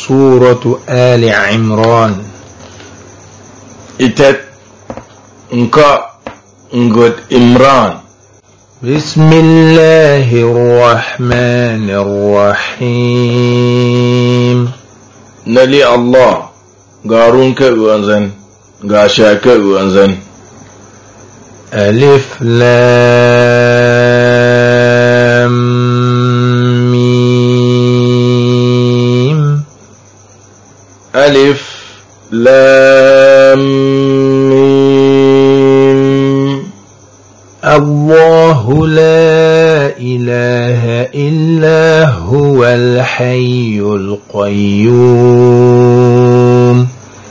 سورة آل عمران. إتت نكا نقول إمران. بسم الله الرحمن الرحيم. نلي الله غارون كأنزن غاشا كأنزن. ألف لام ميم. ألف لام ميم. الله لا إله إلا هو الحي القيوم.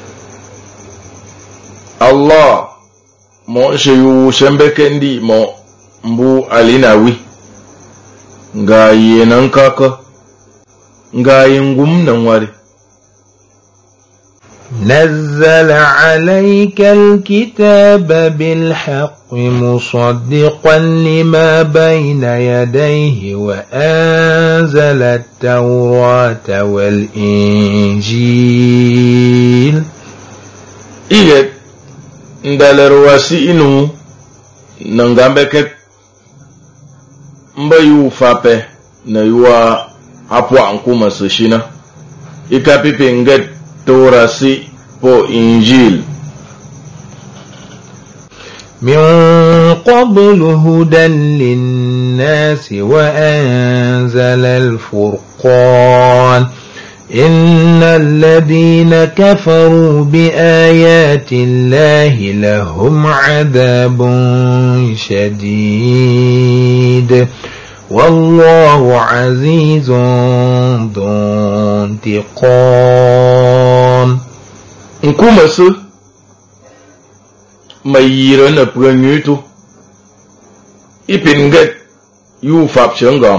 الله mo shayu shambekendi mo mbu alinawi nga yenan kaka nga yingum nan wari. نزل عليك الكتاب بالحق مصدقا لما بين يديه وأنزل التوراة والإنجيل. إيه ndalarwasi inu nangambeket mbayu fape na yuwa hapo ankuma sashina ikapipe nget torasi po injil. من قبل هدى للناس وأنزل الفرقان إن الذين كفروا بآيات الله لهم عذاب شديد والله عزيز ذو انتقام. Nkuma su mai yira na pranyuto ipinget yu fap changam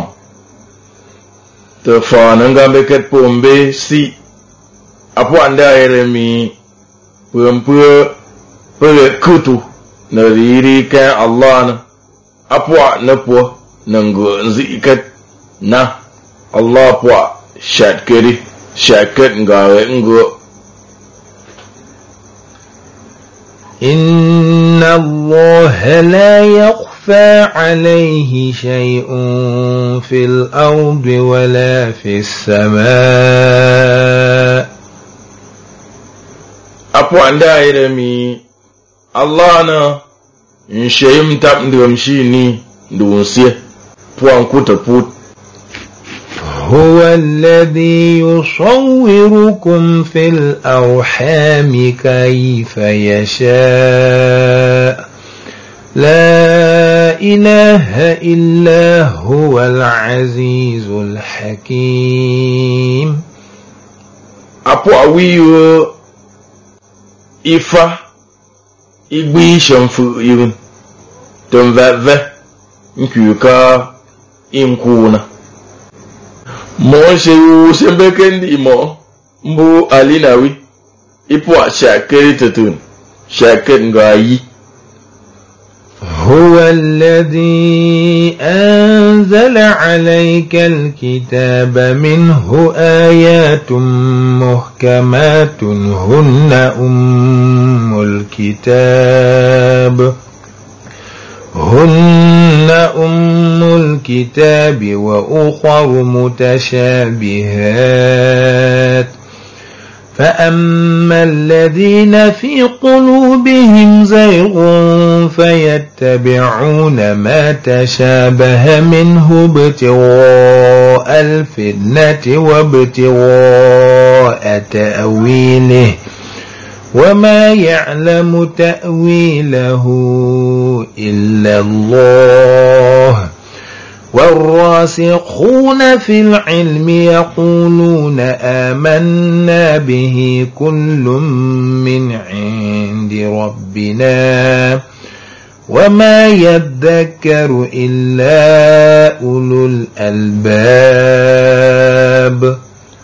te fa ngambe ket pombe si apo anda eremi pumpu pe kutu na riri ka Allah na apo na po nango nzikat na Allah po shatkeri shakat ngawe ngo. إن الله لا يخفى عليه شيء في الأرض ولا في السماء. Apo anda iremi Allah na nshayim tap ndamshini ndunsie puankuta put. هو الذي يصوركم في الأرحام كيف يشاء لا إله إلا هو العزيز الحكيم. Apo awiyo ifa igbi shamfu irun tonveve nkyuka imkuna mo sheyu sembekendi mo mbu alinawi ipo shakeri tatun shaker ngayi. هو الذي أنزل عليك الكتاب منه آيات محكمات هن أم الكتاب وأخر متشابهات فأما الذين في قلوبهم زيغ فيتبعون ما تشابه منه ابتغاء الفتنة وابتغاء تأويله وما يعلم تأويله إلا الله والراسخون في العلم يقولون آمنا به كل من عند ربنا وما يذكر إلا أولو الألباب.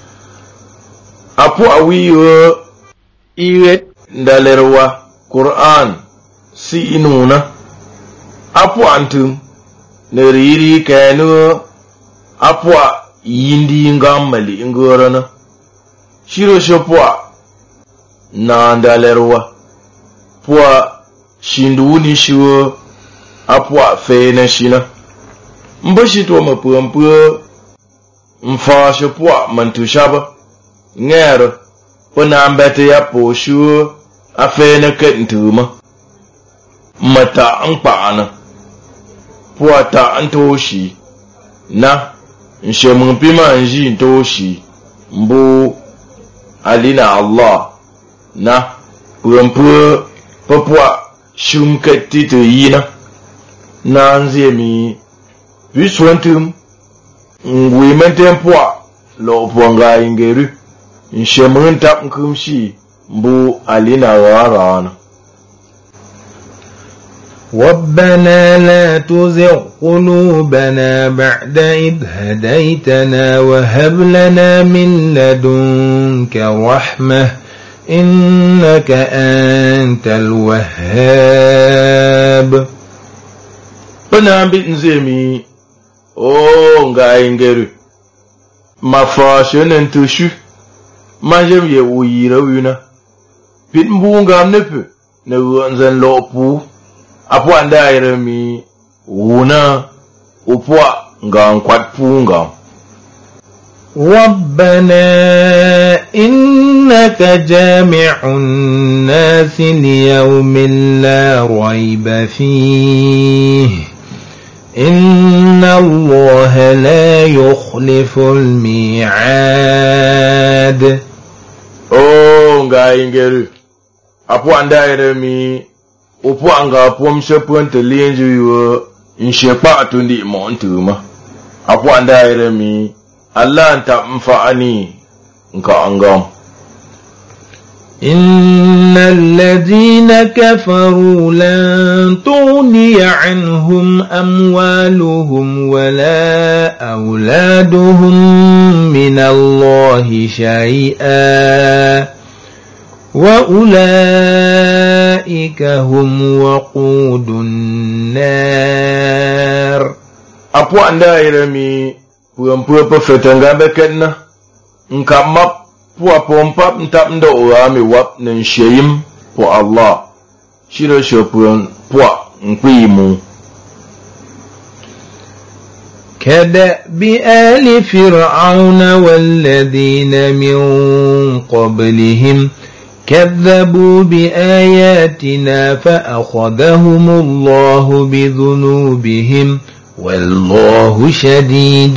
Apo awiyo iwet ndalerwa Quran si inuna apo antum neriri kanu apwa yindi ngamali ngorana shiro shopwa na ndalerwa pwa shinduni shiwo apwa fene shina mbashi to mapumpu mfa shopwa mantushaba ngero pona ambete ya poshu afene kentuma mata anpaana pwa ta antoshi na nshemun pima nji ntoshi mbu alina Allah na pumpu papwa shumkati to yina na nzemi biswantum ngui mentempwa lo pwanga ingeru nshemun tap nkumshi mbu alina warana. ربنا لا تزغ قلوبنا بعد إذ هديتنا وهب لنا من لدنك رحمة إنك أنت الوهاب. Bana bit nzemi nga ingeru mafashe nentushu majem ye uyira wina bit mbunga mnepe ne wanzan lopu apwa ndaire mi una upwa nga nkwat punga. ربنا إنك جامع الناس ليوم لا ريب فيه إن الله لا يخلف الميعاد. nga ingeru apwa ndaire mi upwa nga pomshe puente lienju yo nshepa atundi montuma apwa ndaire mi Allah anta mfaani nka angam. إن الذين كفروا لن تغني عنهم أموالهم ولا أولادهم من الله شيئا وأولئك هم وقود النار. Apo anda iremi puampu perfetanga bekena nka map pua pompap ntap ndo oami wap nensheim po Allah shiro shopun pua nkwimu. كدأب آل فرعون والذين من قبلهم كذبوا بآياتنا فأخذهم الله بذنوبهم والله شديد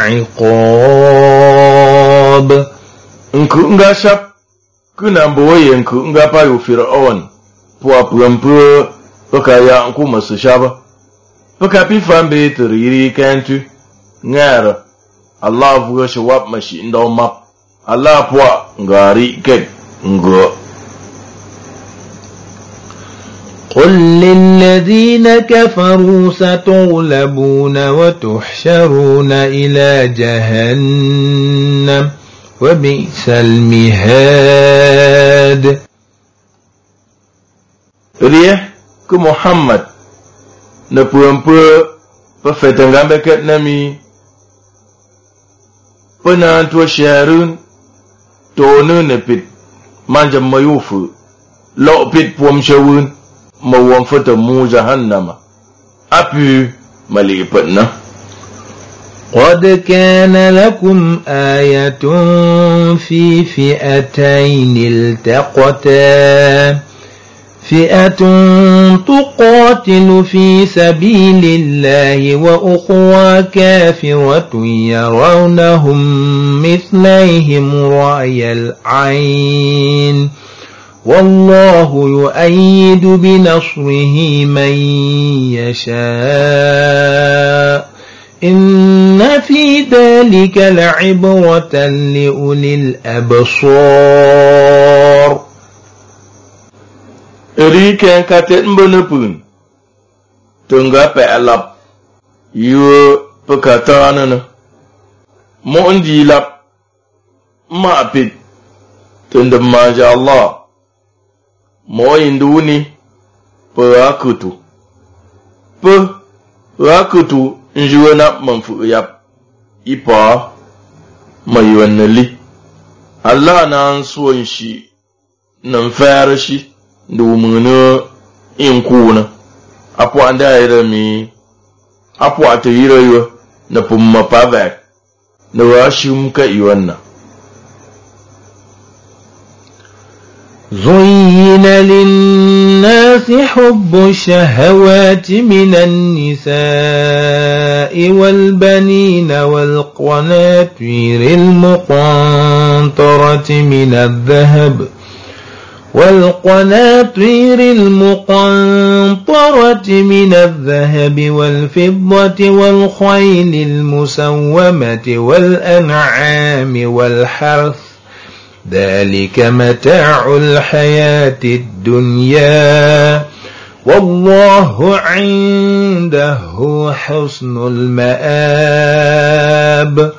العقاب. Nkunga shap kuna mboye nkunga payo Firaun pua puampu pakaya nkuma shaba pakapi fambe teriri kantu ngara Allah vuga shawab mashi ndo map Allah pua ngari ket ngo. قل للذين كفروا ستغلبون وتحشرون إلى جهنم وبئس المهاد. Rieh ke Muhammad na puampu perfetangambe ket nami penantua sharun tonu nepit manjam mayufu lo pit puam shawun mawam fata mu jahannama apu malipatna. قد كان لكم آية في فئتين التقتا فئة تقاتل في سبيل الله وأخرى كافرة يرونهم مثليهم رأي العين والله يؤيد بنصره من يشاء إن في ذلك لعبرة لأولي الأبصار. Erika katet mbenepun tengga pelap yu perkataan mohon dilap maapit tenda maja Allah mo induni perakutu perakutu njuana mamfu yap ipa mayuan nali Allah na son shi nan fara shi domin in kuna apo anda ira mi apo atira yo na pumma pavek na washum ka iwanna زين للناس حب الشهوات من النساء والبنين والقناطير المقنطرة من الذهب والفضة والخيل المسومة والأنعام والحرث ذلك متاع الحياة الدنيا والله عنده حسن المآب.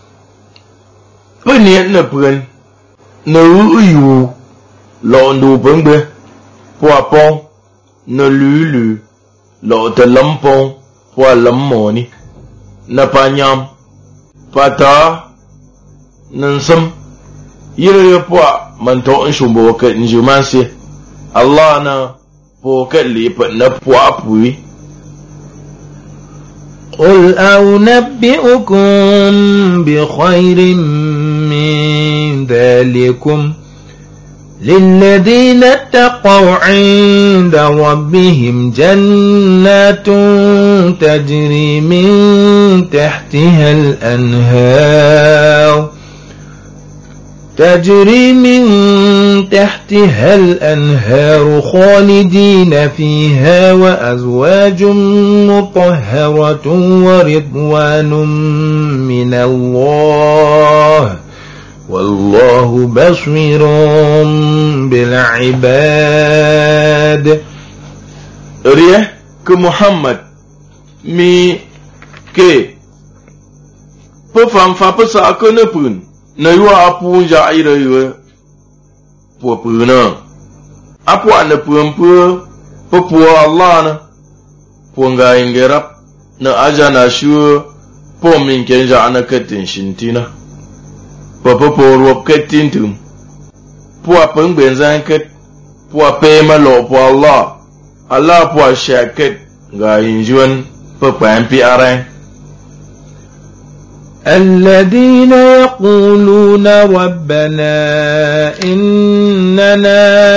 Peniat na pren na uyu lo ndu pengbe poapon na lulu lo te lampon po lammoni na panyam pata nansam yire po manto nshumbo ke njumansi Allah na po ke lipa na po apui. قل أنبئكم بخير من ذلكم للذين اتقوا عند ربهم جنات تجري من تحتها الأنهار خالدين فيها وأزواج مطهرة ورضوان من الله والله بصير بالعباد. ريه كمحمد مي كي بفهم فابسا أكنبون na yuwa apu ja ira yuwa po puna apu ana puampu po Allah na po nga ingerap na aja na shu po min kenja ana katin shintina po ruop katin tum po apeng benzan kat po ape malo po Allah po shaket nga injuan po pampi arang. الذين يقولون ربنا إننا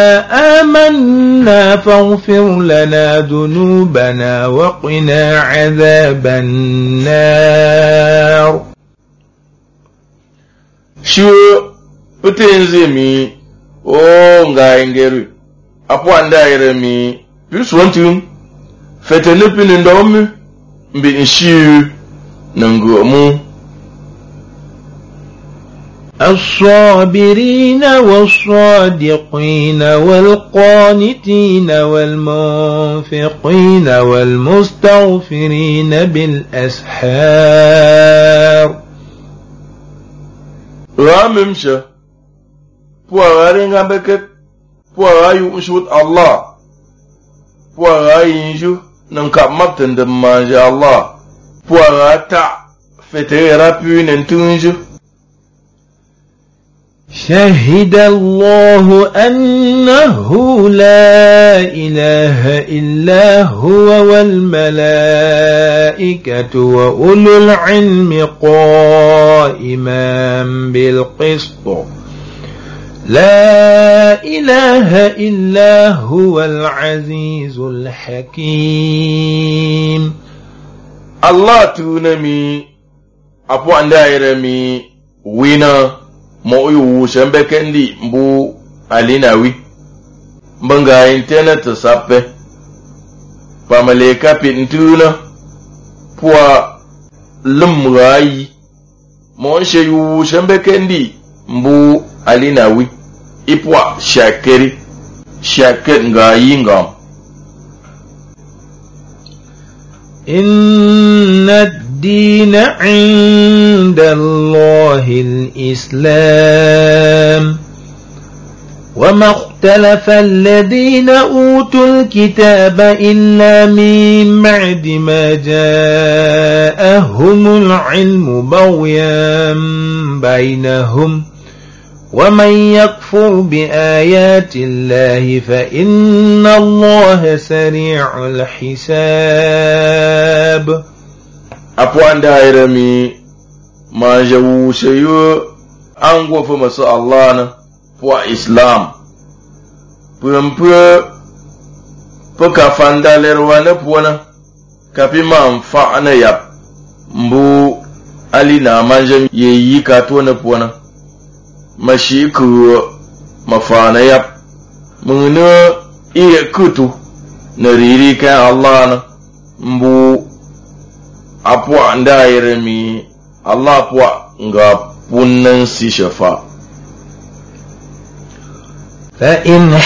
آمنا فاغفر لنا ذنوبنا وقنا عذاب النار. شو بتنزمي o ngaingeru apo andaire mi plus wantum fetele pinindom mbi nshiu nangumu الصابرين والصادقين والقانتين والمنفقين والمستغفرين بالأسحار. راممشا بوغارين غابكت بوغايو أشوت الله بوغاينجو ننكب مبتن دماجا الله بوغاتا فتيرا بيون انتونجو. شهد الله أنه لا إله إلا هو والملائكة وأولو العلم قائما بالقسط لا إله إلا هو العزيز الحكيم. الله تونمي أبو أندايرمي وينا mo'yu shembe kendi mbu alinawi mbanga internet sape pamaleka pintuna pwa lumrai mo sheyu shembe kendi mbu alinawi ipwa shakeri shaket ngayinga. الدين عند الله الإسلام وما اختلف الذين أوتوا الكتاب إلا من بعد ما جاءهم العلم بغيا بينهم ومن يكفر بآيات الله فإن الله سريع الحساب. Apuan daire mi manja wuseyo angwo fo maso Allah na po Islam. Pumpu poka fanda lerwa na puana kapi manfa na yap mbu ali na manja yeyi ka to na puana mashi ku mafana yap muna iya kutu na riri kan Allah na mbu apwa ndaire mi Allah apwa nga punnan si shafa. فإن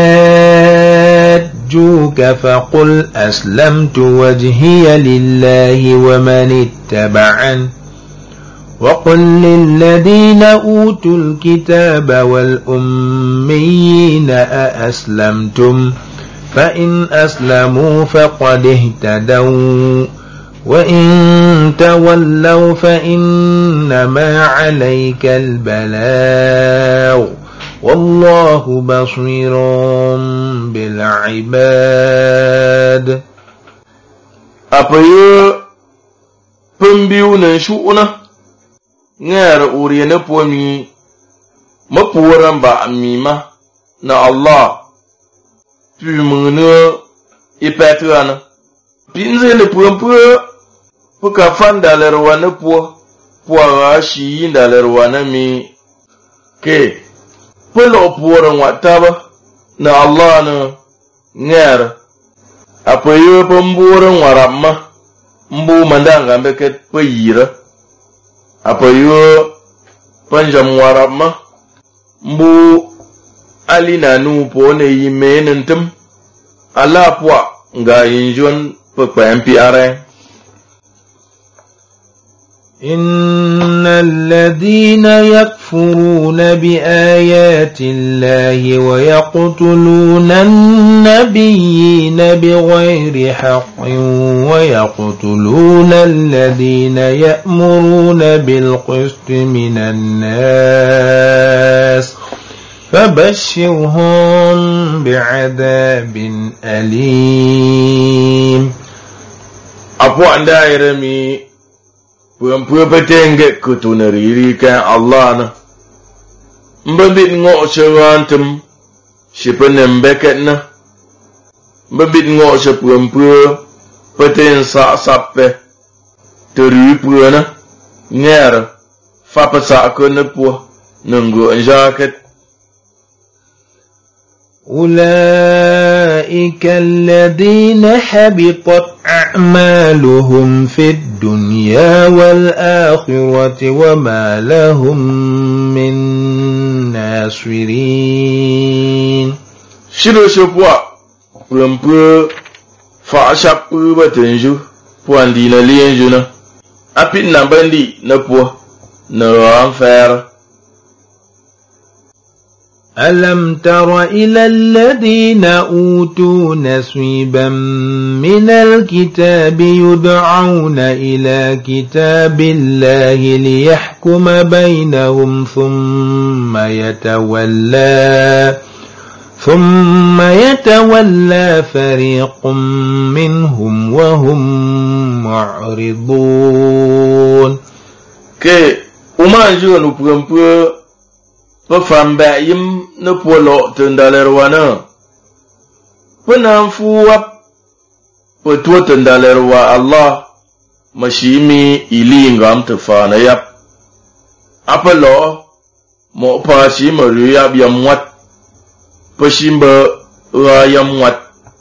حاجوك فقل أسلمت وجهي لله ومن اتبعن وقل للذين أوتوا الكتاب والأميين أأسلمتم فإن أسلموا فقد اهتدوا وإن تولوا فإنما عليك البلاغ والله بصير بالعباد. Apayo pembiu na shuuna ngara uriene pomi mapuran ba amima na Allah pumunu ipetrana pinze le pumpu puka fanda lerwana po rashi ndalerwana mi ke pulo puran wataba na Allah na ngara apayo pemburan waramma mbu mandanga mbeket payira apayo panjam waramma mbu alina nu po ne yimenentum ala pwa nga yinjon pekpempi are. إن الذين يكفرون بآيات الله ويقتلون النبيين بغير حق ويقتلون الذين يأمرون بالقسط من الناس فبشرهم بعذاب أليم. Apo anda iremi puan petenge kutunariri kan Allah na mbabit ngo chewantum shipenem beket na mbabit ngo chepuan peten sa sappe teri puana ngera fa pasa ko na pu nungo jaket. أولئك الذين حبطت أعمالهم في الدنيا والآخرة وما لهم من ناصرين. شنو شبوا پرمپو فاشا پو بتنجو پوان دي نلينجو نا أبين نبندي نپو نوان فير. ألم تر إلى الذين أوتوا نصيبا من الكتاب يدعون إلى كتاب الله ليحكم بينهم ثم يتولى فريق منهم وهم معرضون. كي وما جون وبرمبو pefamba yim ne polo tendalerwana penamfuap petua tendalerwa Allah mashimi ilingam tefana yap apelo mo pasi meriyab yamwat pesimba yamwat.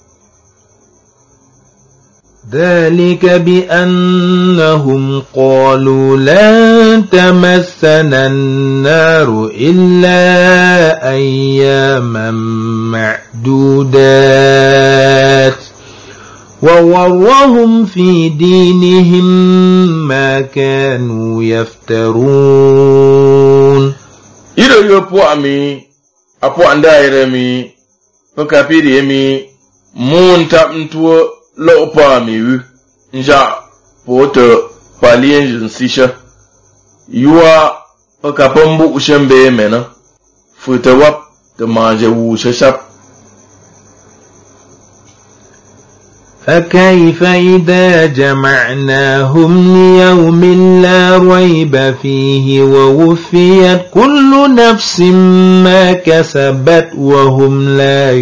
ذلك بأنهم قالوا لن تمسنا النار إلا أياما معدودات وغرهم في دينهم ما كانوا يفترون. إذا يبقى أمي أبقى أندائرمي فكابيري أمي مون تابنتو lo pa mi wu nja poto palien jin sisha yuwa pakapambu ushembe mena فتواب تماجو ششب. فكيف إذا جمعناهم ليوم لا ريب فيه ووفيت كل نفس ما كسبت وهم لا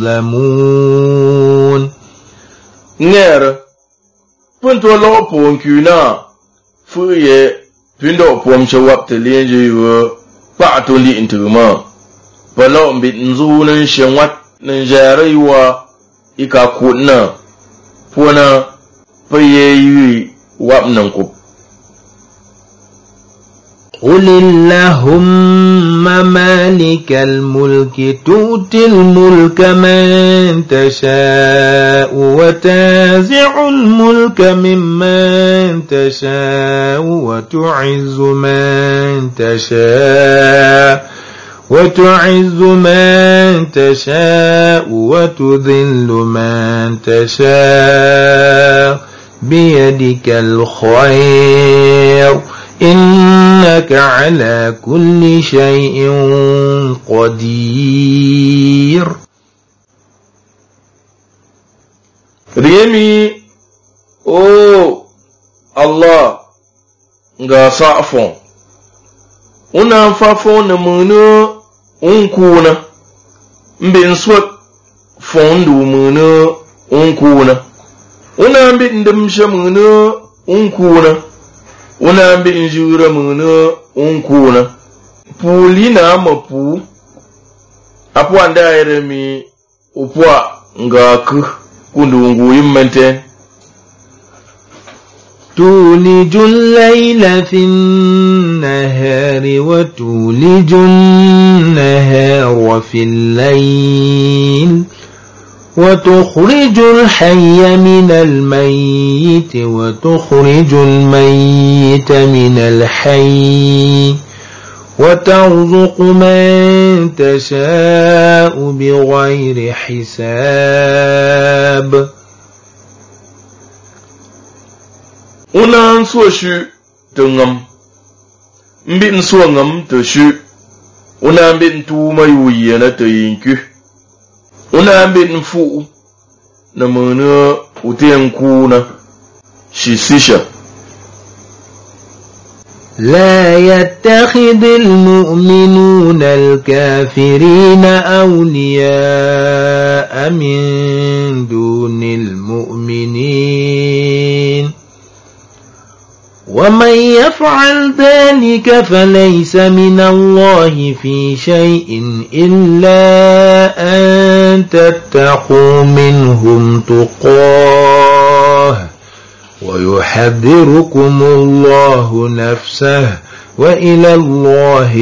يظلمون. نير punto lo ponkuna fuye pindo pom shawap te lenje yo pa to li intuma palo mbit nzu nan shenwat nan jarewa ika kunna pona paye yi wap nan ku. قل اللهم مالك الملك تؤتي الملك من تشاء وتنزع الملك ممن تشاء وتعز من تشاء وتذل من تشاء بيدك الخير إنك على كل شيء قدير. ريمي او الله nga sa'fon una fafon na munu unkuna mbin swat fondu munu unkuna una mbin dimshe munu unkuna una mbin jura munu unkuna pulina mapu apwa ndaire mi upwa nga kundungu yimmante. تولج الليل في النهار وتولج النهار في الليل وتخرج الحي من الميت وتخرج الميت من الحي وترزق من تشاء بغير حساب. Una so shu tungam mbin so ngam to shu una mbin tu mayu na to yinku una mbin fu na mona uten kuna shisisha. لا يتخذ المؤمنون الكافرين أولياء من دون المؤمنين ومن يفعل ذلك فليس من الله في شيء إلا أن تتقوا منهم تقاه ويحذركم الله نفسه وإلى الله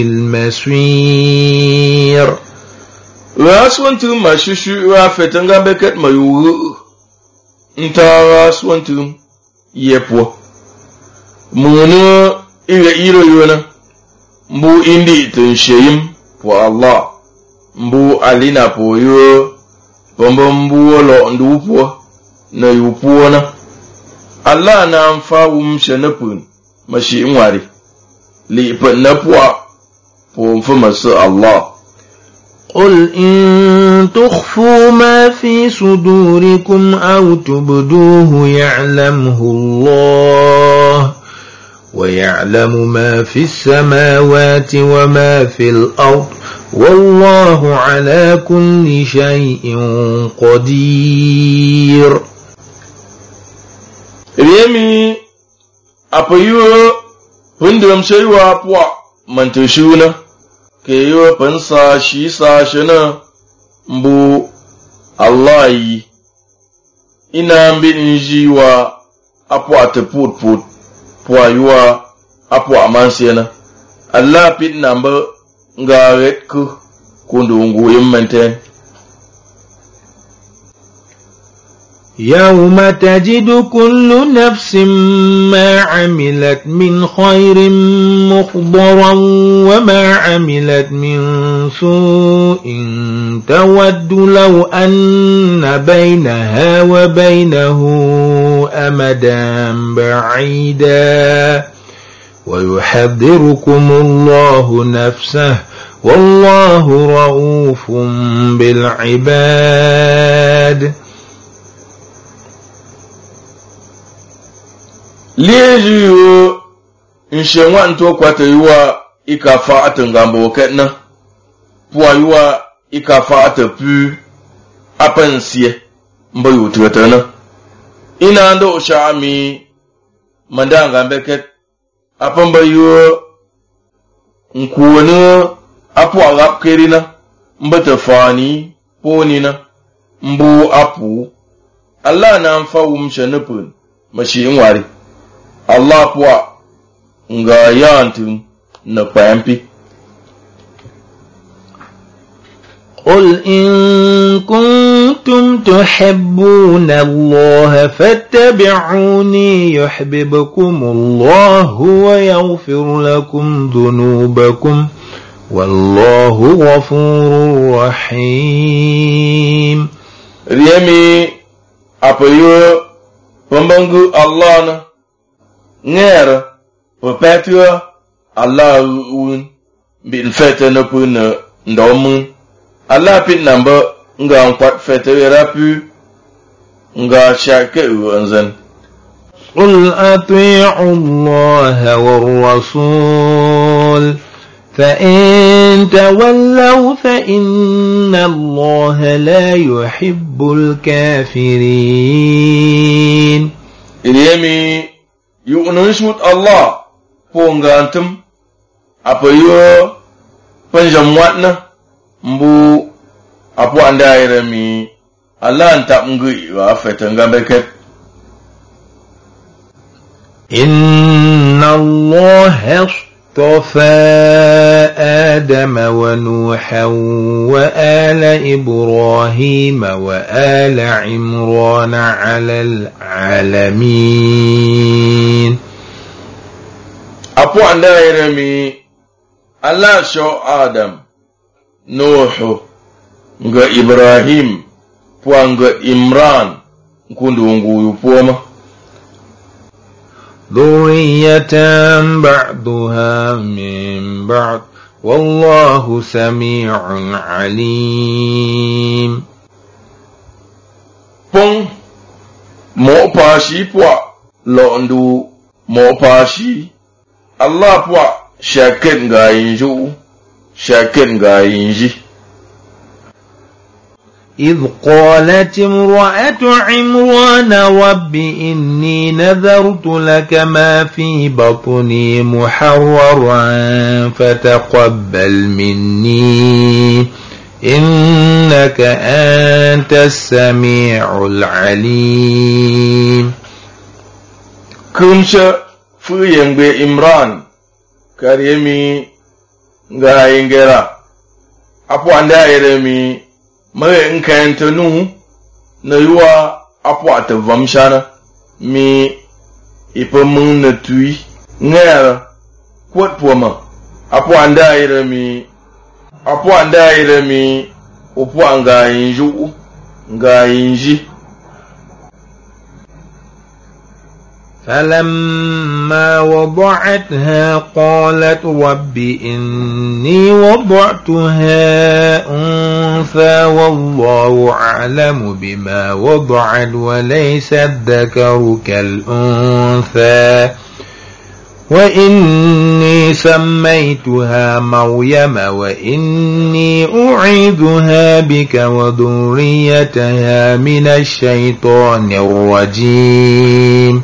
المصير. Raswantum mashushu wa fetanga beket mayu nta raswantum yepo munu iro yona mbu indi tunsheyim po Allah mbu alina po yo bombo mbu lo ndupo na yupo na Allah na amfawum shanapun mashi inwari li panapwa po mfamasu Allah. قل إن تخفوا ما في صدوركم أو تبدوه يعلمه الله ويعلم ما في السماوات وما في الأرض والله على كل شيء قدير. Remi apayo hundum shaywa pwa mantushuna ke yo pansa shi sa shana mbu Allah yi ina mbin jiwa apwa te put pwa yuwa apwa amansena Allah pit namba ngaret ku kundungu yimmenten. يوم تجد كل نفس ما عملت من خير محضرا وما عملت من سوء تود لو أن بينها وبينه أمدا بعيدا ويحذركم الله نفسه والله رؤوف بالعباد. Liyeju nshenwa nto kwata yuwa ikafa atangambo ketna puwa yuwa ikafa atapu apansiye mbo yutwetana ina ndo ushami mandanga mbeket apamba yuwa nkuwana apu agap kerina mbata fani ponina mbu apu Allah na mfa wumshanupun mashi inwari Allah puwa nga yantum na pampi. قل إن كنتم تحبون الله فاتبعوني يحببكم الله ويغفر لكم ذنوبكم والله غفور رحيم. Riyami apayo pambangu Allah na ngera papatua Allah un bin fete na puna ndomun Allah pin namba nga kwat fete rapu nga shake uanzan. قل أطيعوا الله والرسول فإن تولوا فإن الله لا يحب الكافرين. Riyami yu'nunshut Allah pongantum apayo panjamwatna mbu apu andairami Allah antapngui wa fetangameket. إن الله اصطفى آدم ونوحا وآل إبراهيم وآل عمران على العالمين. Apu andairami Allah show Adam Nuhu nga Ibrahim puanga Imran nkundungu yupoma ذرية بعضها من بعض والله سميع عليم. Pong mo pashi pwa londu mo pashi Allah pwa shaken ga yinju shaken ga yinji. إذ قالت امرأة عمران رب إني نذرت لك ما في بطني محررا فتقبل مني إنك أنت السميع العليم. Kumsha fuyen be Imran karimi ga ingera apu anda eremi mai in kayanta nu na yuwa apu atavamshana mi ipa mun na tui ngara kwat puama apu anda eremi upu anga inju nga inji. فلما وضعتها قالت رب إني وضعتها أنثى والله أعلم بما وضعت وليس الذكر كالأنثى وإني سميتها مريم وإني أعيذها بك وذريتها من الشيطان الرجيم.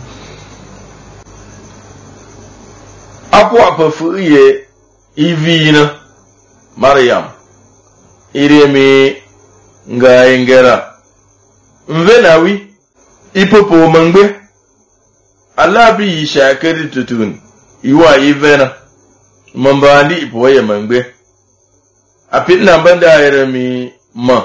Apu apafuye ivina Maryam iremi nga ingera mvenawi ipopo mangbe alabi ishakari tutun iwa ivena mambandi ipoye mangbe apitna banda iremi ma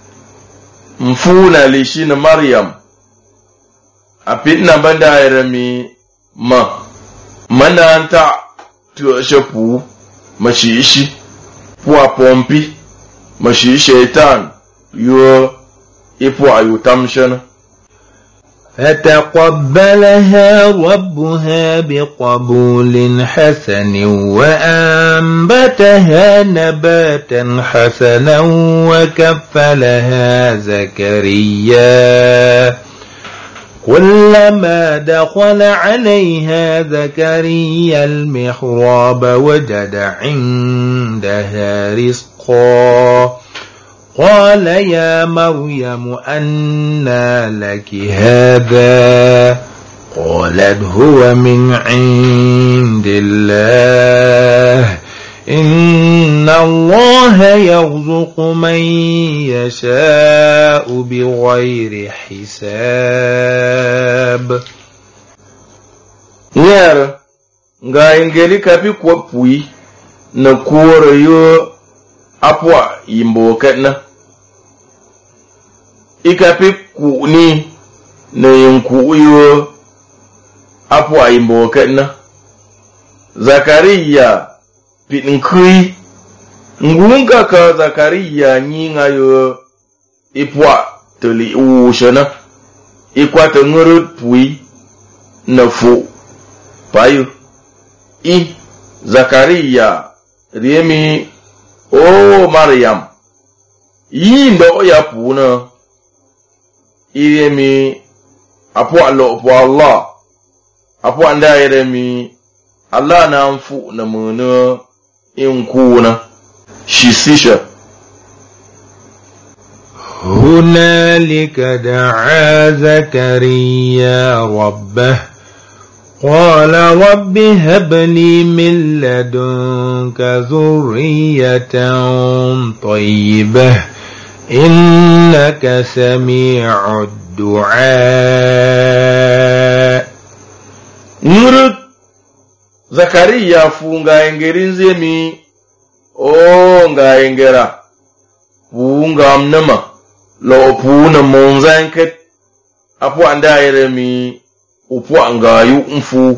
mfuna lishina Maryam apitna banda iremi ma mananta tu shapu mashishi puwa pompi mashi shaitan yo ipo ayutamshana فتقبلها ربها بقبول حسن وأنبتها نباتا حسنا وكفلها زكريا كلما دخل عليها زكريا المحراب وجد عندها رزقا قال يا مريم أنى لك هذا قالت هو من عند الله إن الله يرزق من يشاء بغير حساب. Nyara nga ingeri kapi kwa pui na kuoro yo apwa yimbo ketna ikapi ku ni na yinku yo apwa yimbo ketna Zakariya pinkui ngunga ka Zakariya nyinga yo ipwa tuli ushana ikwata ngurut pui na fu payu I Zakariya riemi o Maryam yindo ya puna iremi apo allo po Allah apo anda iremi Allah na mfu na muna inkuna shisisha. هنالك دعا زكريا ربه قال رب هب لي من لدنك ذرية طيبة إنك سميع الدعاء. Nurut Zakariya fu nga engerinze mi o nga engera fu nga amnama lo fu na monzanket apo anda mi upo angayu mfu.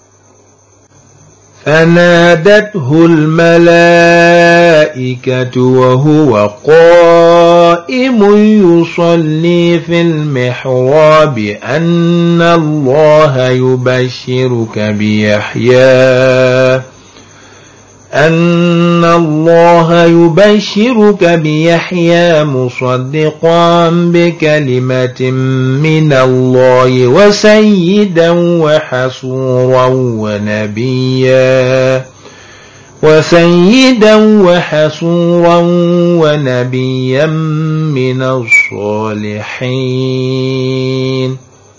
فنادته الملائكة وهو قائم يصلي في المحراب أن الله يبشرك بيحيى مصدقا بكلمة من الله وسيدا وحصورا ونبيا من الصالحين.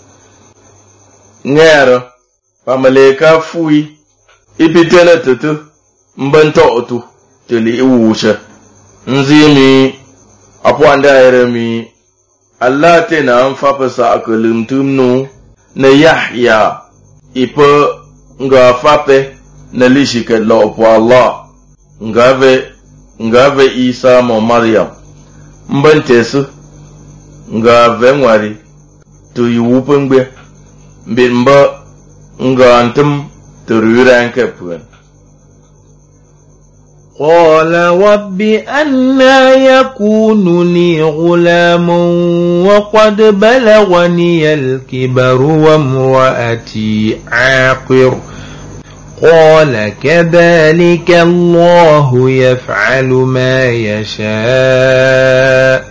Ngara pamaleka fui ipitela tutu mbanto otu teli iwusha nzimi apo anda mi Allah tena mfapasa akalumtumnu na Yahya ipo nga fape na lishike lo po Allah ngave Isa mo Maryam mbantesu ngave ngwari tu yuwupengbe mbimba nga antum tururanke puen. قال رب أنى يكون لي غلام وقد بلغني الكبر وامرأتي عاقر قال كذلك الله يفعل ما يشاء.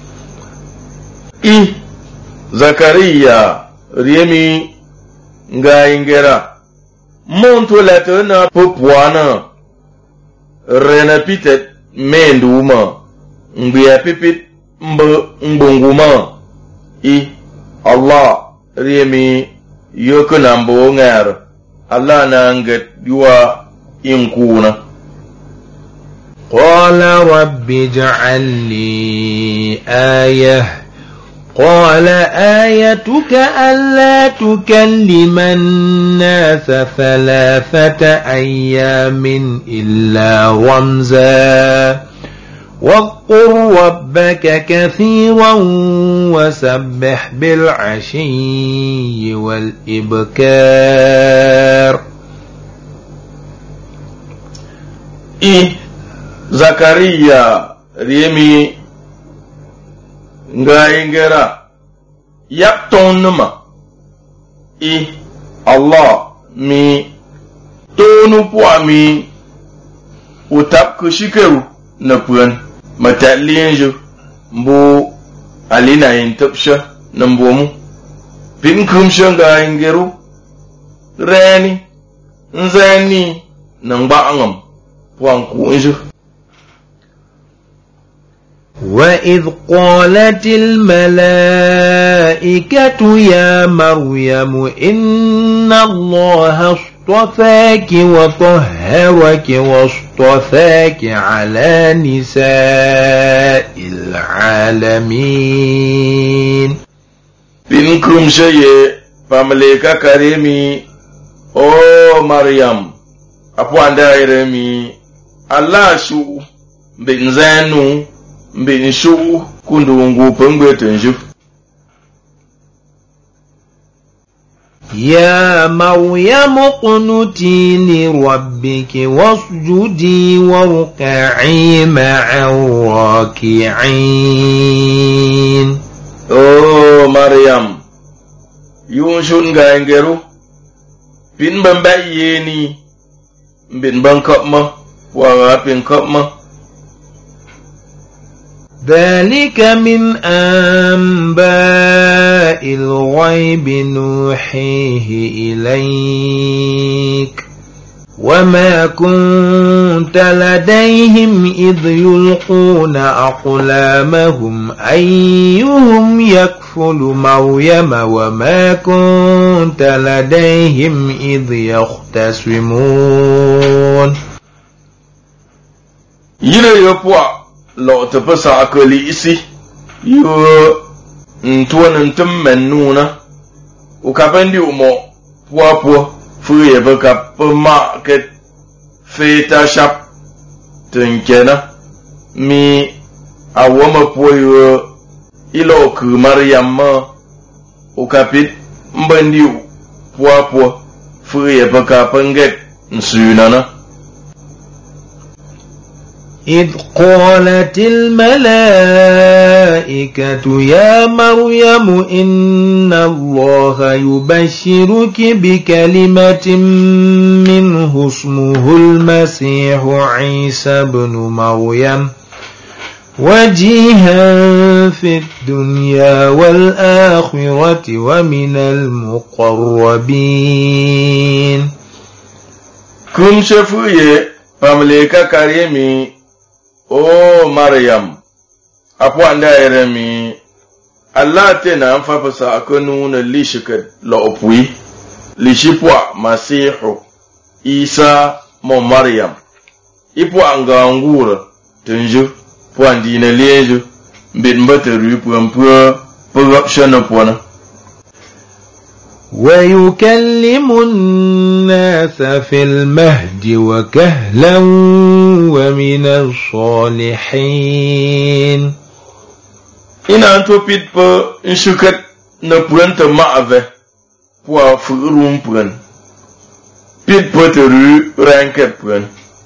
Zakariya riemi nga ingera monto latena popwana rena pitet menduma ngbia pipit mbunguma Allah riemi yokunambo ngar Allah nanget yuwa inkuna. قال رب اجعل لي آية قال آيتك ألا تكلم الناس 3 أيام إلا رمزا واذكر ربك كثيرا وسبح بالعشي والإبكار. Zakariya riemi nga ingera yapton numa Allah mi tonu puwa mi utap kushikeru na puan matalienjo mbo alina intapsha na mbomu pin kumshanga ingeru reni nzani na ngbaangam puan kuinjo. وإذ قالت الملائكة يا مريم إن الله اصطفاك وطهرك واصطفاك على نساء العالمين. بنكم شيء فملائكة كريمي أو مريم أبوان دائرمي الله شو بنزانو bin shu kundungu pengbetenju. يا مريم اقنتي لربك واسجدي واركعي مع الراكعين. Oh Maryam, yunshun gaengeru bin bambayeni bin bankapma wa bin kapma. ذلك من أنباء الغيب نوحيه إليك وما كنت لديهم إذ يلقون أقلامهم أيهم يكفل مريم وما كنت لديهم إذ يختصمون. Lo te pasa akali isi yo ntuwa ntum menuna ukapendi umo puapua fuye baka pema ke feta shap tenkena mi awoma puyo ilo ku Maryam ukapit mbendi puapua fuye baka penget nsunana. إذ قالت الملائكة يا مريم إن الله يبشرك بكلمة منه اسمه المسيح عيسى بن مريم وجيها في الدنيا والآخرة ومن المقربين. كم شفوية فملكة كريمي Oh Maryam, apwa ndairemi Allah tena amfapasa akonu na lishikat la opui lishipwa Masihu Isa mo Maryam ipwa ngangura tenju pwa ndina leju mbitmbata rupwa mpwa pagapshana pwana. ويكلم الناس في المهد وكهلا ومن الصالحين. Ina anto pitpa inshukat na puanta ma'ave pwa furum puan pitpa teru ranket puan.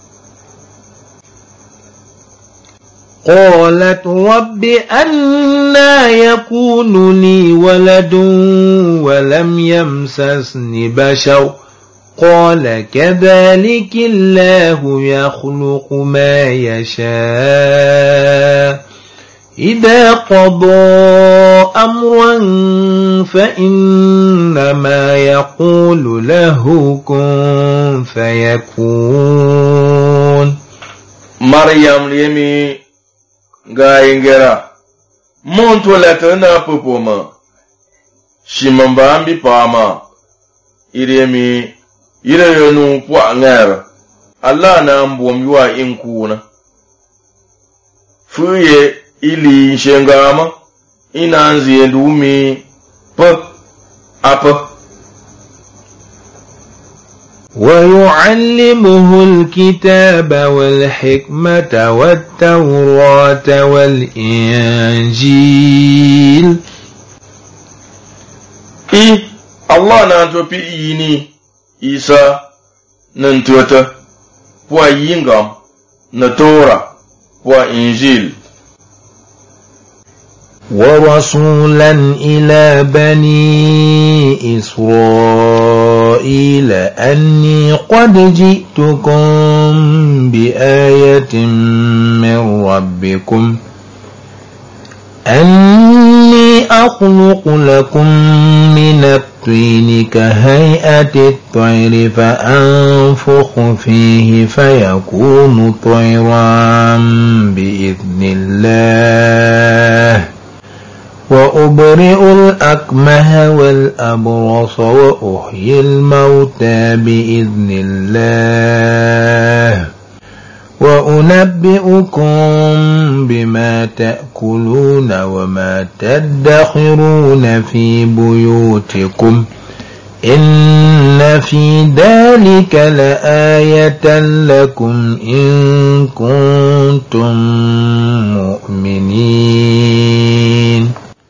قالت رب أنى يكون لي ولد ولم يمسسني بشر قال كذلك الله يخلق ما يشاء إذا قضى أمرا فإنما يقول له كن فيكون. مريم ليمي gaingera monto letana popoma shimambambi pama iremi ireyonu kwa ngara Allah na mbom yuwa inkuna fuye ili shengama inanzi endumi apa. ويعلمه الكتاب والحكمة والتوراة والإنجيل. Allah nantopi ini Isa nantuata pwa yingam na Torah pwa Injil. ورسولا إلى بني إسرائيل أني قد جئتكم بآية من ربكم أني أخلق لكم من الطين كهيئة الطير فأنفخ فيه فيكون طيرا بإذن الله وأبرئ الأكمه والأبرص وأحيي الموتى بإذن الله وأنبئكم بما تأكلون وما تدخرون في بيوتكم إن في ذلك لآية لكم إن كنتم مؤمنين.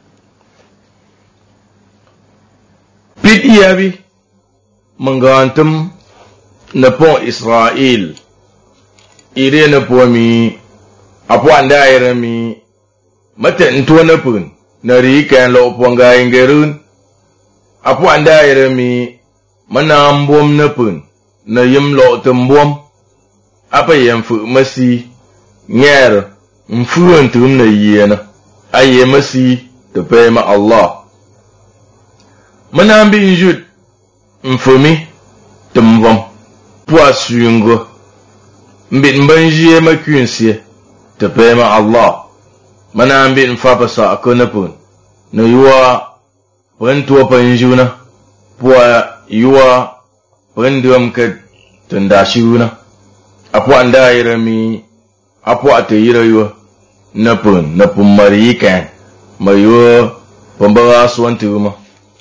Pit iyabi menggantum nepong Israel ire nepomi apo andai mi mate ntua nepun nari kan lo ponga ingerun apo andai mi manambom nepun na yim lo tembom apa yem fu masi nger mfuon tum na yena aye masi te pema Allah manambi injut mfumi tembom poasungo mbit mbanjie makunsie te pema Allah manambi mfapa sa akonapun no yuwa wentua panjuna poa yuwa wenduam ke tendashuna apo andai mi apo ateyira yuwa napun marika mayo pembawa swantuma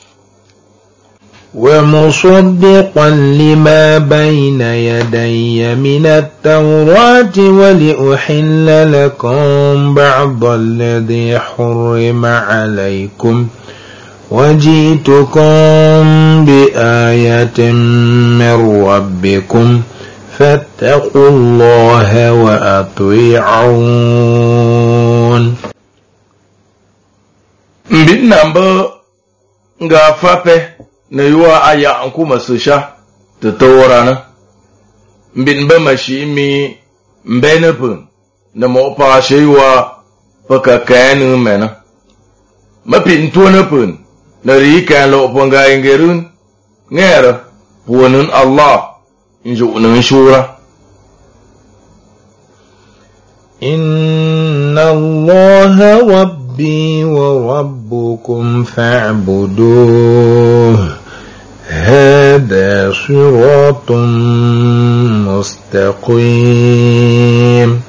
ومصدقا لما بين يدي من التوراة ولأحل لكم بعض الذي حرم عليكم وجئتكم بآية من ربكم فاتقوا الله وأطيعون. Mbinamba nga fape na yuwa aya anku masusha tutora na mbinba mashimi mbenepun na mopa sheywa paka kanu mena mapintu nepun na rikan lo ponga ingerun ngera puanun Allah injunun shura inna Allah rabbi wa rabbukum fa'buduhu هذا صراط مستقيم.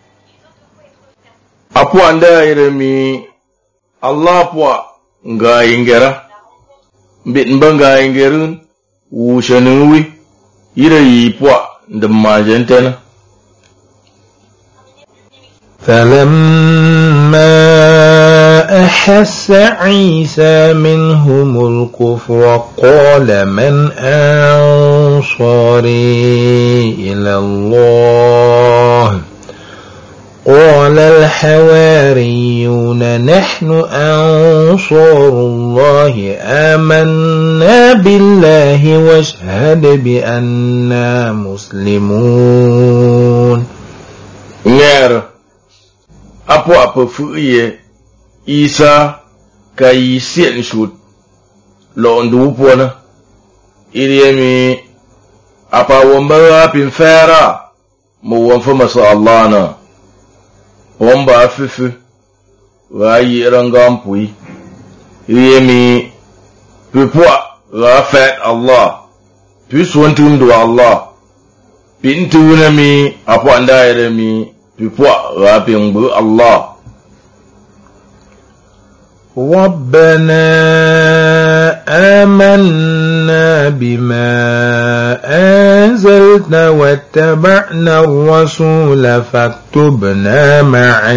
Apo anda iremi Allah po nga ingera mbit mbanga ingerun ushanuwi ire po ndemajentena فلما أحس عيسى منهم الكفر قال من أنصاري إلى الله قال الحواريون نحن أنصار الله آمنا بالله واشهد بأننا مسلمون. Apo fuye Isa kai sien shut lo ndu pona iriemi apa wamba pin fera mo wonfa masa Allah na wamba fifi rayi rangam pui iriemi pipwa rafat Allah piswantum do Allah pintuna mi apo andaire mi pipwa rapin bu Allah ربنا آمنا بما أنزلت واتبعنا الرسول فاكتبنا مع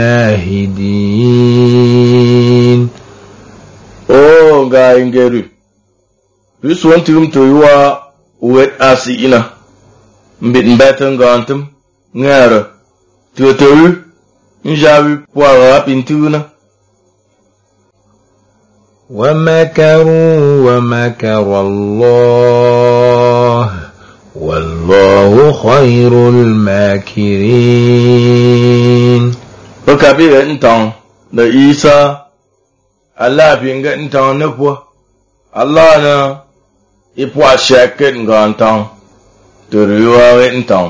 الشاهدين. Oh ga ingeru piswantum to yuwa wet asina mbit mbatan gantum ngara tutoru njawi kwa rapintuna ومكروا ومكر الله والله خير الماكرين. وكبير انتان لإيسا الله بينغ انتان نبوة الله نا إبوا شاكت نغانتان تريوا انتان.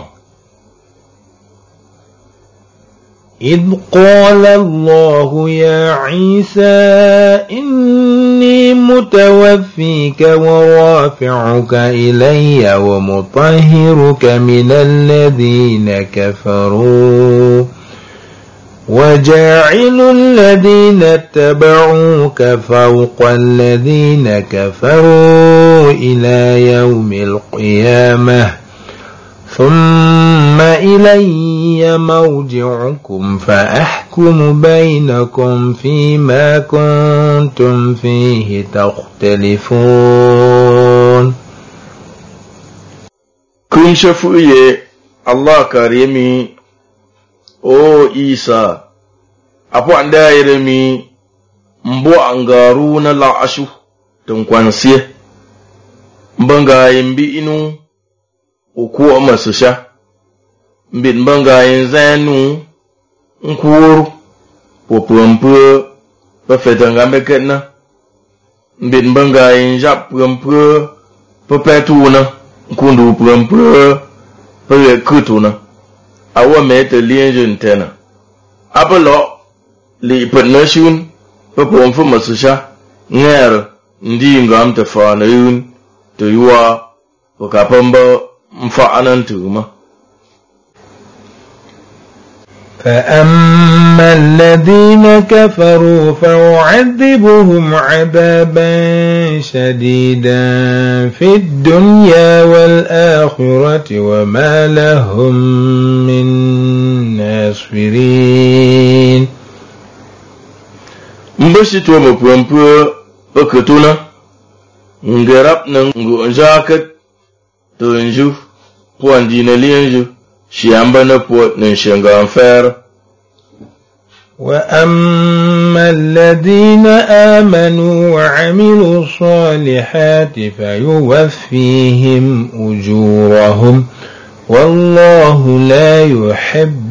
إذ قال الله يا عيسى إني متوفيك ورافعك إلي ومطهرك من الذين كفروا وجاعل الذين اتبعوك فوق الذين كفروا إلى يوم القيامة ثم إلي مرجعكم فأحكم بينكم فيما كنتم فيه تختلفون. كن شفوية الله كريمي o Isa apo anda yeremi mbo angaru na la ashu tun kwansie mbanga yimbi inu okuwa masusha mbin mbanga yenzanu nkuru popompo pafetanga mekena mbin mbanga yenjap pompo popetuna nkundu pompo pekutuna awa mete lienjun tena apelo li penashun popompo masusha nger ndi ngam te fa na yun to yuwa pokapamba mfa'anantuma. فأما الذين كفروا فأعذبهم عذابا شديدا في الدنيا والآخرة وما لهم من ناصرين. mbashitwa mapwampu okatuna ngarap na ngonjakat tunju puandina lienju shiamba na pot nshanga anfer. وأما الذين آمنوا وعملوا الصالحات فيوفيهم أجورهم والله لا يحب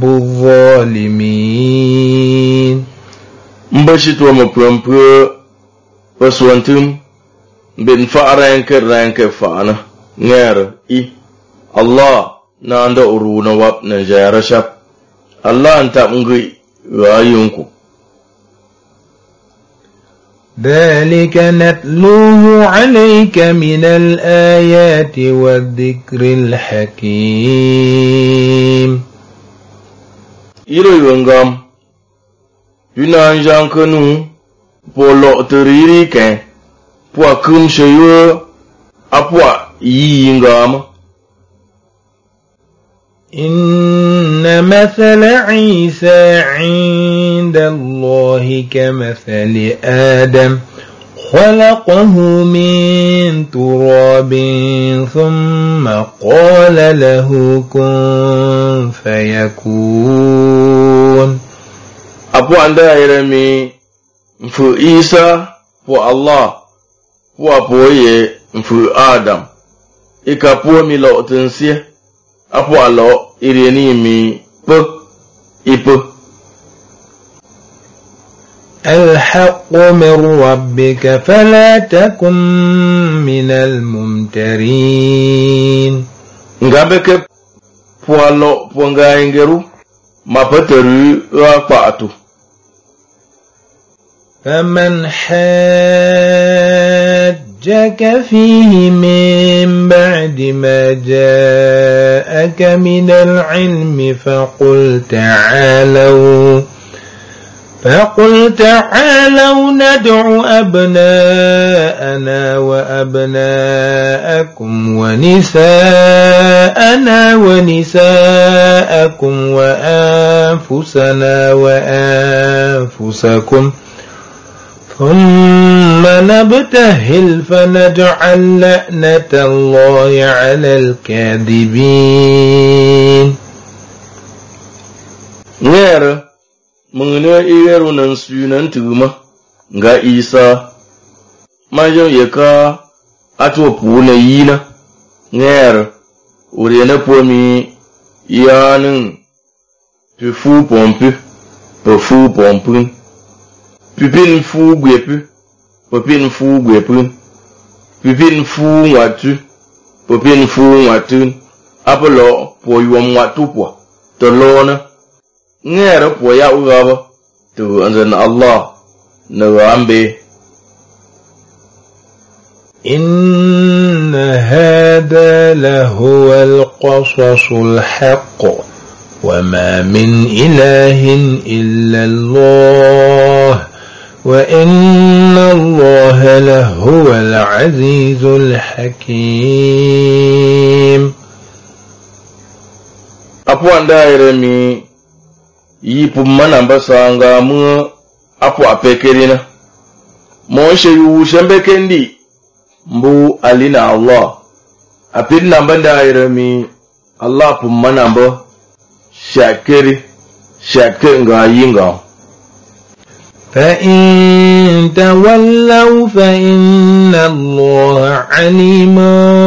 الظالمين. mbashitwa mapwampu paswantum bin ranke fa'ana ngar I Allah na anda uruna wap na jayara shap Allah anta ngui rayunku. ذلك نتلوه عليك من الآيات والذكر الحكيم. Iro yungam yunan jankanu polo teriri ken pua kum sheyo apua yingam. إن مثل عيسى عند الله كمثل آدم خلقه من تراب ثم قال له كن فيكون. Apo anda yeremi mfu Isa po Allah po apoye mfu Adam ikapo milo tensia apo alo ireni mi ipo. الحق من ربك فلا تكن من الممترين. Ngabeke pualo puanga ingeru mapateru rapatu. فمن حاجك فيه من بعد ما جاءك من العلم فقل تعالوا ندع أبناءنا وأبناءكم ونساءنا ونساءكم وأنفسنا وأنفسكم ثم نبتهل فنجعل لعنة الله على الكاذبين. Ngere mengene igeru nan sunan tuma nga Isa manjam yeka atwo puna yina nger urena pomi yanin pu fu pompu po fu pompu pupin fu gwepu popin fu gwepu pupin fu watu popin fu watu apolo po yuam watu po to lona nger po ya ugaba to anzan Allah na ambe. إن هذا لهو القصص الحق وما من إله إلا الله وإن الله لهو العزيز الحكيم. Apu andaire mi yipu manamba sanga mu apu apekerina mo sheyu shembe kendi mbu alina Allah apin namba daire mi Allah pu manamba shakiri shakenga yinga. فإن تولوا فإن الله عليم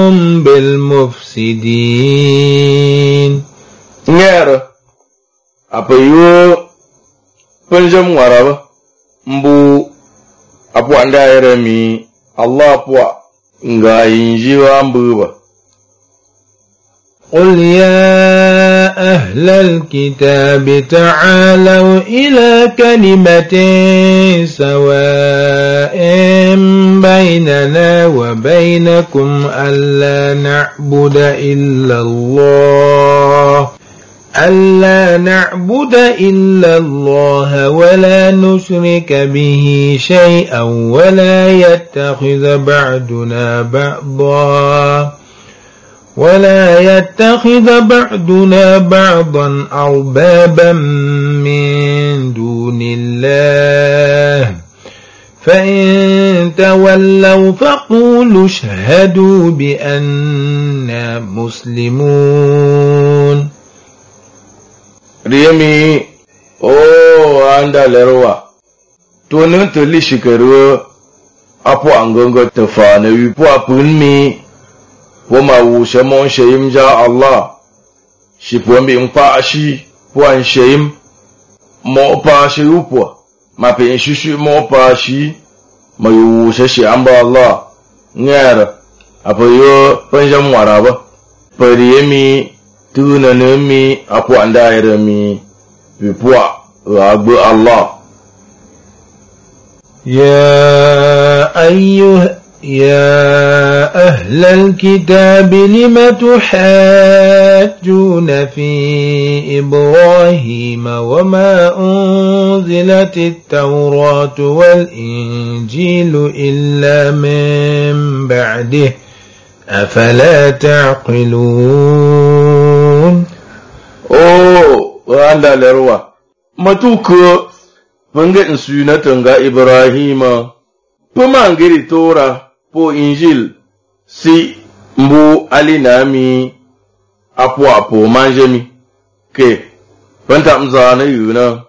بالمفسدين. Ngera apayo penjam waraba mbu apu andaire mi Allah pu nga yinjiwa mbuba. قل يا أهل الكتاب تعالوا إلى كلمة سواء بيننا وبينكم ألا نعبد إلا الله ولا نشرك به شيئا ولا يتخذ بعضنا بعضا أربابا من دون الله فإن تولوا فقولوا اشهدوا بأننا مسلمون. Riyami anda lerwa tonin tuli shikaru apu angongo tafana wipu apunmi wama wushe mon shayim ja Allah shi puambi mpa shi puan shayim mo pa shi upwa ma pe shishu mo pa shi ma wushe shi amba Allah ngara apoyo panjam waraba pariyemi tunanemi apu andairemi wipwa agbu Allah. يا أهل الكتاب لم تحاجون في إبراهيم وما أنزلت التوراة والإنجيل إلا من بعده أفلا تعقلون. wanda lerwa matuko pangen sunatanga Ibrahima pumangiri Tora po Injil si mbu alinami apo manjemi ke panta mzana yuna.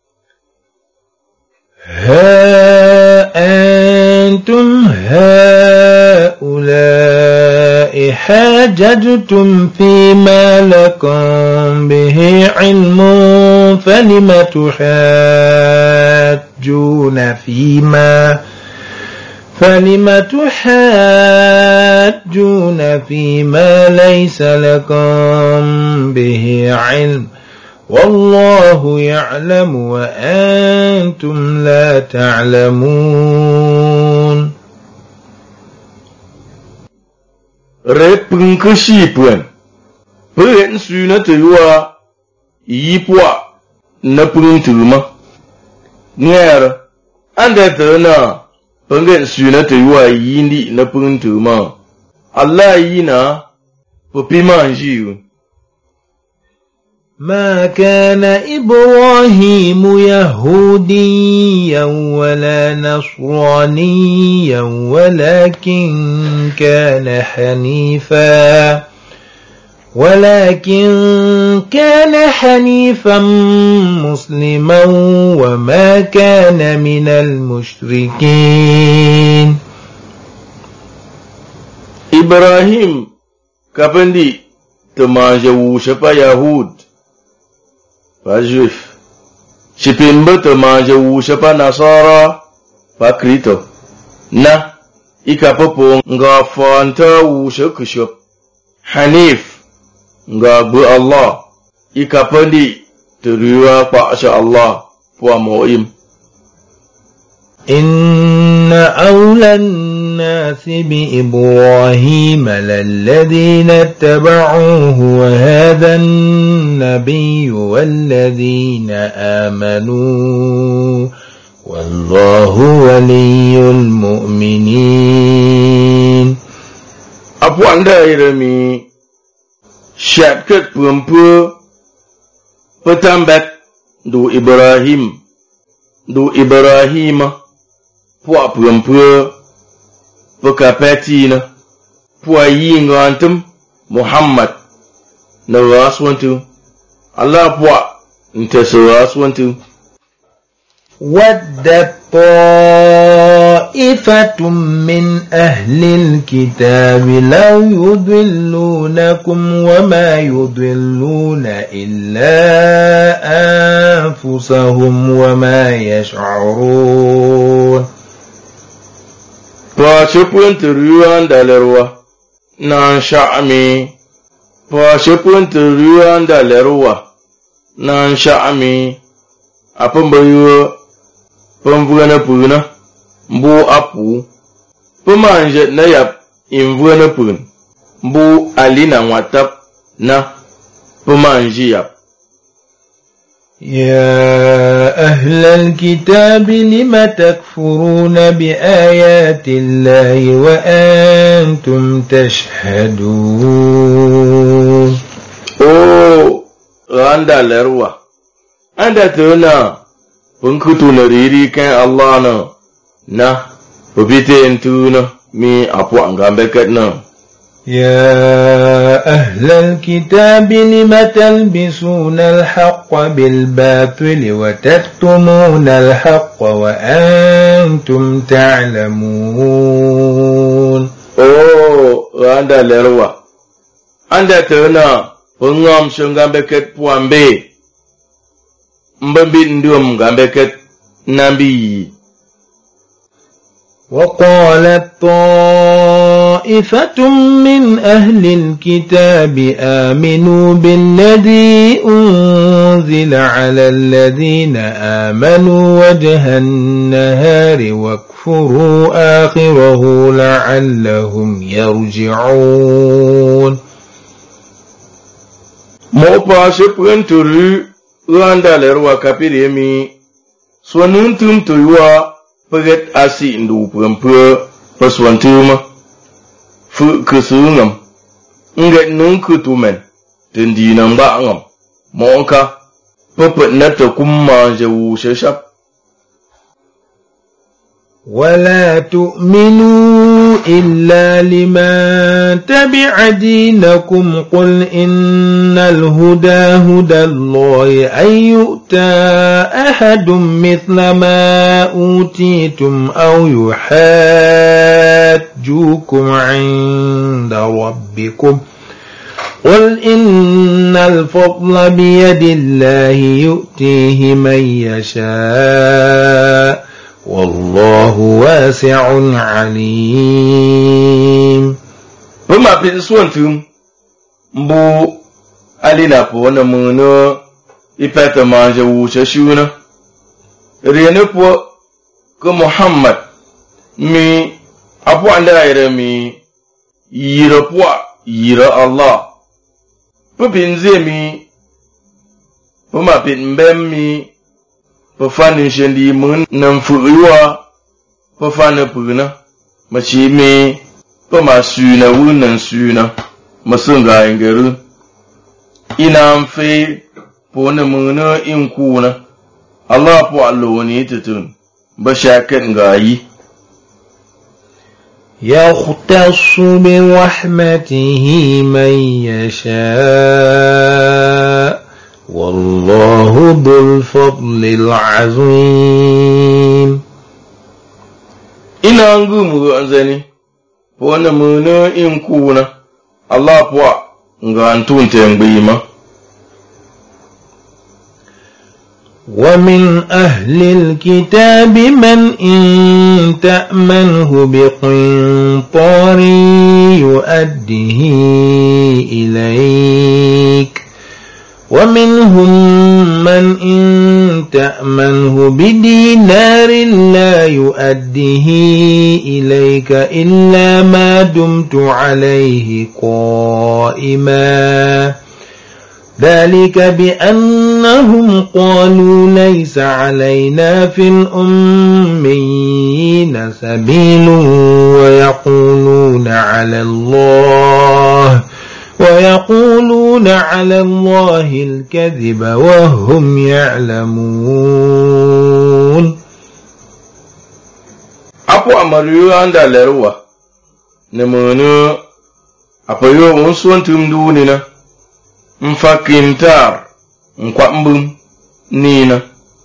ها أنتم هؤلاء حاججتم فيما لكم به علم فلم تحاجون فيما ليس لكم به علم والله يعلم وأنتم لا تعلمون. Repun keshipuan pen sunatwa yipwa na pun tuma ngar anda tana pengen sunatwa yindi na pun tuma Allah yina popimanjiu. ما كان إبراهيم يهوديا ولا نصرانيا ولكن كان حنيفا مسلما وما كان من المشركين. Ibrahim kapendi temanje wushe pa Yahud pa Juif. Shipimbe temanje wushe pa Nasara pa Krito. Na ikapopo nga fanta wushe kushop. Hanif nga gbu Allah ikapendi teriwa pa asha Allah puwa mo'im. إن أولى الناس بإبراهيم للذين اتبعوه وهذا النبي والذين آمنوا والله ولي المؤمنين. Apu anda irami syatkat pempu petambak du Ibrahim puak pempu pekapetina puak yingantem Muhammad na raswantu Allah puak ntesa raswantu. ودت طائفة من أهل الكتاب لو يضلونكم وما يضلون إلا أنفسهم وما يشعرون. Pasipun teruan dalerwa nan sya'mi. Pasipun teruan dalerwa nan sya'mi. Apa mbayu pembuana puna mbu apu pemanje na yap imbuana pun mbu alina watap na pemanje yap. يا أهل الكتاب لم تكفرون بآيات الله وأنتم تشهدون. Oh, randa lerwa. Anda tuna pengkutu nariri kan Allah na pebite entuna mi apu anggambekat na. يا أهل الكتاب لم تلبسون الحق بالباطل وتكتمون الحق وأنتم تعلمون. Oh, anda lerwa. Anda tuna pengam senggambekat puambe. Mbambit ndum gambeket nabi. وقالت طائفة من أهل الكتاب آمنوا بالذي أنزل على الذين آمنوا وجه النهار واكفروا آخره لعلهم يرجعون. Mopa sepenturu Randa lerwa kapiri mi swanuntum tuyua peget asi ndu pempe peswantuma fu kesungam nget nungku tumen tendi namba ngam monka pepet nata kumma jawu sheshap. ولا تؤمنوا إلا لمن تبع دينكم قل إن الهدى هدى الله أن يؤتى أحد مثل ما أوتيتم أو يحاجوكم عند ربكم قل إن الفضل بيد الله يؤتيه من يشاء والله واسع عليم. Pema pinsuantum mbu alina po na muno ipeta manje wushashuna rene po ko Muhammad mi apu anda ire mi yira po yira Allah pupinze mi pema pinbem mi pafani shendi mun nan fuwa pafana puna machi mi pama suna wunan suna masunga ingeru ina mfe pona muna inkuna Allah po alloni tutun bashakan gayi. يختص برحمته من يشاء والله ذو الفضل العظيم. Ina ngumu anzani po na munu in kuna Allah po nga antun tengbi ومن أهل الكتاب من إن تأمنه بقنطار يؤديه إليك ومنهم من إن تأمنه بدينار لا يؤديه إليك إلا ما دمت عليه قائما ذلك بأنهم قالوا ليس علينا في الأميين سبيل ويقولون على الله الكذب وهم يعلمون. Apo amaru anda lerwa nemunu apo yo unsuan tumdu nina mfakintar nkwambum nina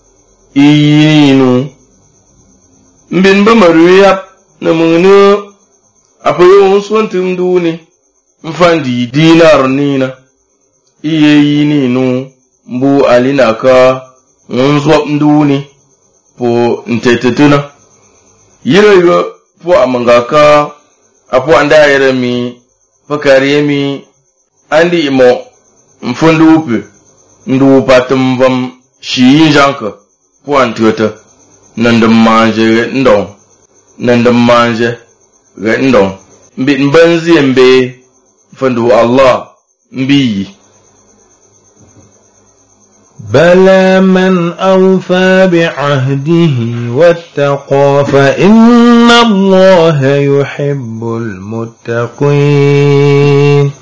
inu mbin bamaru yap nemunu apo yo unsuan tumdu ni mfandi dinar nina iye ninu mbu alina ka unsuan nduni po ntetetuna yiro po amangaka apo anda yeremi pakariyemi andi imo mfundu upe ndu patumvam shi janka po antota nandam manje ga ndong mbi mbanzi mbe mfundu Allah mbi بلى من أوفى بعهده واتقى فإن الله يحب المتقين.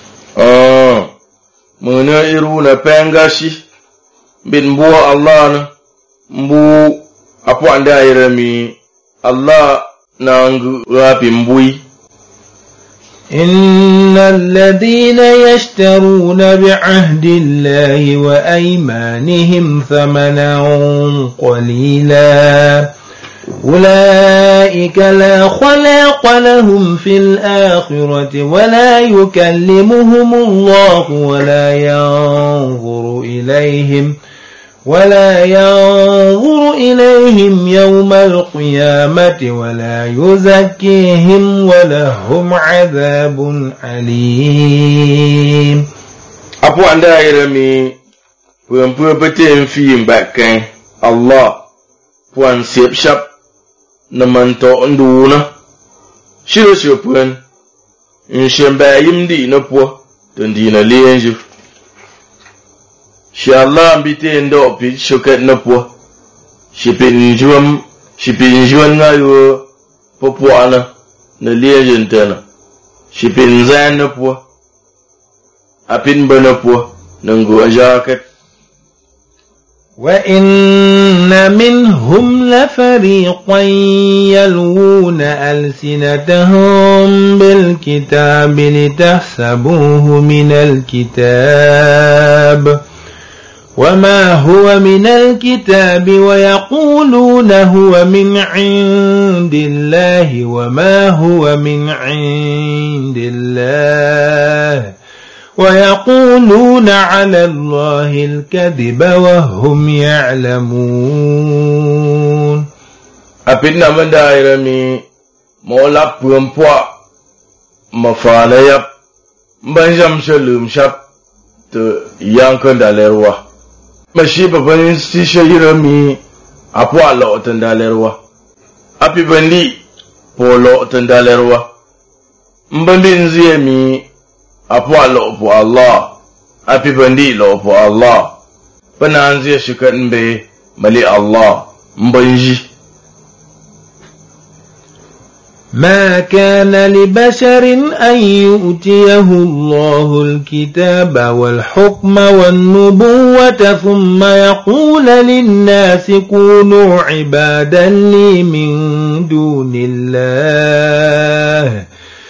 Muna iruna pengashi bin buwa Allah na mbu apo anda irami Allah na ngu rapi mbui. إن الذين يشترون بعهد الله وأيمانهم ثمنا قليلا أولئك لا خلاق لهم في الآخرة ولا يكلمهم الله ولا ينظر إليهم يوم القيامة ولا يزكيهم ولهم عذاب أليم. Apo anda irami puan peten fi mbakkan Allah puan siap shap namanto nduna shiro puan in shamba yimdi na po tondina lenju shi Allah mbite ndo pi shokat na po shipin juam ngayo popo ana na lenju tana shipin zan na po apin bana po nangu ajakat. وإن منهم لفريقا يلوون ألسنتهم بالكتاب لتحسبوه من الكتاب وما هو من الكتاب ويقولون هو من عند الله وما هو من عند الله ويقولون على الله الكذب وهم يعلمون. Apinna manda irami mola pumpwa mafala yap banjam shalum shap to yankan dalerwa mashi baban sisha irami apwa lo tandalerwa api bandi polo tandalerwa mbandi nziemi apwa lo po Allah api bandi lo po Allah pananzi shikan be mali Allah mbanji. ما كان لبشر أن يؤتيه الله الكتاب والحكم والنبوة ثم يقول للناس كونوا عبادا لي من دون الله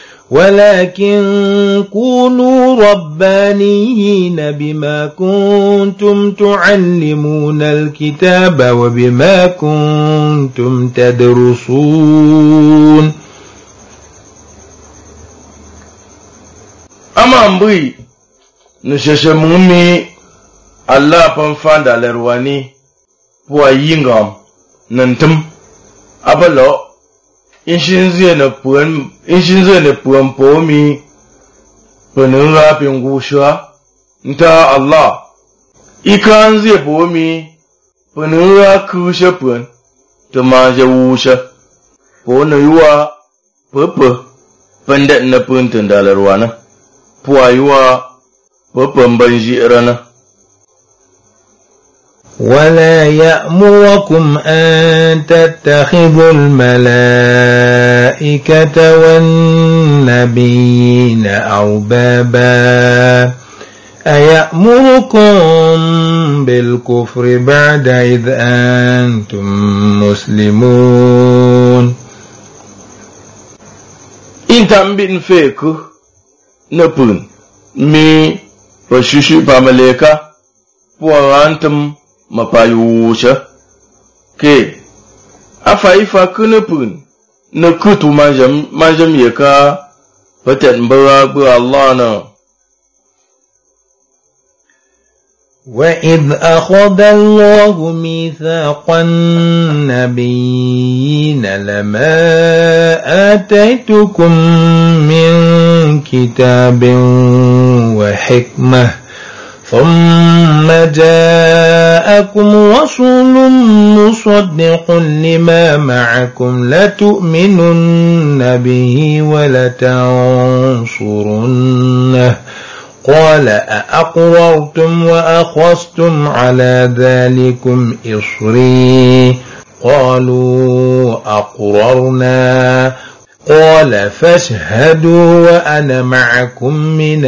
ولكن كونوا ربانيين بما كنتم تعلمون الكتاب وبما كنتم تدرسون. ambui nisheshe mumi Allah panfanda lerwani puwa yingam nantum abalo inshinzie na puan pomi penura pingusha nta Allah ikanzie pomi penura kusha puan temaja wusha pona yuwa pepe pendet na pun tendalerwana puwa yuwa pepe mbanji erana. ولا يأمركم أن تتخذوا الملائكة والنبيين أربابا أيأمركم بالكفر بعد إذ أنتم مسلمون. إنتم بين فيكو نبون مي وشوشو بامليكا وأنتم mapayusha ke afaifa kunupun na kutu manjam yaka patet mbara bu Allah na. وإذ أخذ الله ميثاق النبيين لما آتيتكم من كتاب وحكمة ثم جاءكم رسول مصدق لما معكم لتؤمنن به ولتنصرنه قال أأقررتم وأخذتم على ذلكم إصري قالوا أقررنا قال فاشهدوا وأنا معكم من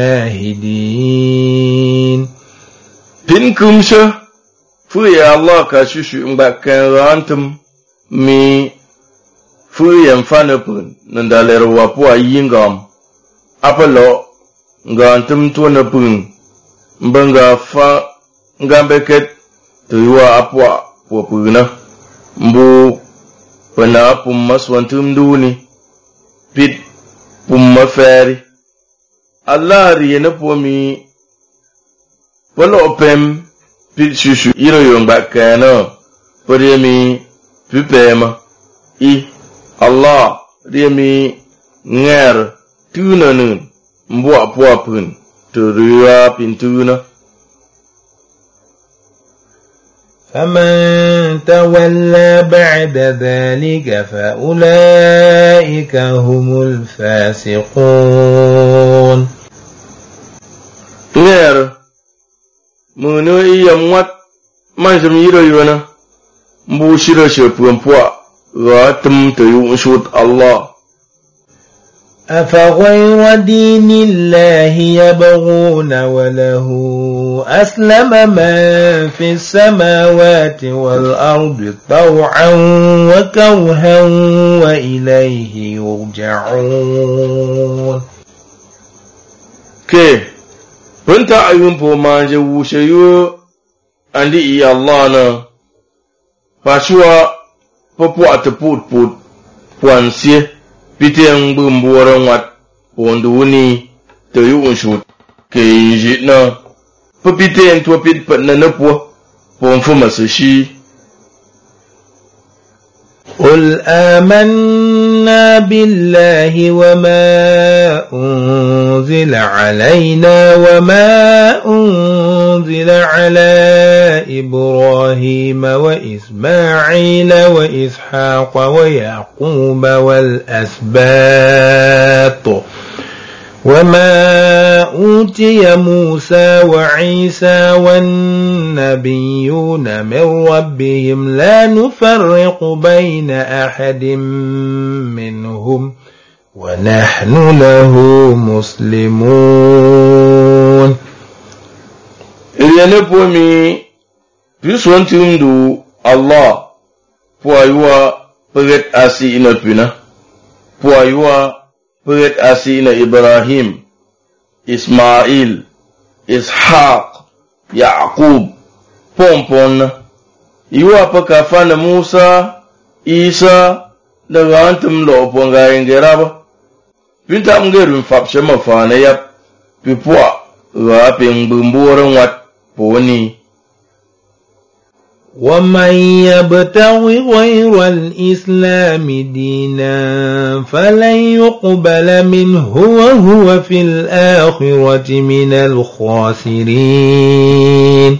الشاهدين. Pinkum sha fuya Allah ka shushu mbakan rantum mi fuya mfana pun nandalero wapua yingam apalo ngantum tuana pun mbanga fa ngambeket tuyua apua wapuna mbu pana pum maswantum duni pit pumma feri Allah riyana pomi polo pem pit shushu iro yomba kana poriemi pipema I Allah riyami nger tunanun mbua puapun turuwa pintuna. فمن تولى بعد ذلك فأولئك هم الفاسقون. Nger munu iya mwat manjam yiro yona mbu shiro shepumpua ratum tuyu shut Allah. أفغير دين الله يبغون وله أسلم من في السماوات والأرض طوعا وكرها وإليه يرجعون. كي بنت أيوم بوما جوشيو عندي إيا الله نا فاشوا بپو أتپوت پوت پوانسيه Piteng bumbuara wat ponduni teyu unshut ke injitna pepiteng tua pit patna nepua pomfuma sashi. قل آمنا بالله وما أنزل علينا وما أنزل على إبراهيم وإسماعيل وإسحاق ويعقوب والأسباط وما أوتي موسى وعيسى والنبيون من ربهم لا نفرق بين أحد منهم ونحن له مسلمون. Iliane pomi piswantundu Allah puayua peget asi ina pina puayua peget asi ina Ibrahim, Ismail, Ishaq, Yaqub pompon iwa pakafana Musa, Isa daga antum lo ponga ingeraba pinta mgerun fapshe mafana yap pipua raping bumburan wat poni. ومن يبتغي غير الإسلام دينا فلن يقبل منه وهو في الآخرة من الخاسرين.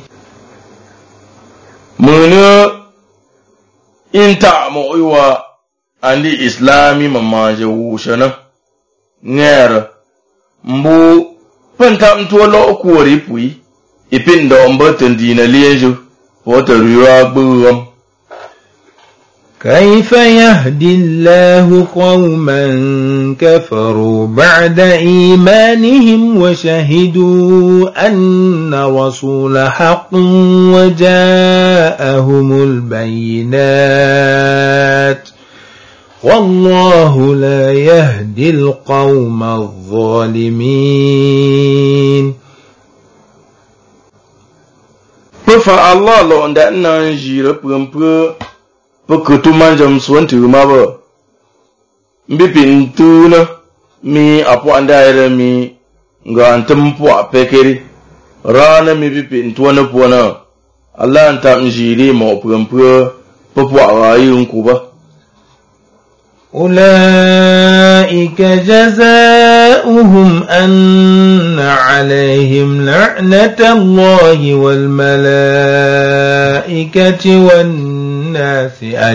Muna inta mo'iwa andi islami mamaje wushana ngera mbu panta mtuolo okuwari pui ipinda mbaten dina lienjo وتريوا بهم. كيف يهدي الله قوما كفروا بعد إيمانهم وشهدوا أن رسول حق وجاءهم البينات والله لا يهدي القوم الظالمين. Fa Allah lo nda nan jira pumpu pukutu manjam swantu maba mbipintuna mi apo andaire mi ngantum po apekeri rana mi bipintu na pona Allah antam jiri mo pumpu popo ayun kuba. أولئك جزاؤهم أن عليهم لعنة الله والملائكة والناس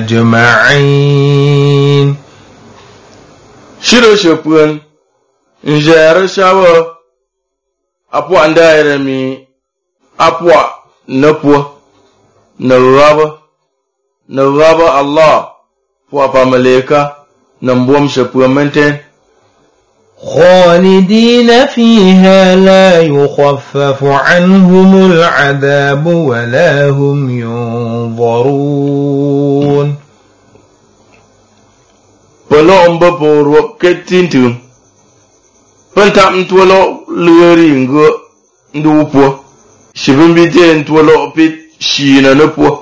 أجمعين. Shiro shopun njara shawa apo andaire mi apo napo naraba Allah po apamalaika نمبوم شبومنتين خالدين فيها لا يخفف عنهم العذاب ولا هم ينظرون. بلو أمبابورو كتينتون بنتام تولو لورينغو ندوبو شبنبيتين تولو بيت شينا نبو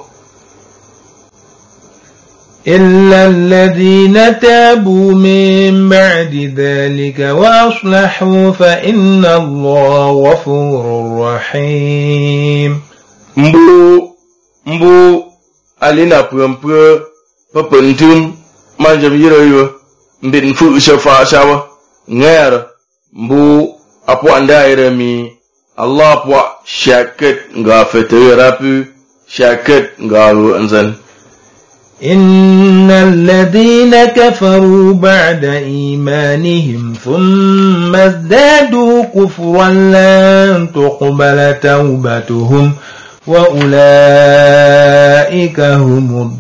إلا الذين تابوا من بعد ذلك وأصلحوا فإن الله غفور رحيم. mbu alina pumpu papuntum manjam yirayo mbin fu shafa shawa ngera mbu apo andaire mi Allah po shaket nga fete rapu shaket nga anzan. إن الذين كفروا بعد إيمانهم ثم ازدادوا كفرا لن تقبل توبتهم وأولئك هم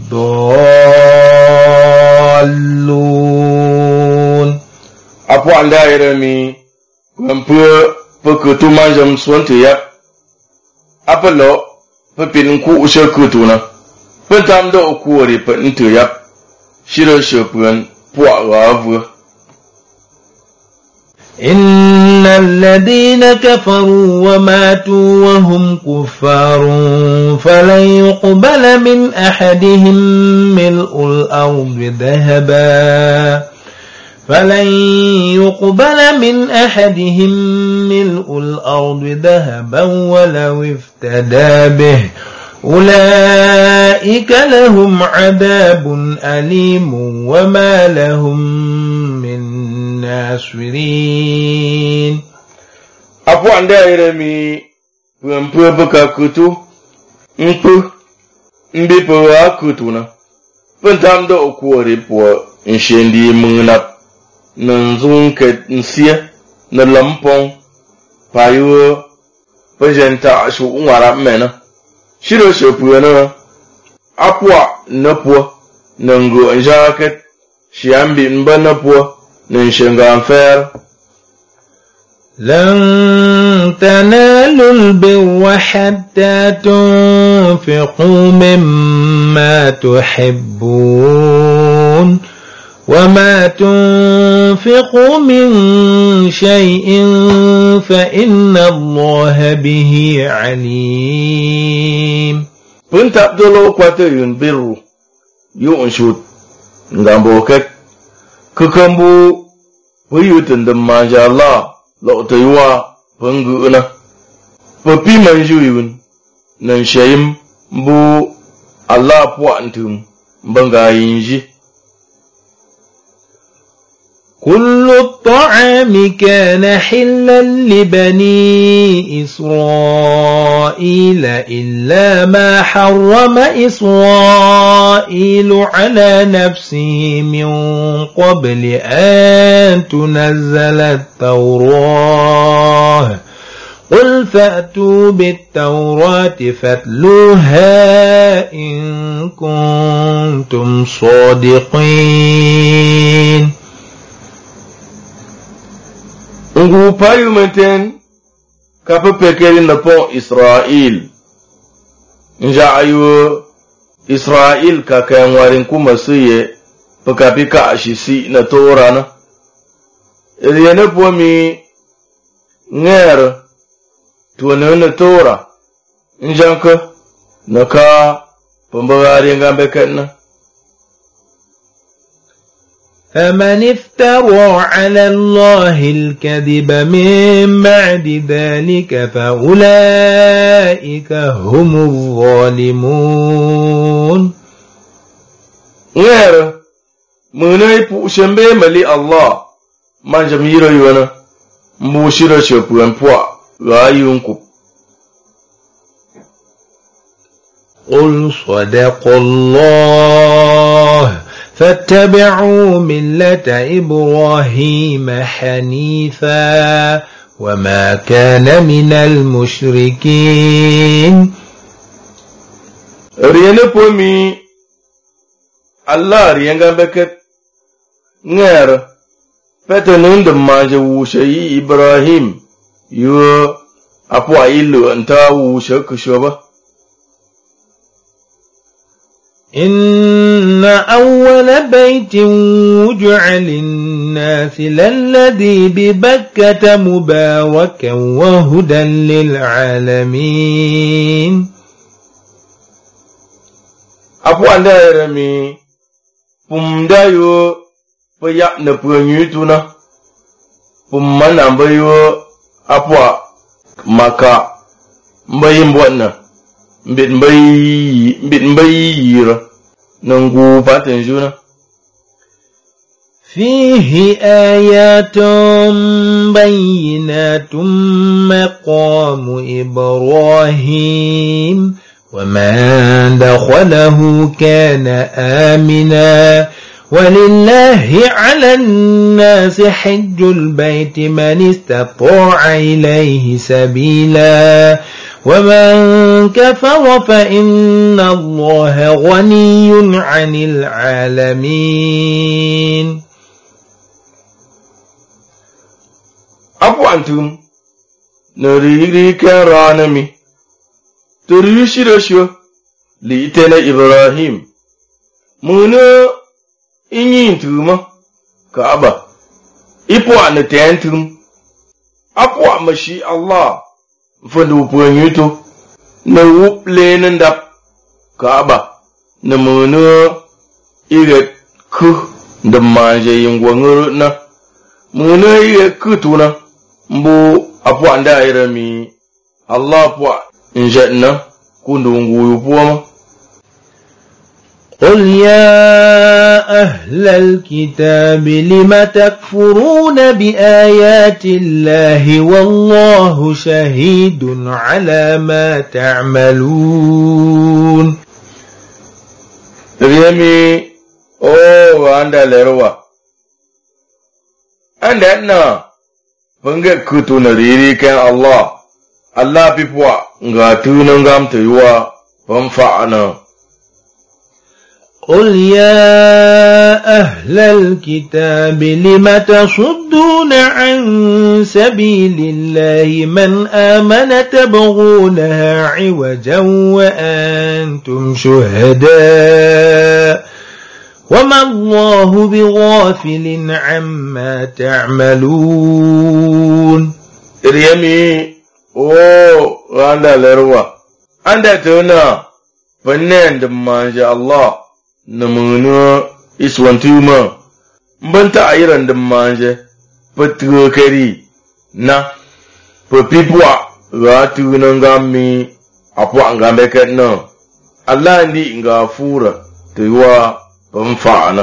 الضالون. Apo andaire mi kwampu pukutu manjam swantu yap apalo pepin ku ushakutuna pentam do okuori pentu yap shiro shopun puawavu. إن الذين كفروا وماتوا وهم كفار فلن يقبل من أحدهم ملء الأرض ذهبا ولو افتدى به أولئك لهم عذاب أليم وما لهم من ناصرين. Apo andaire mi pumpu bukakutu mbipo akutuna pentam do okuori po nshendi munap nanzunket nsia na lampong payo pejenta ashu ngara mena shiro shopuna apwa napo nango njaket shiambi mbanapo ننشنغ أنفير. لن تنالوا البر حتى تنفقوا مما تحبون وما تنفقوا من شيء فإن الله به عليم. Pun tak dulu kuat yun biru yun shoot ngamboket kekambu puyut ndem manja Allah lo taywa penguna pepi manjuyun nan shayim bu Allah puantum bangayinji. كل الطعام كان حلا لبني إسرائيل إلا ما حرم إسرائيل على نفسه من قبل أن تنزل التوراة قل فأتوا بالتوراة فاتلوها إن كنتم صادقين. Ngu payu meten kapa pekeri na pon Israel. Nja ayu Israel ka kayan warin kuma suye pekapi ka ashisi na tora na. Iriya po mi nger tuwana na tora. Njanka na ka pambagari ngambe ketna. فمن افترى على الله الكذب من بعد ذلك فأولئك هم الظالمون. غير مناي بوشمبي ملي الله ما جميرا يوانا موشيرا شبوان بوا غايونكو. قل صدق الله فاتبعوا ملة إبراهيم حنيفا وما كان من المشركين. رينا بومي الله رينا بكت غير فتنون دماج وشي إبراهيم يو أبوا إلو أنتا وشك شوبه. إن أول بيت وجع للناس للذي ببكة مباركا وهدى للعالمين. Apu anda eremi pumdayo payak na punyutuna pummana bayo apua maka mbayimbuana mbit mbayira nangu patenjuna. فيه آيات بينات مقام إبراهيم ومن دخله كان آمنا ولله على الناس حج البيت من استطاع إليه سبيلا ومن كفر فإن الله غني عن العالمين. Apu antum nariri karanami turishirasho li itena Ibrahim muna inyintuma Kaaba ipu anatentum apu amashi Allah fandu puanyuto na wuple nandap Kaaba na muna iret ku da manje yingwanguru na muna iret kutuna mbu apu anda irami Allah pu injatna kundungu yupuama. قل يا أهل الكتاب لم تكفرون بآيات الله والله شهيد على ما تعملون. Riyami anda lerwa anda na pengge kutu na riri kan Allah pipwa ngatu nangam tuywa pamfa'ana. قل يا أهل الكتاب لم تصدون عن سبيل الله من آمن تبغونها عوجا وأنتم شهداء وما الله بغافل عما تعملون. Riyami anda lerwa anda tuna panen manja Allah namunu iswantuma mbanta ayiran manja patru kari na pepipwa ratu ngami apwa ngambe ketna Allah ndi ngafura tuwa pamfana.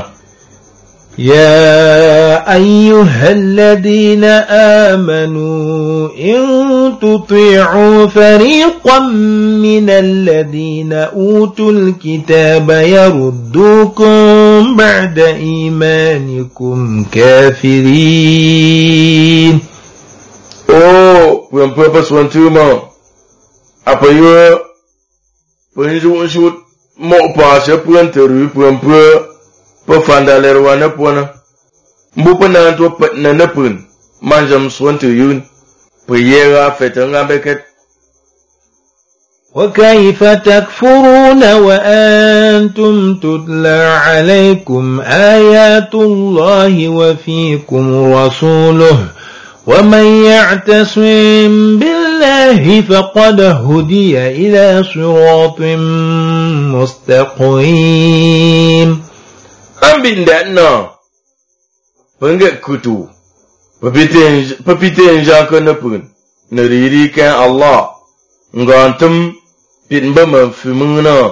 يا أيها الذين آمنوا إن تطيعوا فريقا من الذين أوتوا الكتاب يردوكم بعد إيمانكم كافرين. when purpose want to mo apa yo when you shoot mo pa se puanteru puanpua pa fandaler wana puana mbupa na to pat na napun manjam swantu yun pa yera fetanga beket. وكيف تكفرون وأنتم تتلى عليكم آيات الله وفيكم رسوله ومن يعتصم بالله فقد هدي إلى صراط مستقيم. Ambin dana pengek kutu papiten jangka napun nariri kan Allah ngantem pitba mafimuna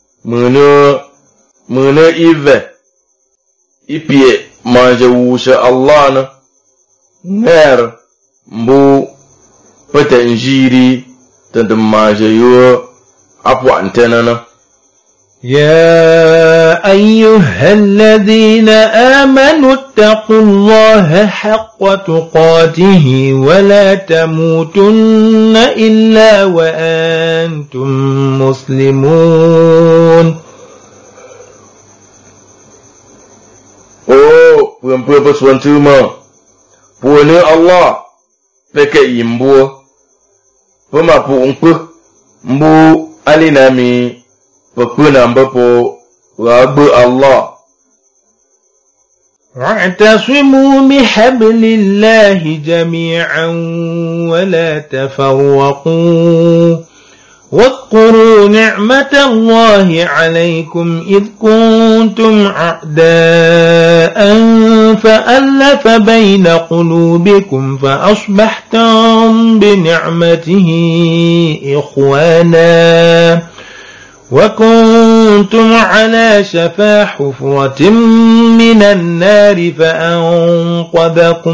muna ive ipie majawusha Allah na ner mbu patanjiri tandamajayo apwa antenana. يا أيها الذين آمنوا اتقوا الله حق تقاته ولا تموتن إلا وأنتم مسلمون. Purpose want to ma puane Allah peke imbu pema pu mbu alinami pekuna mbapo wabu Allah. واعتصموا بحبل الله جميعا ولا تفرقوا واذكروا نعمة الله عليكم إذ كنتم أعداء فألف بين قلوبكم فأصبحتم بنعمته إخوانا وكنتم على شفا حفرة من النار فأنقذكم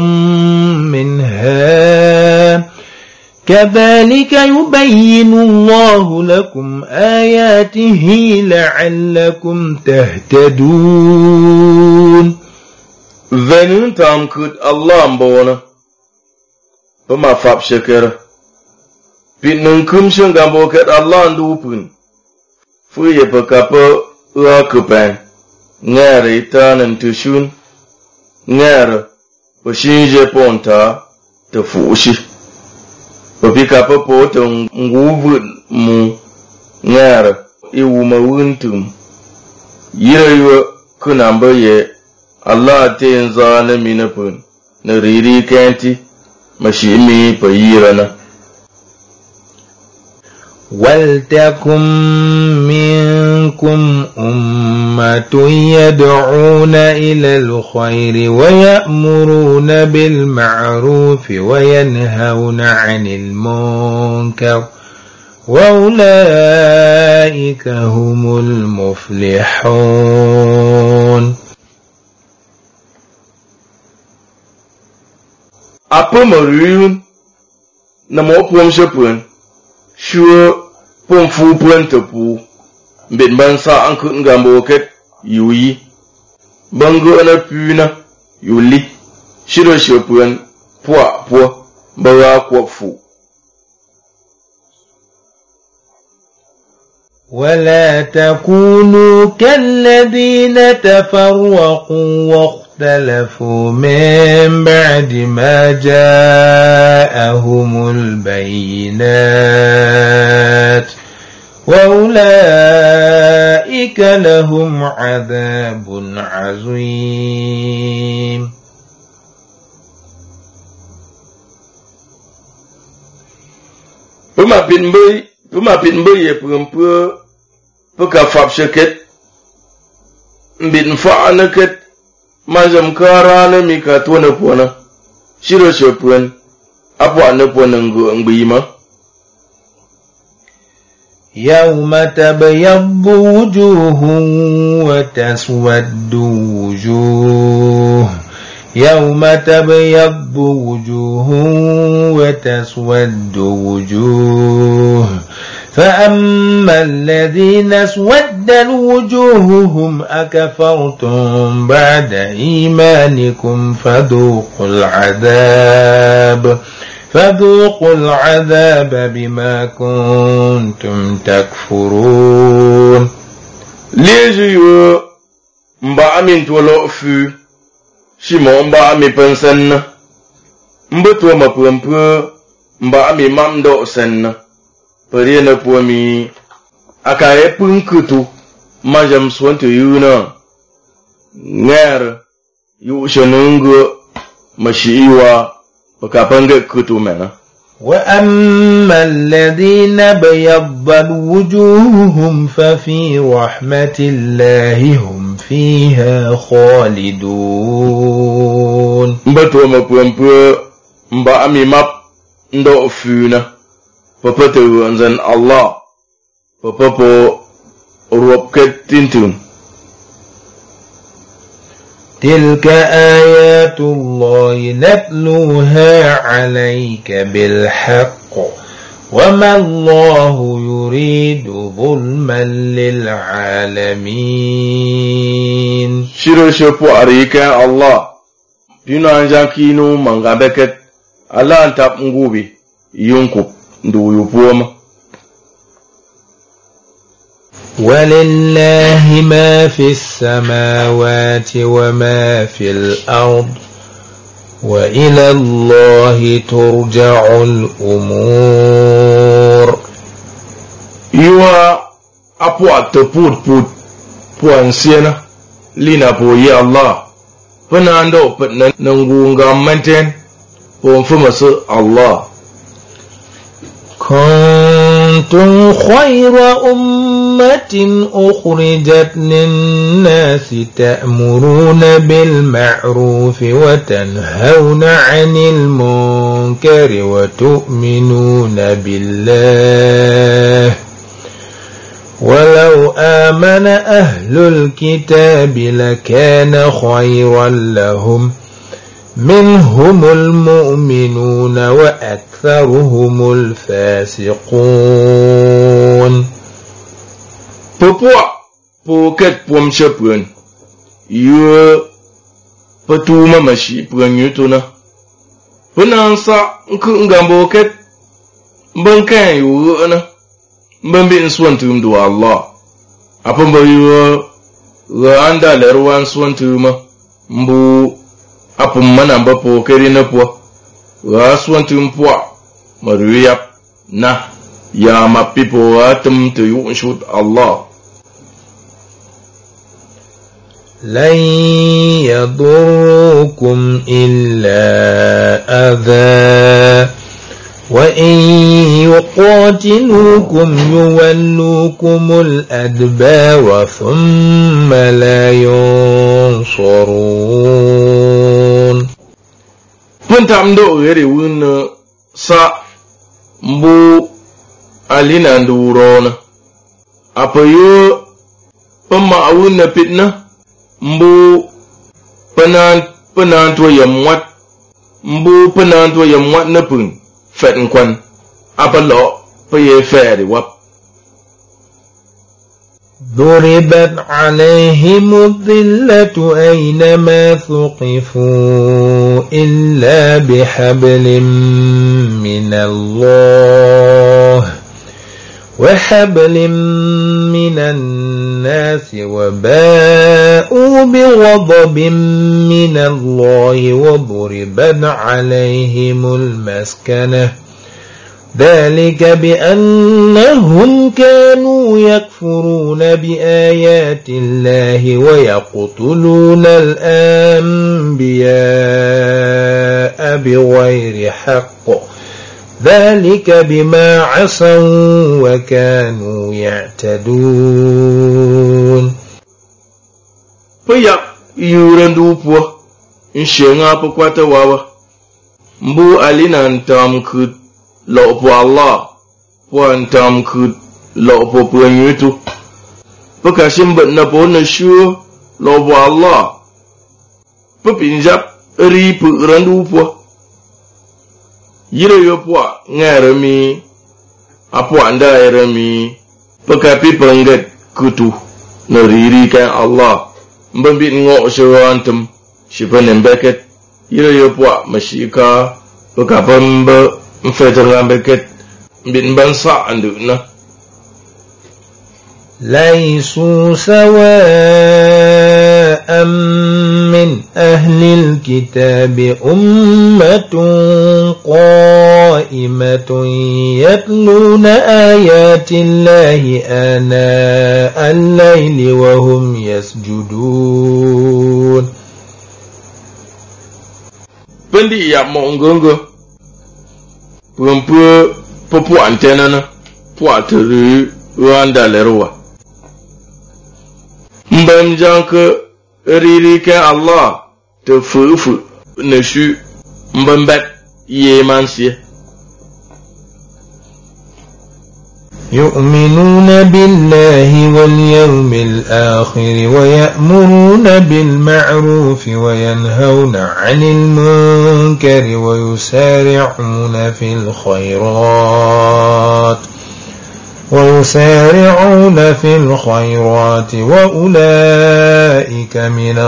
منها كذلك يبين الله لكم آياته لعلكم تهتدون. Venun tam kud Allah mbona pema fap shekera pinun kum shengambo ket Allah ndupun fuye pakapa uakupan ngare tanan tushun ngare oshinje ponta tefushi opikapa potong nguvu mu ngare iwuma wuntum yire kunamba ye Allah tenza na minapun na riri kanti mashimi payirana. ولتكن منكم أمة يدعون إلى الخير ويأمرون بالمعروف وينهون عن المنكر وأولئك هم المفلحون. Apa mariun na mo pom shepun sure pom fu pon tepu mbin ban sa an kun gambo ket yuyi bango na puna yuli shiro shepun po bawa ko fu. ولا تكونوا كالذين تفرقوا واختلفوا من بعد ما جاءهم البينات وأولئك لهم عذاب عظيم. Puma pinbe ye pumpu puka fap sheket mbin fa anaket majam kara na mika tona pona shiro shepuen apwa ne po ngwima يوم تبيض وجوه وتسود وجوه يوم تبيض وجوه وتسود وجوه فأما الذين اسودت وجوههم أكفرتم بعد إيمانكم فذوقوا العذاب بما كنتم تكفرون. ليجيو مبا أمين تولو فو شمو مبا أمي بنسن مبتو مبومبو مبا أمي مامدو سن perina puami akaye punkutu majam swantu yuna nger yu shanungu mashiwa pakapanga kutu mena. وأما الذين بيضت وجوههم ففي رحمة الله هم فيها خالدون. مبتو مبومبو مبا أمي ماب ndo funa papato anzan Allah papapo ruwabket tintun. تلك آيات الله نتلوها عليك بالحق وما الله يريد ظلما للعالمين. شيرو شوفو أريكا الله دينو أنجاكينو منغابكت الله أنتاب نغوبي ينكب ندو يبوما. ولله ما في السماوات وما في الأرض وإلى الله ترجع الأمور. يوا أبو أتبوت puansiana lina po ya Allah penando petna nanggunga manten po mfumase Allah. كنتم خير أمة أخرجت للناس تأمرون بالمعروف وتنهون عن المنكر وتؤمنون بالله ولو آمن أهل الكتاب لكان خيرا لهم منهم المؤمنون وأكثرهم الفاسقون. Pupua poket pom shepun yu patuma mashi pun yutuna punansa ngambo ket bankan yu na mbin swantum do Allah apamba yu ga anda lerwan swantuma mbu apum mana mbapo kerina po ga swantum po maruyap na ya mapipo atum to yushud Allah. لن يضركم إلا أذى وإن يقاتلوكم يولوكم الأدبار ثم لا ينصرون. Puntamdo yeri wun sa mbu alina ndurona apayo pama awun pitna mbu penanto yamwat mbu penanto yamwat na pun fet nkwan apalo paye feri wap. ضربت عليهم الذلة أينما ثقفوا إلا بحبل من الله وحبل من الناس وباءوا بغضب من الله وضربت عليهم المسكنة ذلك بأنهم كانوا يكفرون بآيات الله ويقتلون الأنبياء بغير حق ذلك بما عصوا وكانوا يعتدون. Paya yurandu po inshenga pokwata wawa mbu alinan tam khut lo po Allah puan tam khut lo po puan yutu paka simbat na po na shu lo po Allah pepinjap ri pu randu po yire yo po ngarami apo anda erami paka pi panggat kutu na riri kan Allah mbambit ngo shawantum shipan embaket yire yo po mashika paka pamba mfetan embaket bin bansa anduna ليسوا سواء من أهل الكتاب أمة قائمة يتلون آيات الله آناء الليل وهم يسجدون Pendi ya mongongo pumpu popu antena na puatru Rwanda lerwa mbam janka riri ka Allah te fufu na shu mbam bat yemansi يؤمنون بالله واليوم الآخر ويأمرون بالمعروف وينهون عن المنكر ويسارعون في الخيرات وأولئك من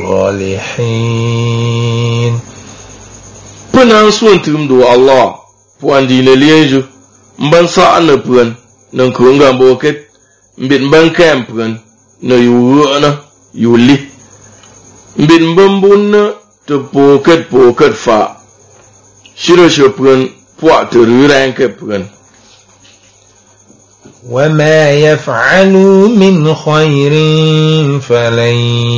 الصالحين. Punan suantum do Allah puan di lelienju mban sa na puan nan kunga boket mbit mban kam puan na yuana yuli mbit mbambun to poket fa shiro puan puat ruranke puan وما يفعلوا من خير فلن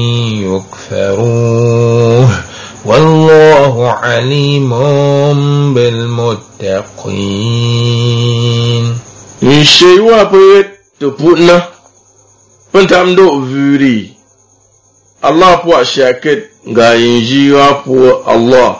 يكفروه والله عليم بالمتقين. Shewa poet to putna pentam do vuri Allah puat syakit ga injiwa pu Allah.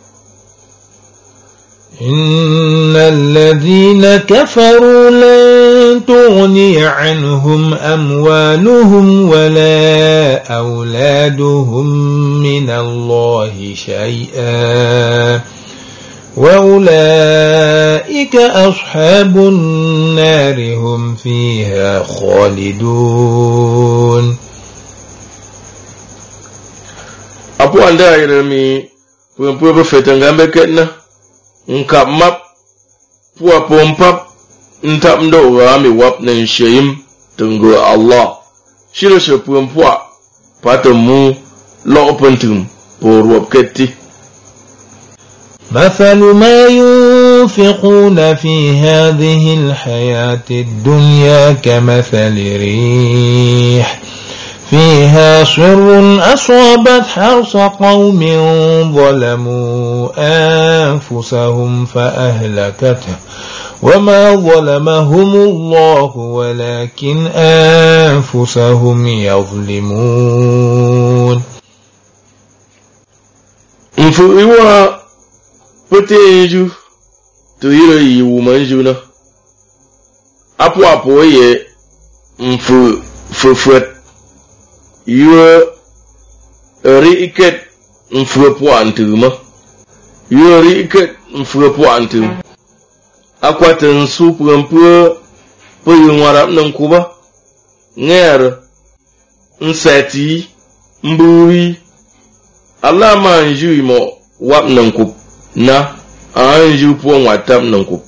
إن الذين كفروا لن تغني عنهم أموالهم ولا أولادهم من الله شيئا وأولئك أصحاب النار هم فيها خالدون. Apo anda irami puan fetangam beketna nkap map puwa pompap ntap ndo rami wap nan shayim tunggu Allah shiro puan puwa patamu lo pentum por wap ketti. مثل ما ينفقون في هذه الحياة الدنيا كمثل ريح فيها صر أصابت حرث قوم ظلموا أنفسهم فأهلكته وما ظلمهم الله ولكن أنفسهم يظلمون. Mfuiwa peteju to yiro yiwu manjuna apo ye mfu fufuet yue riiket mfue puantuma yue riiket mfue puantum akwatan su puampue puyung warap nang kuba nger nsati mburi Allah manju mo wap nang kub na anju puang watam nang kub.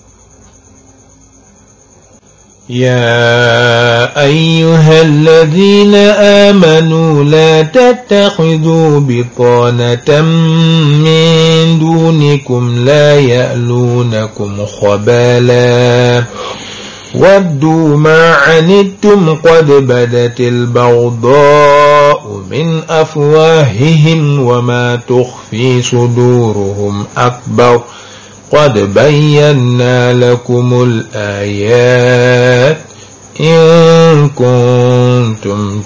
يا أيها الذين آمنوا لا تتخذوا بطانة من دونكم لا يألونكم خبالا ودوا ما عنتم قد بدت البغضاء من أفواههم وما تخفي صدورهم أكبر قد بينا لكم الآيات إن كنتم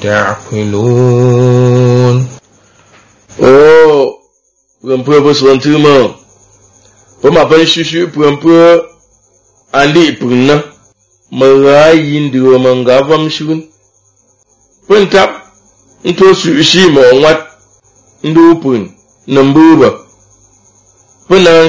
تعقلون. Gampu bersuantuma Pema pen shishu pumpu andi punna magayin diwa mangavam shun puntap into su shi mo wat ndu pun nambuba punan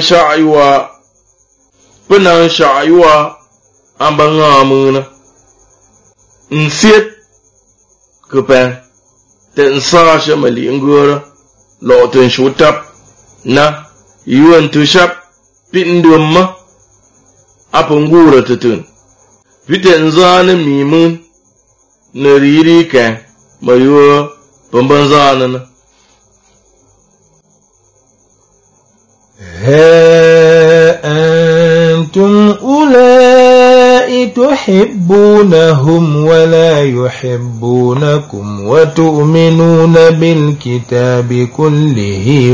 sha'aywa ambanga amuna nsiet kupan ten sa shamali ngora lo ten shutap na yuan tushap pindumma apungura tutun viten zana mimun na riri kan mayuwa bamban zana na ها أنتم أولئك تحبونهم ولا يحبونكم وتؤمنون بالكتاب كله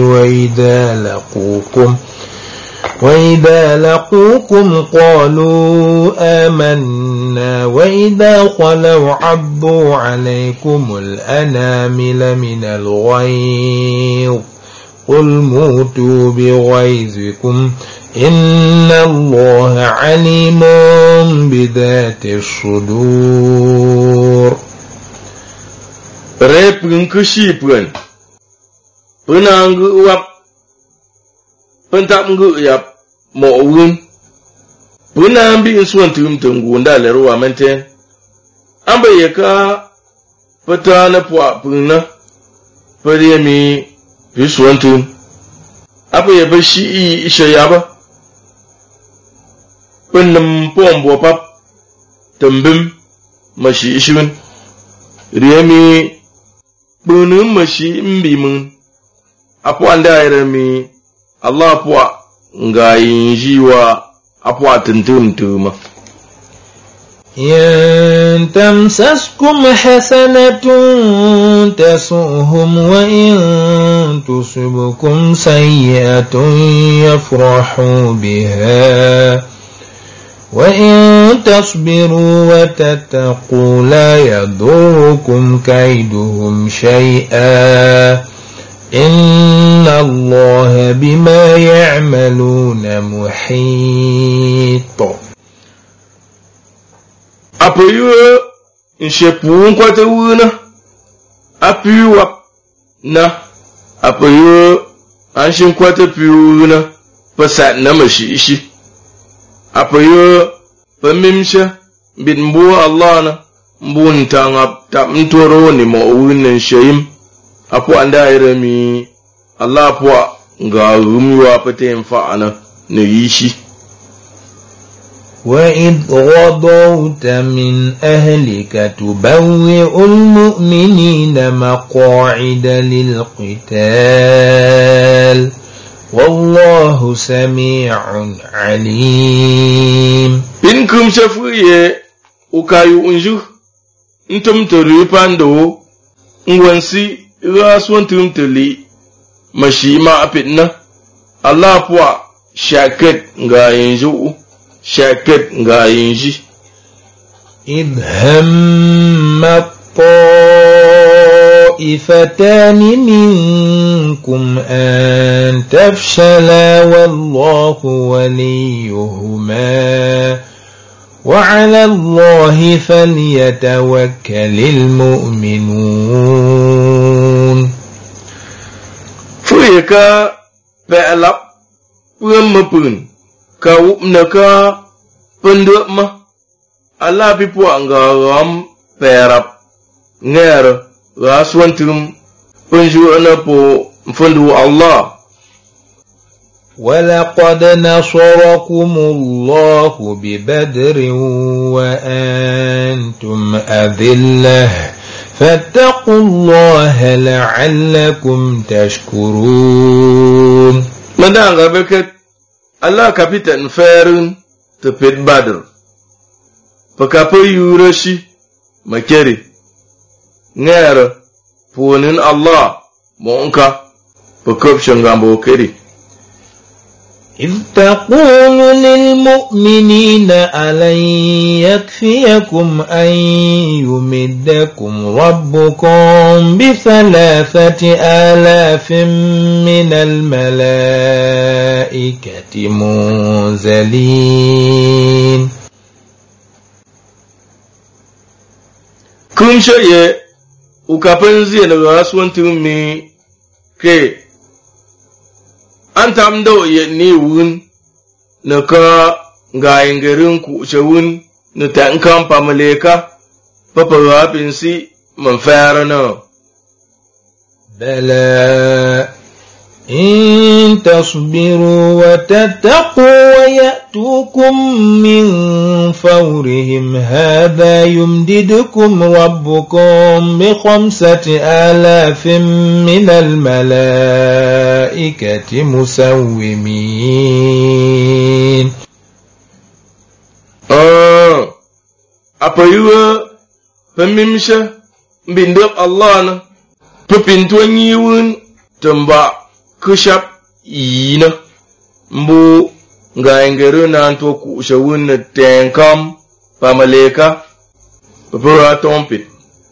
وإذا لقوكم قالوا آمنا وإذا خلوا عضوا عليكم الأنامل من الغيظ قل موتوا بغيظكم إن الله عليم بذات الصدور. Repun kusipun penanggu wap pentak nggu yap mo'un penambi insuan tum gunda leru amenten ambe yaka petana puak puna periami insuan tum apa ya beshi ishayaba penam pombo pap tembem mashi ishun riami bunum mashi mbimun apo anda irami Allah puak ngayin jiwa apa tentum. إن تمسسكم حسنة تسؤهم وإن تصبكم سيئة يفرحوا بها وإن تصبروا وتتقوا لا يضركم كيدهم شيئا إن الله بما يعملون محيط. Apoyo nshepu kwata wuna apiwa na apoyo anshin kwata piwuna pasa na mashi ishi apoyo pamimsha bin mbu Allah na mbu ntanga mtoro ni mawunan shayim apo anda irami Allah apo nga rumiwa pate mfa'ana na yishi. وإذ غضوت من أهلك تبوئ المؤمنين مقاعد للقتال والله سميع عليم. إنكم شفوية ukayu unju ntum toripando ngwansi raswan tumtuli mashima apitna Allah pwa shaket nga yinju shaket nga yinji. إذ هم الطائفتان منكم أن تفشلا والله وليهما وعلى الله فليتوكل المؤمنون. فيك فعلب ومبن كاوبنك pendukma Allah pipu anggaram perap nger raswantum penjuana po mfundu Allah. ولقد نصركم الله ببدر وأنتم أذلة فاتقوا الله لعلكم تشكرون. Mandanga beket Allah kapitan ferun tepit Badr pakapo yurashi makeri ngera punin Allah monka pakop shangambo keri. إذ تقول للمؤمنين ألن يكفيكم أن يمدكم ربكم ب3,000 من الملائكة منزلين kun shaye ukapin zai na rasuwantin mi ke an tamdo ya ni wun na ka ga ingarin ku shawun na ta kan pamaleka papa rabin si man fara na بلى إن تصبروا وتتقوا ويأتوكم من فورهم هذا يمددكم ربكم ب5,000 من الملائكة مسومين apayuwa pamimsha bindab Allah na pupintuan yiwun tamba kushap yina mbu ga ingere na anto ku shawun na tenkam pamaleka pura tompit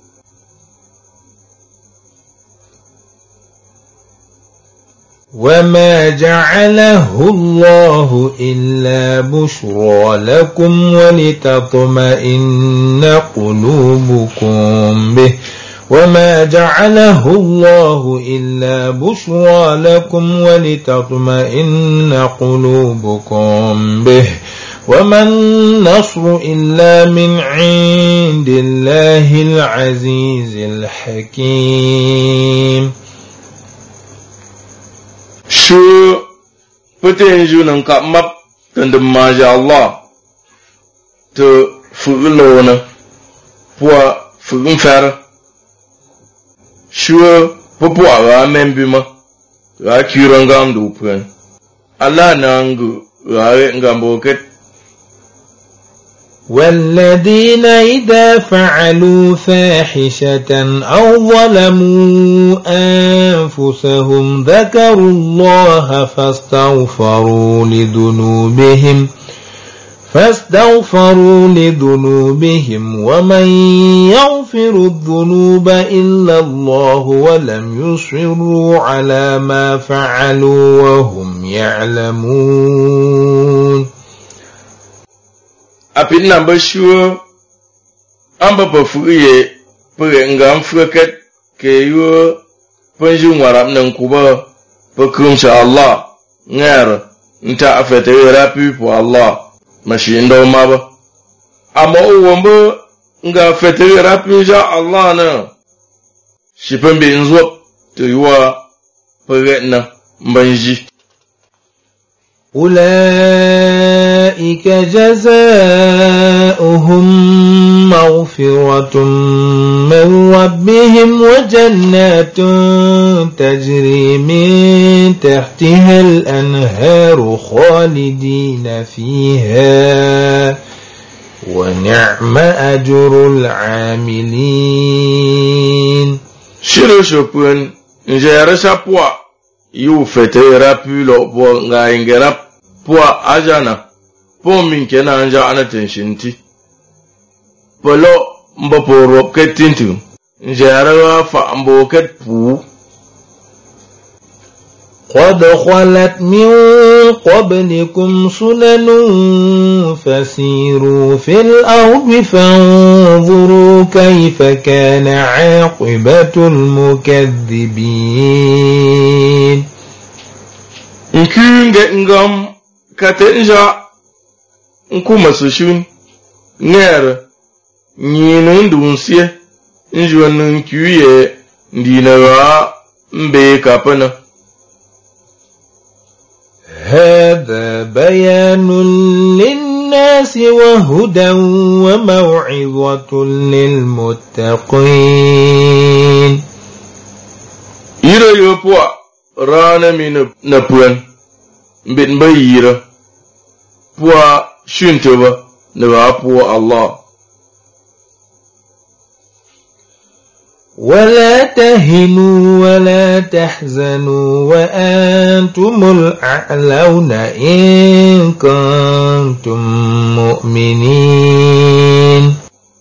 وما جعله الله إلا بشرى لكم ولتطمئن قلوبكم به وما جعله الله إلا بشرى لكم ولتطمئن قلوبكم به وما النصر إلا من عند الله العزيز الحكيم شو بتنجو ننكا مب تندم جاء الله تفغلونا بوا فغنفر شو بوا غامبما غاكيرنغام دوبن الله نانغو غامبوكت والذين إذا فعلوا فاحشة أو ظلموا أنفسهم ذكروا الله فاستغفروا لذنوبهم ومن يغفر الذنوب إلا الله ولم يصروا على ما فعلوا وهم يعلمون apin na ba shuo an ba ba fuye pere ngam fuket ke yo panju warab nan kuba pakum sha Allah ngar nta afete rapi po Allah mashi ndo ma ba amma uwombo nga fete rapi sha Allah na shi pambe nzo to yuwa pere na mbanji أولئك جزاؤهم مغفرة من ربهم وجنات تجري من تحتها الأنهار خالدين فيها ونعم أجر العاملين شيرو شوبون نجارة شابوا yu fete rapi lo bo nga ingera pua ajana po minke na anja anatin shinti polo mbapo rob ketintu njara fa mbo ket pu قد خلت من قبلكم سنن فسيروا في الأرض فانظروا كيف كان عاقبة المكذبين nkunge ngam katenja nkuma sushun ner nyinu ndunsie njwanu nkuye ndinawa mbe kapana هذا بيان للناس وهدى وموعظة للمتقين ira yopwa rana min na puan bin bayira pwa shintoba na pwa Allah ولا تهنوا ولا تحزنوا وأنتم الأعلون إن كنتم مؤمنين.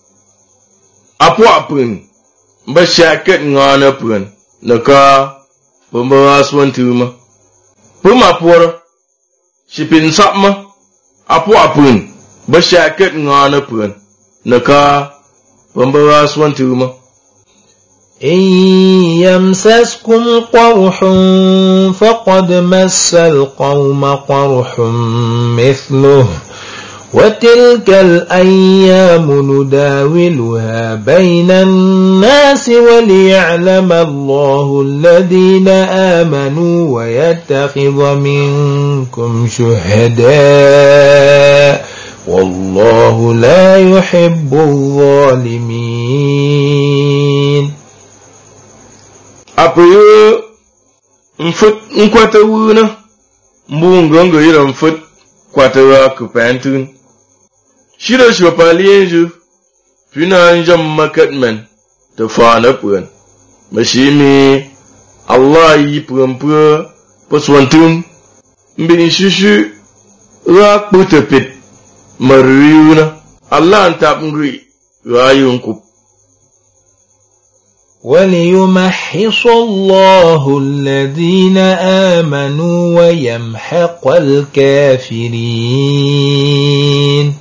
Apapun bersyakat ngana pun naka pemberasuan terima. Pemapur sipin sakma apapun bersyakat ngana pun naka pemberasuan terima. إن يمسسكم قرح فقد مس القوم قرح مثله وتلك الأيام نداولها بين الناس وليعلم الله الذين آمنوا ويتخذ منكم شهداء والله لا يحب الظالمين. Apa yo mfut nkwata wuna mbungongo yira mfut kwata wa kupantun shiro shopalienju pina njam makatman te fana pun mashimi Allah yi pumpu poswantun mbin shushu ra putepit mariyuna Allah antap ngri rayunkup. وليمحص الله الذين آمنوا ويمحق الكافرين.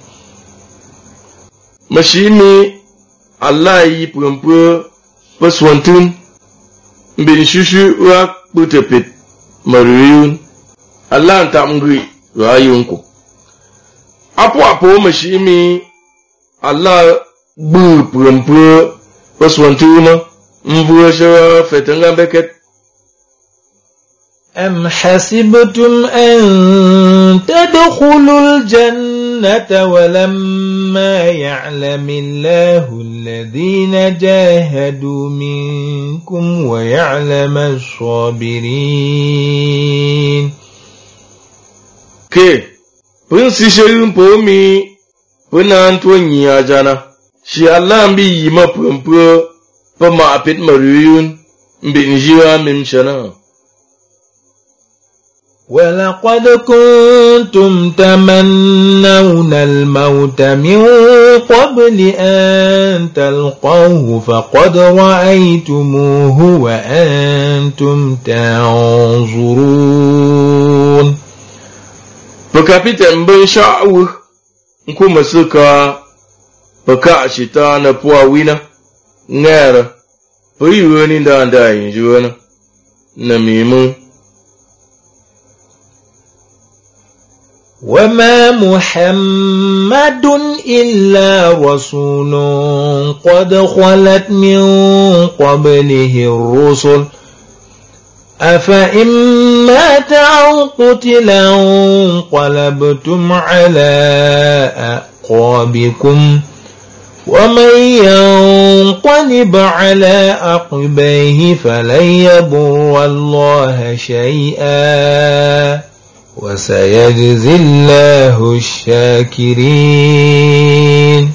Mashimi Allah yi pumpu poswantun mbin shushu ra putepit mariyun Allah antap ngri rayunkup. Apo mashimi Allah bu pumpu poswantun mvusha fetanga beket. أم حسبتم أن تدخلوا الجنة ولما يعلم الله الذين جاهدوا منكم ويعلم الصابرين. Ke pun sisherin pomi pun antuanyi ajana shi Allah mbi yima pumpu pama apit mariyun mbin jiwa mimshana. ولقد كنتم تمنون الموت من قبل أن تلقوه فقد رأيتموه وأنتم تنظرون. Pakapita mbin sha'u nkuma suka paka shitana puwa wina ngara puyuwani da yinjuwana na mimu. وما محمد إلا رسول قد خلت من قبله الرسل أفإن مات أو قتل انقلبتم على أعقابكم ومن ينقلب على عقبيه فلن يضر الله شيئا وسيجزي الله الشاكرين.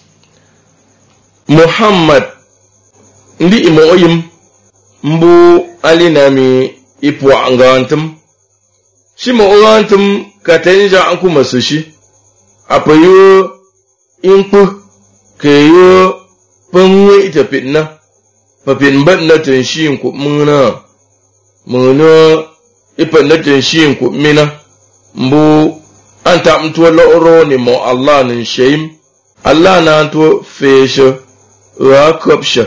Muhammad ndi imoyim mbu alinami ipu angantum shimo angantum katenja anku masushi apayo inku keyo pamwe itapitna papin badna tenshin ku muna ipan tenshin ku mina mbu anta mtu loro ni mo Allah nin shayim Allah na to fesha rakabsha.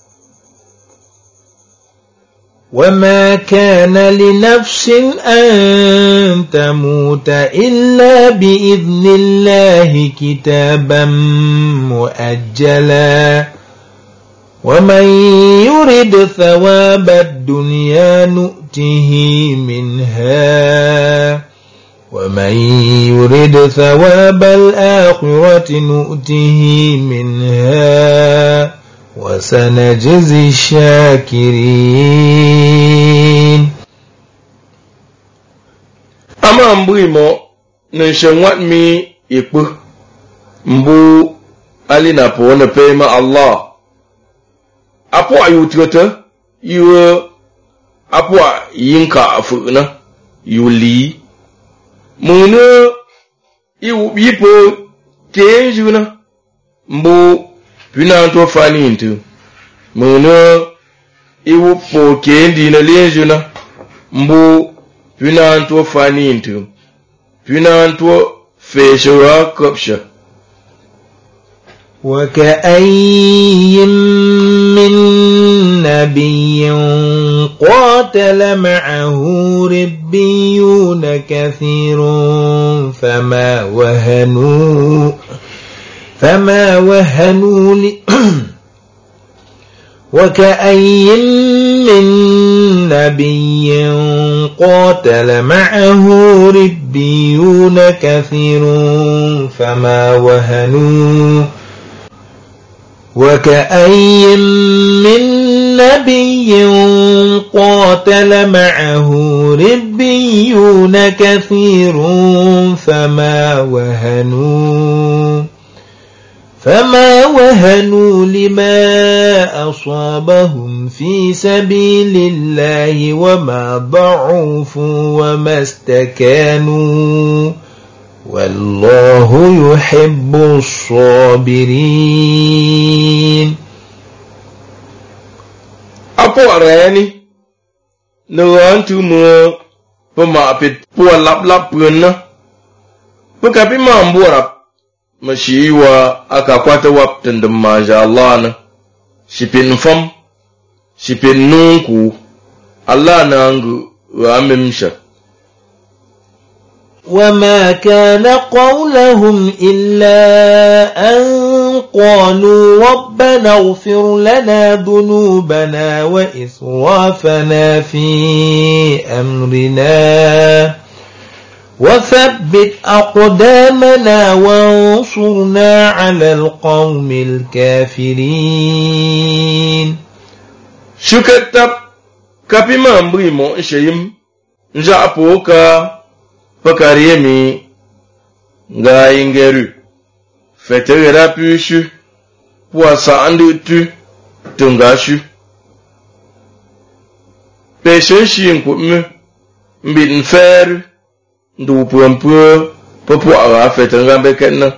وما كان لنفس أن تموت إلا بإذن الله كتابا مؤجلا ومن يرد ثواب الدنيا نؤته منها ومن يرد ثواب الآخرة نؤته منها وسنجزي الشاكرين. Ama mbuimo nshangwat mi ipu mbu alina pona pema Allah apua yu trete yu apua yinka funa yu li munu yu bipo kenjuna mbu pinanto fani intu munu yu po kendi na lenjuna mbu pinanto fani intu pinanto feshura kopsha وكأي من نبي قاتل معه ربيون كثير فما وهنوا وكأي من نبي قاتل معه ربيون كثير وكأي من نبي قاتل معه ربيون كثير فما وهنوا لما أصابهم في سبيل الله وما ضعفوا وما استكانوا والله يحب الصابرين. Apo arani nuantu mu pemapit puan lap puna pekapi mambuarap mashiwa akakwata wap tendem maja Allah na sipin fam sipin nunku Allah nangu wa amimsha وما كان قولهم إلا أن قالوا ربنا اغفر لنا ذنوبنا وإسرافنا في أمرنا وثبت أقدامنا وانصرنا على القوم الكافرين. شكتب كبما مبرمو شيم جاءبوكا Pakariemi nga ingeru fetere pushu puasa andu tu tungashu peshenshi nkumu mbin fer ndu puampu popua fetere bekena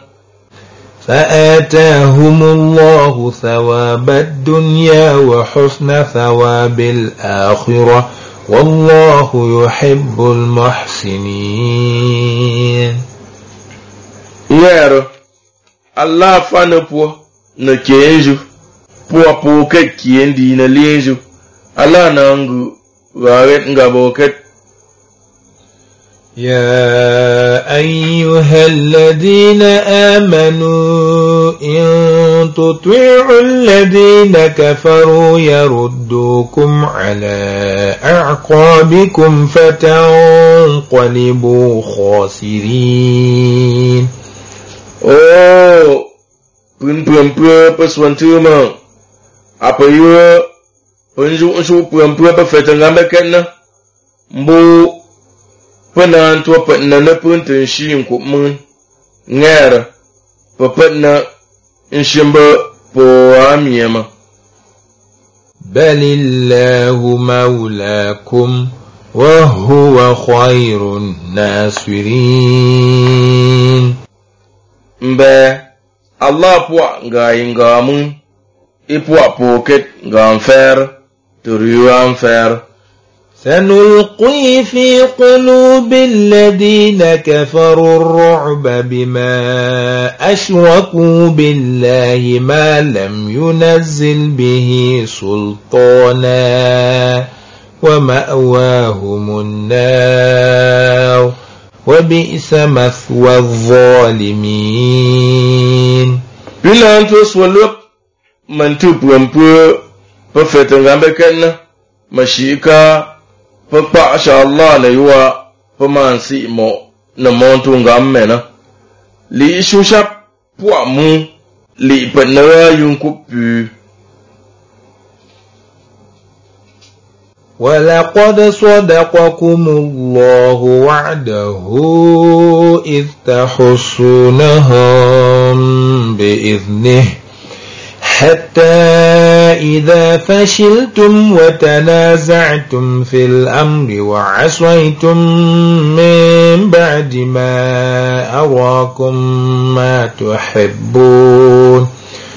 فآتاهم الله ثواب الدنيا وحسن ثواب الآخرة والله يحب المحسنين. Yero Allah fana po na kenju po ke kiendi na lenju Allah nangu waret ngaboket. يا أيها الذين آمنوا إن تطيعوا الذين كفروا يردوكم على أعقابكم فتنقلبوا خاسرين. Oh, pun peswantuma apa yo penju pun perfetangambekenna mbu Penan tua petna na punten shi ku mun ngara petna inshimba po amiyama balillahu maulakum wa huwa khairun nasirin. Mbe Allah po nga inga mun ipo poket nga amfer turiwa amfer سنلقي في قلوب الذين كفروا الرعب بما أشركوا بالله ما لم ينزل به سلطانا ومأواهم النار وبئس مثوى الظالمين. Bila antu swalop mantu puampu perfetangambekenna mashika Papa sha Allah na yuwa pamansi mo na montu ngammena li shushap pwa mu li panara yunkupu. ولقد صدقكم الله وعده إذ تحسونهم بإذنه حتى إذا فشلتم وتنازعتم في الأمر وعصيتم من بعد ما أراكم ما تحبون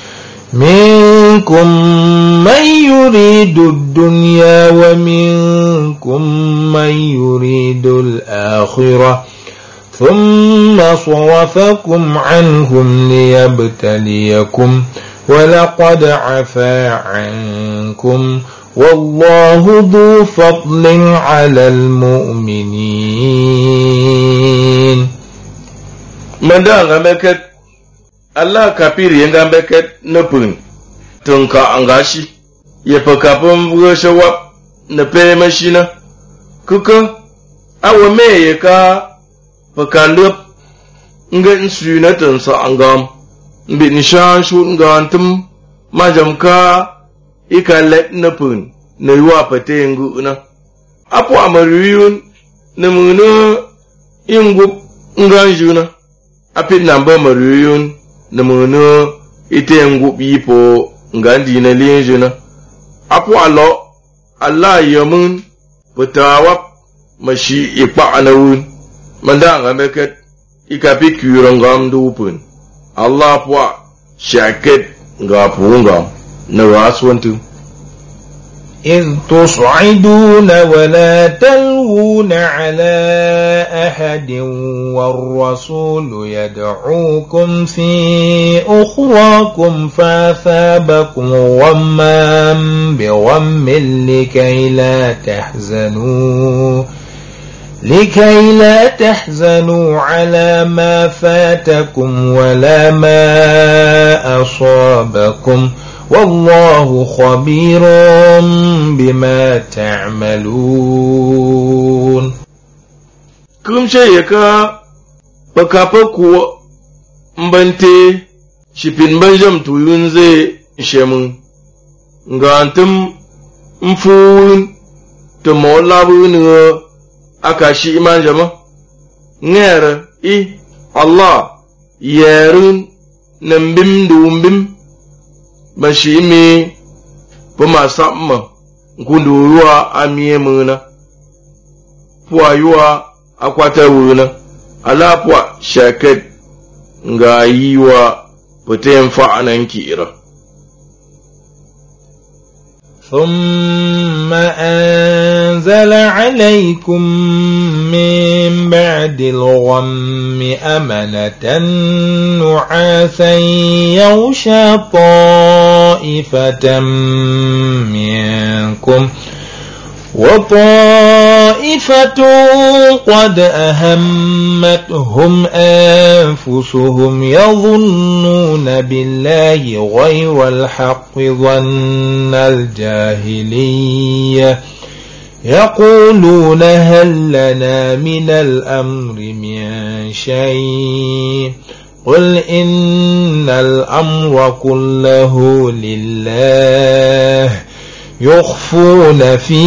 منكم من يريد الدنيا ومنكم من يريد الآخرة ثم صرفكم عنهم ليبتليكم ولقد عفا عنكم والله ذو فضل على المؤمنين. Manda meket Allah kapir yang meket nepun tengka angashi ye pakapum washawap ne pe machine kuka awame ye ka pakandup ngan suna tansa angam bin sha shun gantum majam ka ikalet nepun ne wa patengu na apo amariyun ne munu ingup nganjuna apit namba mariyun ne munu itengup yipo ngandi na linjuna apo alo Allah yamun patawap mashi ipa anawun mandanga meket ikapi kurangam dupun Allah pwa syaket ngapungam naraswantu إذ تصعدون ولا تلوون على أحد والرسول يدعوكم في أخراكم فأثابكم غما بغم لكي لا تحزنوا على ما فاتكم ولا ما أصابكم والله خبير بما تعملون. كم شيئا بكابكو مبنتي شبين بنجم توينزي شمون غانتم مفون تمولابون akashi iman jama ngere Allah yerun nambim dumbim mashimi puma samma nkunduwa amiye muna puwa yuwa akwata wuna ala puwa shaket nga yiwa putem fa'anan kira. ثم أنزل عليكم من بعد الغم أمنة نعاسا يغشى طائفة منكم وطائفة قد أهمتهم أنفسهم يظنون بالله غير الحق ظن الجاهلية يقولون هل لنا من الأمر من شيء قل إن الأمر كله لله يخفون في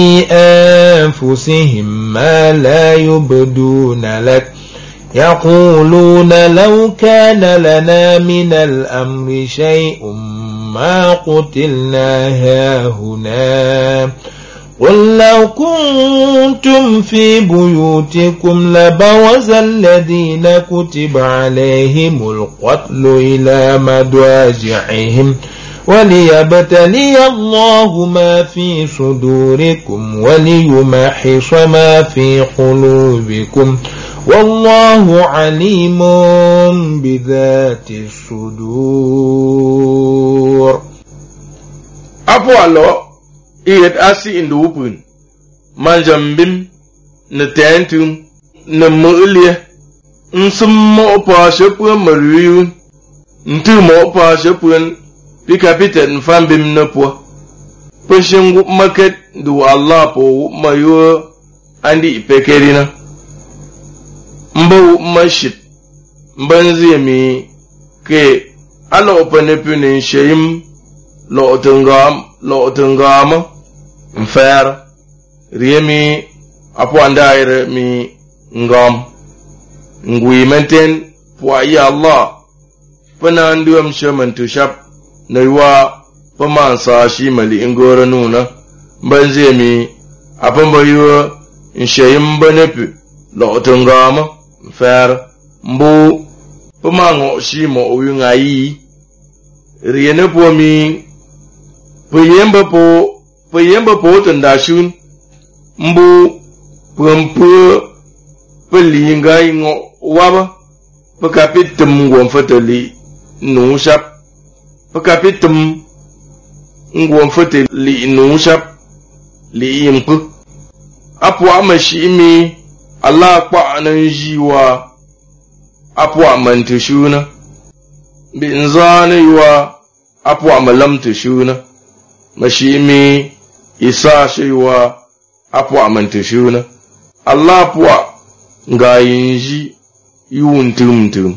أنفسهم ما لا يبدون لك يقولون لو كان لنا من الأمر شيء ما قتلنا هاهنا قل لو كنتم في بيوتكم لبرز الذين كتب عليهم القتل إلى مضاجعهم وليبتلي الله ما في صدوركم وليمحص ما في قلوبكم والله عليم بذات الصدور. Apo alo iyet asi indupun manjambim na tentum na mu'liya nsummo pa shepun mariyun ntumo pa shepun pika piten fambim na po pushin gup market du Allah po mayo andi ipekerina mbo mashit mbanzi mi ke ala opane punin shayim lo tungam mfer riemi apo andaire mi ngam ngui menten po ya Allah pananduam shaman tu shap naiwa paman sa shi mali ingora nuna banze mi apamba yo nshayim banepi lo tungama fer mbu pamango shi mo uyungai riene po mi payemba po tandashun mbu pumpu pelingai ngo waba pakapitum ngomfatali nushap pakapitum ngomfatali nushap li impu apwa mashimi Allah kwa ananjiwa apwa mantushuna binzana yuwa apwa malamtushuna mashimi isa shiwa apwa mantushuna Allah apwa ngayinji yuuntumtum.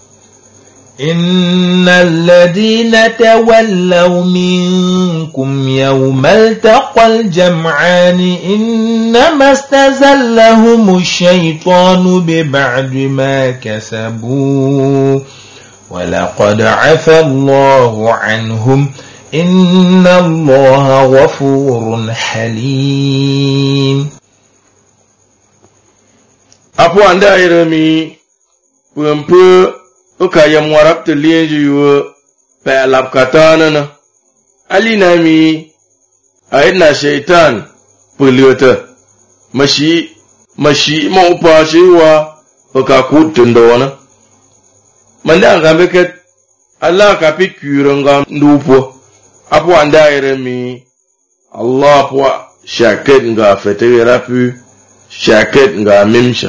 إن الذين تولوا منكم يوم التقى الجمعان إنما استزلهم الشيطان ببعد ما كسبوا ولقد عفى الله عنهم إن الله غفور حليم. Apo anda irami pumpu ukayam warap tulienju yu pa lap katana na alinami aina shaitan puliota mashi mau pa shiwa ukakutun dona manda ngambeket Allah kapit kuranga ndupo apo anda irami Allah po shaket nga fetera pu shaket nga mimsha.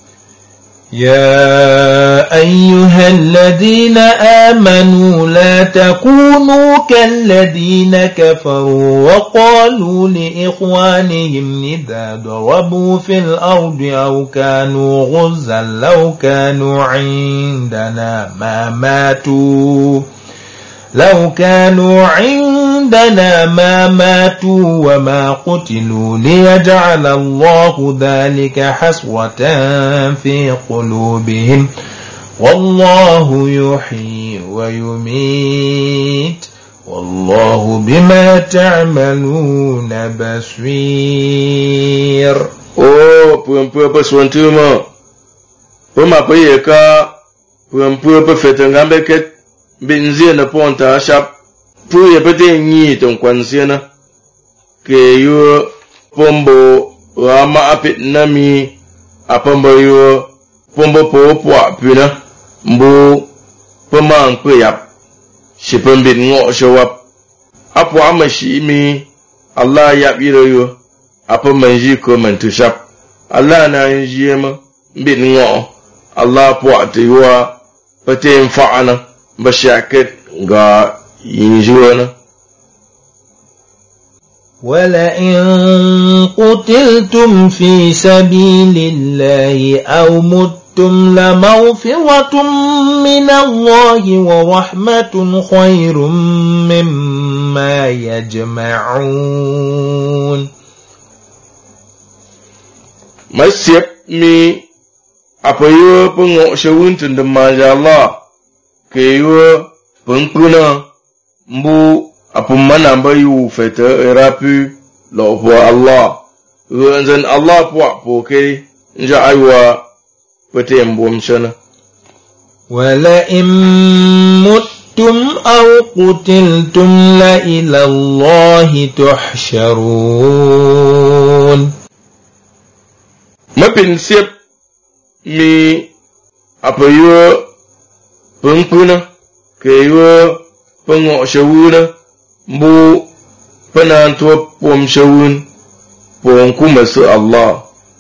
يا أيها الذين آمنوا لا تكونوا كالذين كفروا وقالوا لإخوانهم إذا ضربوا في الأرض أو كانوا غزا لو كانوا عندنا ما ماتوا وما قتلوا ليجعل الله ذلك حسرة في قلوبهم والله يحيي ويميت والله بما تعملون بصير. Puan swantuma puma payeka puan fetangambeket binzia na ponta shap puye pete nyi ton kwansiana ke yo pombo rama apit nami apamba yo pombo po apina mbu pamang puyap shipambit ngo shawap apu amashimi Allah yap yo apa manji ko mantushap Allah na njiyema bit ngo Allah po atiwa pete mfaana bashaket ga ينجونا. ولئن قتلتم في سبيل الله أو متم لمغفرة من الله ورحمة خير مما يجمعون. مسيب مي أبيو بنغو شوون تندماج الله كيو بنكونا mbu apumana mbayu fete rapu lo po Allah nzan Allah po ke nja aywa pete mbomshana. wala imuttum aw qutiltum la ila Allah tuhsharun. Mapin sip mi apayo pengkuna keyo pengo shawuna mbu penantua pom shawun pom kumasu Allah.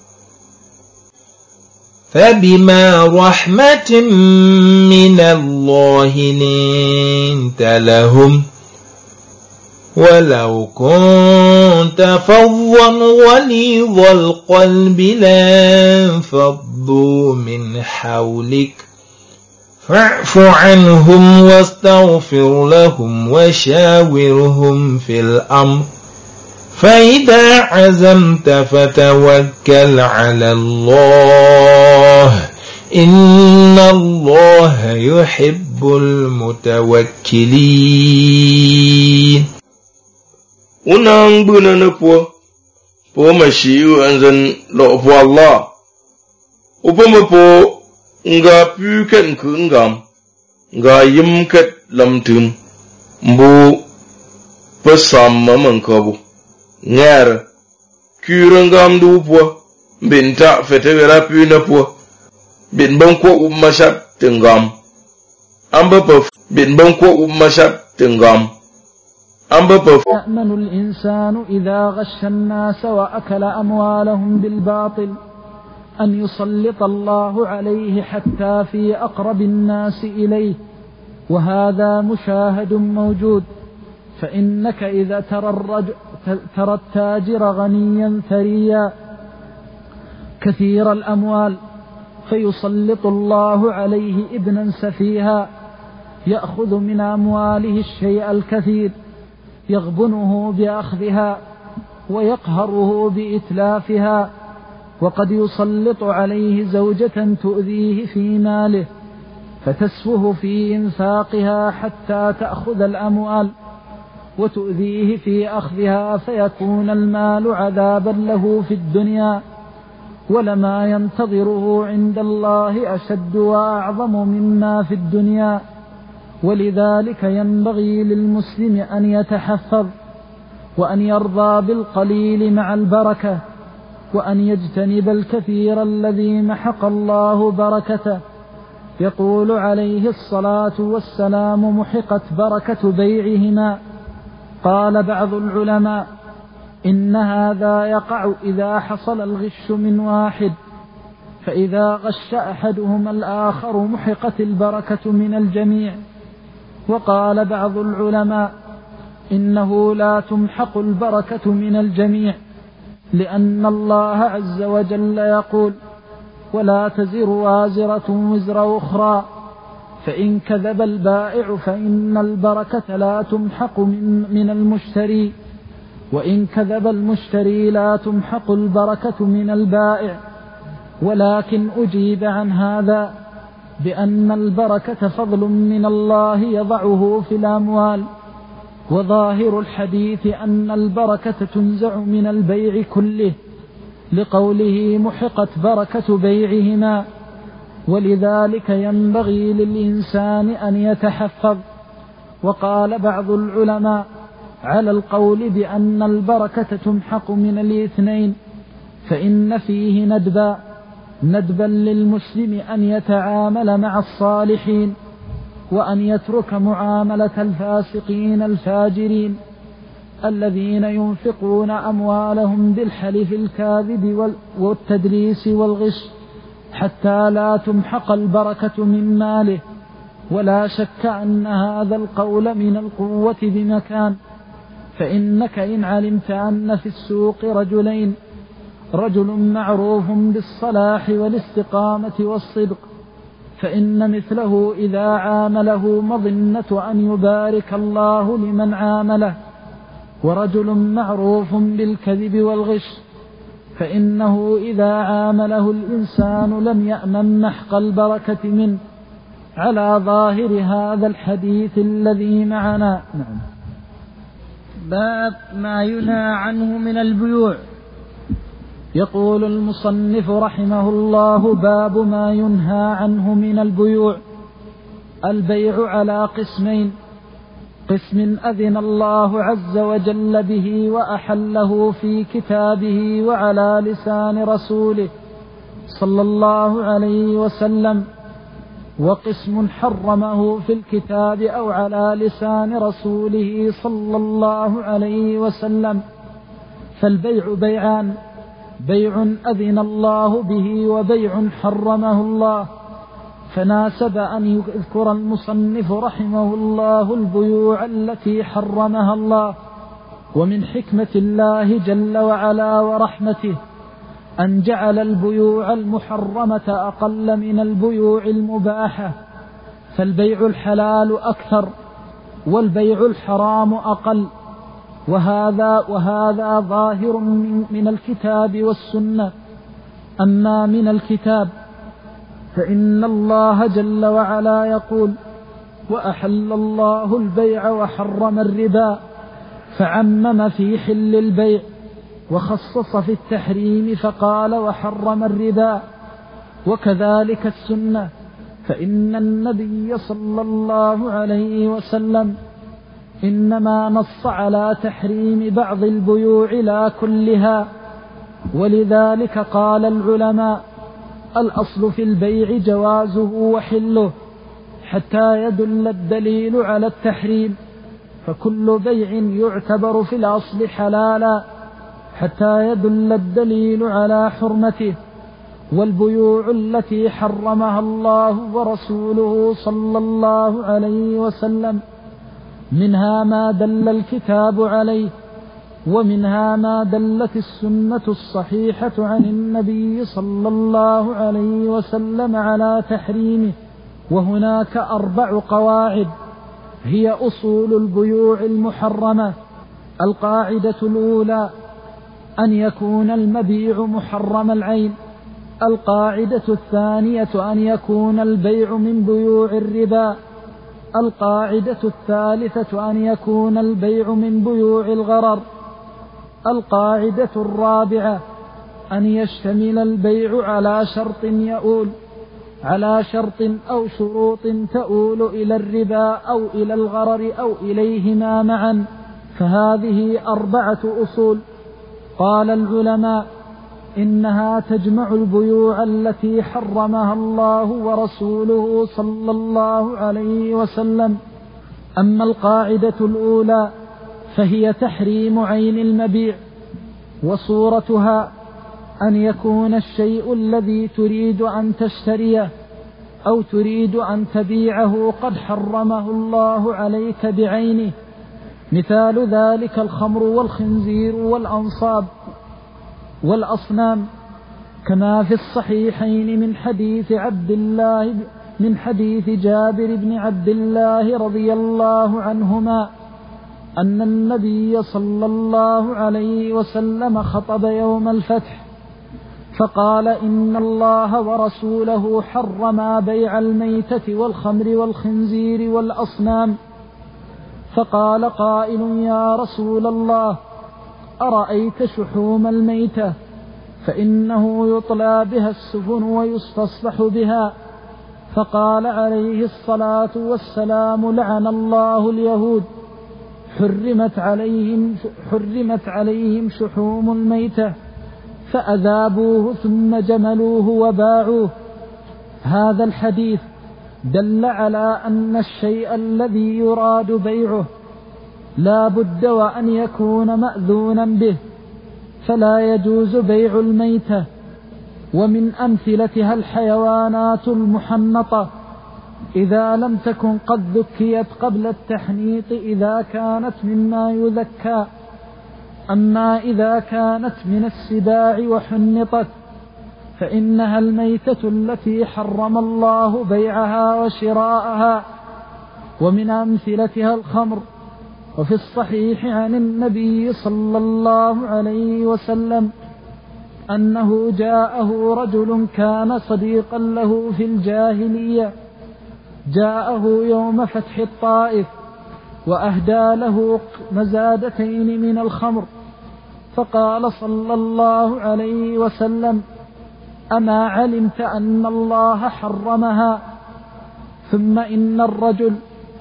فبما رحمة من الله لنت لهم ولو كنت فظا غليظ القلب لانفضوا من حولك فاعف عنهم واستغفر لهم وشاورهم في الأمر فإذا عزمت فتوكل على الله إن الله يحب المتوكلين. unang buna na po mashiu anzan lo po Allah upama po nga puken ku ngam nga yimket lamtum mbu pasam mamankabu ngar kurangam du po binta fetera pu na po bin banko mashat tingam amba pa bin banko mashat tingam يأمن الإنسان إذا غش الناس وأكل أموالهم بالباطل أن يسلط الله عليه حتى في أقرب الناس إليه، وهذا مشاهد موجود. فإنك إذا ترى التاجر غنيا ثريا كثير الأموال فيسلط الله عليه ابنا سفيها يأخذ من أمواله الشيء الكثير يغبنه بأخذها ويقهره بإتلافها. وقد يسلط عليه زوجة تؤذيه في ماله فتسفه في إنفاقها حتى تأخذ الأموال وتؤذيه في أخذها، فيكون المال عذابا له في الدنيا، ولما ينتظره عند الله أشد وأعظم مما في الدنيا. ولذلك ينبغي للمسلم أن يتحفظ وأن يرضى بالقليل مع البركة، وأن يجتنب الكثير الذي محق الله بركته. يقول عليه الصلاة والسلام: محقت بركة بيعهما. قال بعض العلماء: إن هذا يقع إذا حصل الغش من واحد، فإذا غش أحدهما الآخر محقت البركة من الجميع. وقال بعض العلماء: إنه لا تمحق البركة من الجميع، لأن الله عز وجل يقول: ولا تزر وازرة وزر أخرى. فإن كذب البائع فإن البركة لا تمحق من المشتري، وإن كذب المشتري لا تمحق البركة من البائع. ولكن أجيب عن هذا بأن البركة فضل من الله يضعه في الأموال، وظاهر الحديث أن البركة تنزع من البيع كله، لقوله: محقت بركة بيعهما. ولذلك ينبغي للإنسان أن يتحفظ. وقال بعض العلماء على القول بأن البركة تمحق من الاثنين، فإن فيه ندبا للمسلم أن يتعامل مع الصالحين، وأن يترك معاملة الفاسقين الفاجرين الذين ينفقون أموالهم بالحلف الكاذب والتدليس والغش حتى لا تمحق البركة من ماله. ولا شك أن هذا القول من القوة بمكان. فإنك إن علمت أن في السوق رجلين، رجل معروف بالصلاح والاستقامة والصدق، فإن مثله إذا عامله مظنة أن يبارك الله لمن عامله، ورجل معروف بالكذب والغش، فإنه إذا عامله الإنسان لم يأمن محق البركة منه، على ظاهر هذا الحديث الذي معنا. نعم. باب ما ينهى عنه من البيوع. يقول المصنف رحمه الله: باب ما ينهى عنه من البيوع. البيع على قسمين: قسم أذن الله عز وجل به وأحله في كتابه وعلى لسان رسوله صلى الله عليه وسلم، وقسم حرمه في الكتاب أو على لسان رسوله صلى الله عليه وسلم. فالبيع بيعان: بيع أذن الله به وبيع حرمه الله. فناسب أن يذكر المصنف رحمه الله البيوع التي حرمها الله. ومن حكمة الله جل وعلا ورحمته أن جعل البيوع المحرمة أقل من البيوع المباحة، فالبيع الحلال أكثر والبيع الحرام أقل، وهذا ظاهر من الكتاب والسنة. أما من الكتاب فإن الله جل وعلا يقول: وأحل الله البيع وحرم الربا، فعمم في حل البيع وخصص في التحريم فقال: وحرم الربا. وكذلك السنة، فإن النبي صلى الله عليه وسلم إنما نص على تحريم بعض البيوع لا كلها، ولذلك قال العلماء: الأصل في البيع جوازه وحله حتى يدل الدليل على التحريم، فكل بيع يعتبر في الأصل حلالا حتى يدل الدليل على حرمته. والبيوع التي حرمها الله ورسوله صلى الله عليه وسلم منها ما دل الكتاب عليه، ومنها ما دلت السنة الصحيحة عن النبي صلى الله عليه وسلم على تحريمه. وهناك 4 قواعد هي أصول البيوع المحرمة. القاعدة الأولى: أن يكون المبيع محرم العين. القاعدة الثانية: أن يكون البيع من بيوع الربا. القاعدة الثالثة: أن يكون البيع من بيوع الغرر. القاعدة الرابعة: أن يشتمل البيع على شرط أو شروط تؤول إلى الربا أو إلى الغرر أو إليهما معا. فهذه 4 أصول. قال العلماء: إنها تجمع البيوع التي حرمها الله ورسوله صلى الله عليه وسلم. أما القاعدة الأولى فهي تحريم عين المبيع، وصورتها أن يكون الشيء الذي تريد أن تشتريه أو تريد أن تبيعه قد حرمه الله عليك بعينه، مثال ذلك الخمر والخنزير والأنصاب والأصنام، كما في الصحيحين من حديث جابر بن عبد الله رضي الله عنهما أن النبي صلى الله عليه وسلم خطب يوم الفتح فقال: إن الله ورسوله حرما بيع الميتة والخمر والخنزير والأصنام. فقال قائل: يا رسول الله، أرأيت شحوم الميتة؟ فإنه يطلى بها السفن ويستصبح بها. فقال عليه الصلاة والسلام: لعن الله اليهود، حرمت عليهم شحوم الميتة، فأذابوه ثم جملوه وباعوه. هذا الحديث دل على أن الشيء الذي يراد بيعه لا بد وأن يكون مأذونا به، فلا يجوز بيع الميتة. ومن أمثلتها الحيوانات المحنطة إذا لم تكن قد ذكيت قبل التحنيط إذا كانت مما يذكى. أما إذا كانت من السباع وحنطت فإنها الميتة التي حرم الله بيعها وشراءها. ومن أمثلتها الخمر. وفي الصحيح عن النبي صلى الله عليه وسلم أنه جاءه رجل كان صديقا له في الجاهلية، جاءه يوم فتح الطائف وأهدى له مزادتين من الخمر، فقال صلى الله عليه وسلم: أما علمت أن الله حرمها؟ ثم إن الرجل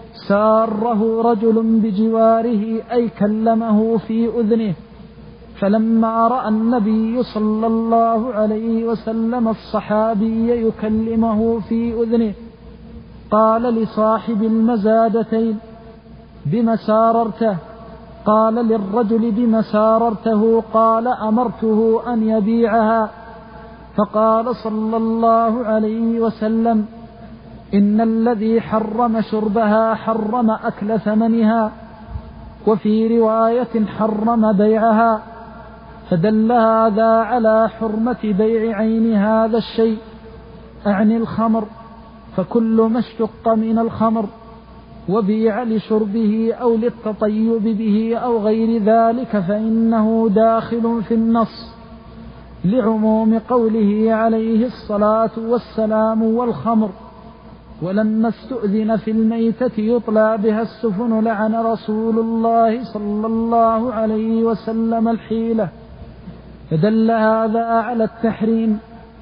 ساره رجل بجواره أي كلمه في أذنه، فلما رأى النبي صلى الله عليه وسلم الصحابي يكلمه في أذنه قال لصاحب المزادتين: بما ساررته؟ قال للرجل: بما ساررته؟ قال: أمرته أن يبيعها. فقال صلى الله عليه وسلم: إن الذي حرم شربها حرم أكل ثمنها، وفي رواية حرم بيعها. فدل هذا على حرمة بيع عين هذا الشيء، أعني الخمر، فكل ما اشتق من الخمر وبيع لشربه أو للتطيب به أو غير ذلك فإنه داخل في النص. لعموم قوله عليه الصلاة والسلام والخمر. ولما استؤذن في الميتة يطلى بها السفن لعن رسول الله صلى الله عليه وسلم الحيلة، فدل هذا على التحريم.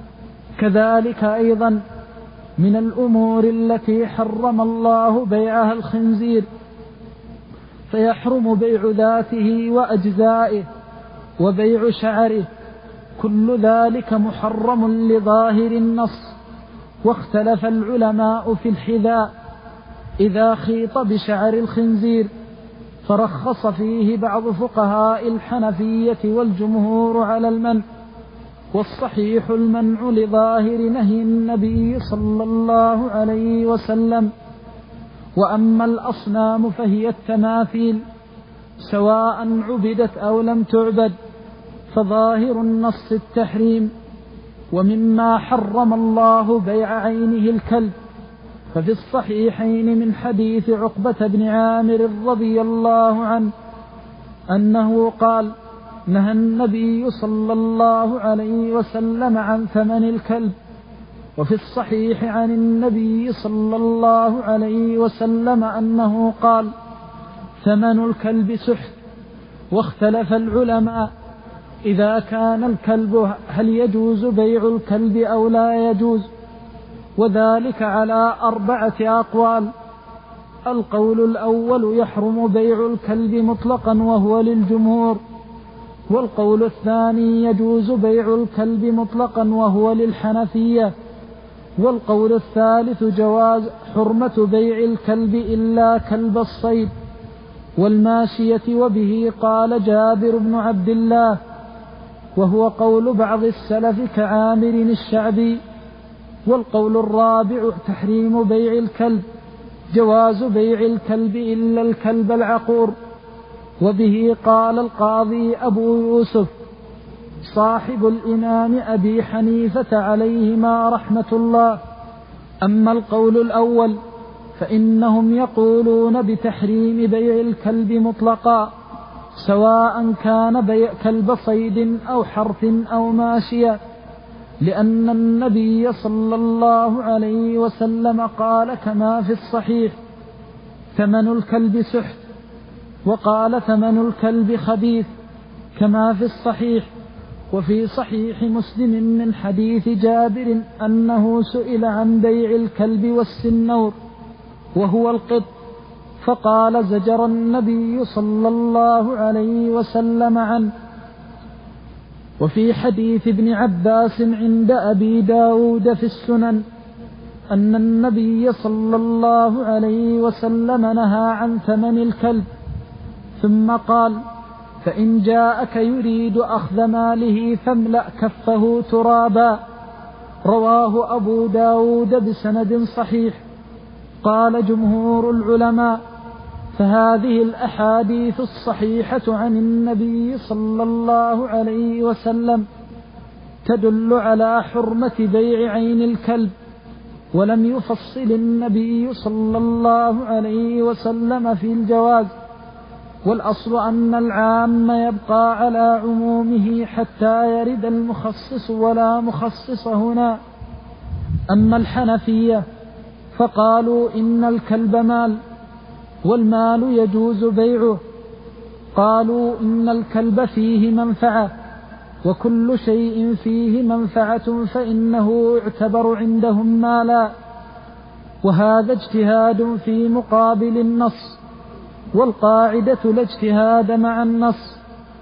كذلك أيضا من الأمور التي حرم الله بيعها الخنزير، فيحرم بيع ذاته وأجزائه وبيع شعره، كل ذلك محرم لظاهر النص. واختلف العلماء في الحذاء إذا خيط بشعر الخنزير، فرخص فيه بعض فقهاء الحنفية والجمهور على المنع، والصحيح المنع لظاهر نهي النبي صلى الله عليه وسلم. وأما الأصنام فهي التماثيل سواء عبدت أو لم تعبد، فظاهر النص التحريم. ومما حرم الله بيع عينه الكلب، ففي الصحيحين من حديث عقبة بن عامر رضي الله عنه أنه قال: نهى النبي صلى الله عليه وسلم عن ثمن الكلب. وفي الصحيح عن النبي صلى الله عليه وسلم أنه قال: ثمن الكلب سحت. واختلف العلماء إذا كان الكلب هل يجوز بيع الكلب أو لا يجوز، وذلك على 4 أقوال. القول الأول: يحرم بيع الكلب مطلقا وهو للجمهور. والقول الثاني: يجوز بيع الكلب مطلقا وهو للحنفية. والقول الثالث: جواز حرمة بيع الكلب إلا كلب الصيد والماشية، وبه قال جابر بن عبد الله، وهو قول بعض السلف كعامر الشعبي. والقول الرابع: تحريم بيع الكلب، جواز بيع الكلب إلا الكلب العقور، وبه قال القاضي أبو يوسف صاحب الإمام أبي حنيفة عليهما رحمة الله. أما القول الأول فإنهم يقولون بتحريم بيع الكلب مطلقا، سواء كان بيع كلب صيد أو حرث أو ماشية، لأن النبي صلى الله عليه وسلم قال كما في الصحيح: ثمن الكلب سحت، وقال: ثمن الكلب خبيث، كما في الصحيح. وفي صحيح مسلم من حديث جابر أنه سئل عن بيع الكلب والسنور وهو القط، فقال: زجر النبي صلى الله عليه وسلم عنه. وفي حديث ابن عباس عند أبي داود في السنن أن النبي صلى الله عليه وسلم نهى عن ثمن الكلب، ثم قال: فإن جاءك يريد أخذ ماله فاملأ كفه ترابا. رواه أبو داود بسند صحيح. قال جمهور العلماء: فهذه الأحاديث الصحيحة عن النبي صلى الله عليه وسلم تدل على حرمة بيع عين الكلب، ولم يفصل النبي صلى الله عليه وسلم في الجواز. والأصل أن العام يبقى على عمومه حتى يرد المخصص، ولا مخصص هنا. أما الحنفية فقالوا إن الكلب مال، والمال يجوز بيعه. قالوا إن الكلب فيه منفعة، وكل شيء فيه منفعة فإنه يعتبر عندهم مالا. وهذا اجتهاد في مقابل النص، والقاعدة لا اجتهاد مع النص.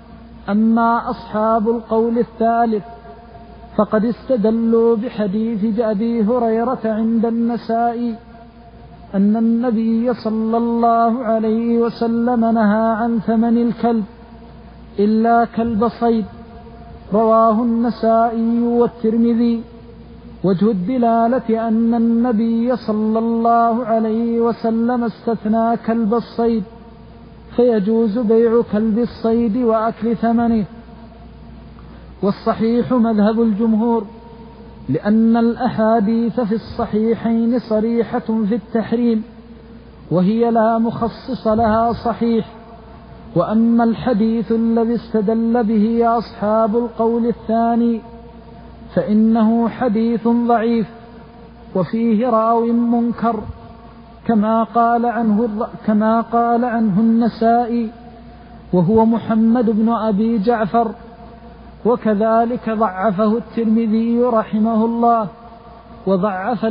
أما أصحاب القول الثالث فقد استدلوا بحديث أبي هريرة عند النسائي أن النبي صلى الله عليه وسلم نهى عن ثمن الكلب إلا كلب صيد، رواه النسائي والترمذي. وجه الدلالة أن النبي صلى الله عليه وسلم استثنى كلب الصيد، فيجوز بيع كلب الصيد وأكل ثمنه. والصحيح مذهب الجمهور، لأن الأحاديث في الصحيحين صريحة في التحريم، وهي لا مخصص لها صحيح. وأما الحديث الذي استدل به أصحاب القول الثاني فإنه حديث ضعيف وفيه راو منكر كما قال عنه النسائي وهو محمد بن أبي جعفر، وكذلك ضعفه الترمذي رحمه الله، وضعفه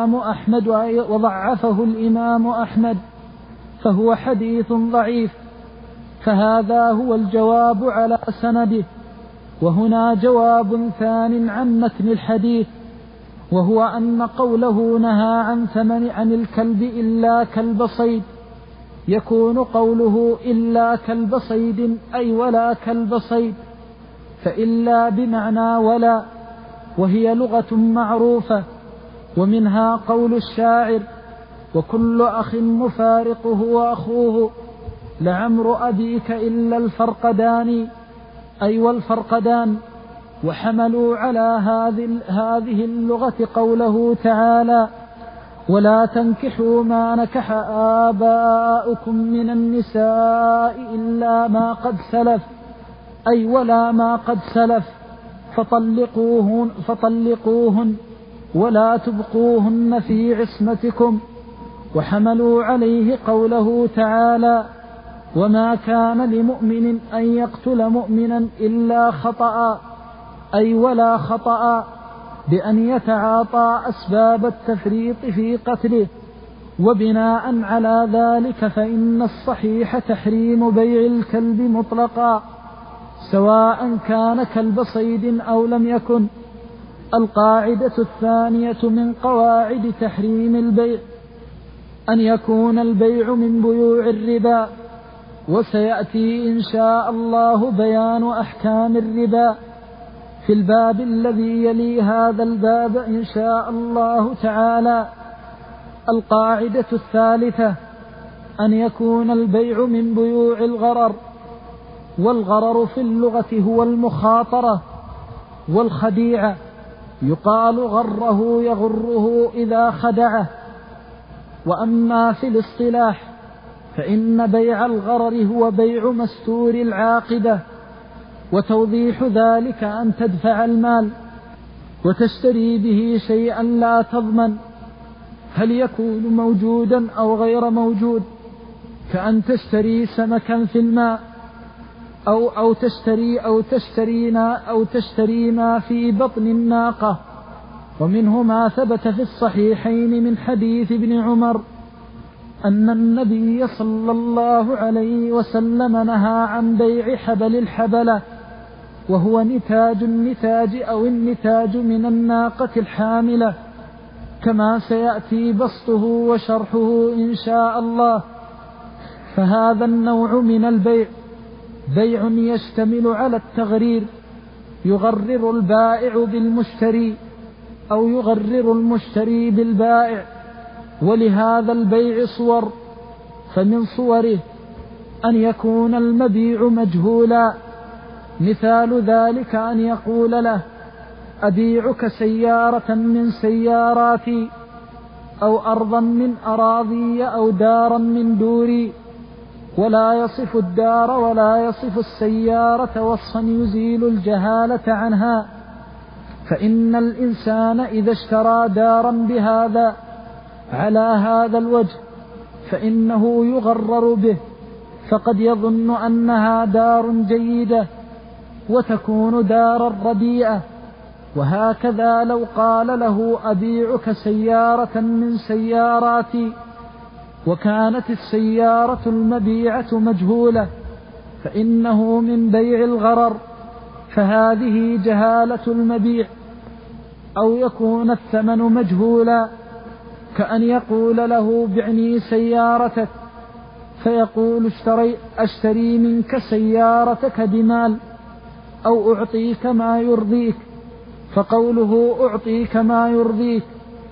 الإمام أحمد، فهو حديث ضعيف. فهذا هو الجواب على سنده. وهنا جواب ثان عن متن الحديث، وهو أن قوله نهى عن الكلب إلا كلب صيد، يكون قوله إلا كلب صيد أي ولا كلب صيد، فإلا بمعنى ولا، وهي لغة معروفة. ومنها قول الشاعر: وكل أخ مفارقه وأخوه لعمر أبيك إلا الفرقدان، أي والفرقدان. وحملوا على هذه اللغة قوله تعالى: ولا تنكحوا ما نكح آباؤكم من النساء إلا ما قد سلف، أي ولا ما قد سلف، فطلقوهن ولا تبقوهن في عصمتكم. وحملوا عليه قوله تعالى: وما كان لمؤمن أن يقتل مؤمنا إلا خطأ، أي ولا خطأ، بأن يتعاطى أسباب التفريط في قتله. وبناء على ذلك فإن الصحيح تحريم بيع الكلب مطلقا، سواء كان كلب صيد أو لم يكن. القاعدة الثانية من قواعد تحريم البيع أن يكون البيع من بيوع الربا، وسيأتي إن شاء الله بيان أحكام الربا في الباب الذي يلي هذا الباب إن شاء الله تعالى. القاعدة الثالثة أن يكون البيع من بيوع الغرر، والغرر في اللغة هو المخاطرة والخديعة، يقال غره يغره إذا خدعه. وأما في الاصطلاح فإن بيع الغرر هو بيع مستور العاقبة، وتوضيح ذلك أن تدفع المال وتشتري به شيئا لا تضمن هل يكون موجودا أو غير موجود، كأن تشتري سمكا في الماء أو تشتري ما في بطن الناقة. ومنه ما ثبت في الصحيحين من حديث ابن عمر أن النبي صلى الله عليه وسلم نهى عن بيع حبل الحبلة، وهو نتاج النتاج أو النتاج من الناقة الحاملة، كما سيأتي بسطه وشرحه إن شاء الله. فهذا النوع من البيع بيع يشتمل على التغرير، يغرر البائع بالمشتري أو يغرر المشتري بالبائع. ولهذا البيع صور، فمن صوره أن يكون المبيع مجهولا، مثال ذلك أن يقول له: أبيعك سيارة من سياراتي، أو أرضا من أراضي، أو دارا من دوري، ولا يصف الدار ولا يصف السيارة وصفا يزيل الجهالة عنها. فإن الإنسان إذا اشترى دارا بهذا على هذا الوجه فإنه يغرر به، فقد يظن أنها دار جيدة وتكون دارا رديئة. وهكذا لو قال له: أبيعك سيارة من سياراتي، وكانت السيارة المبيعة مجهولة، فإنه من بيع الغرر، فهذه جهالة المبيع. أو يكون الثمن مجهولا، كأن يقول له: بعني سيارتك، فيقول: أشتري منك سيارتك بمال، أو أعطيك ما يرضيك، فقوله أعطيك ما يرضيك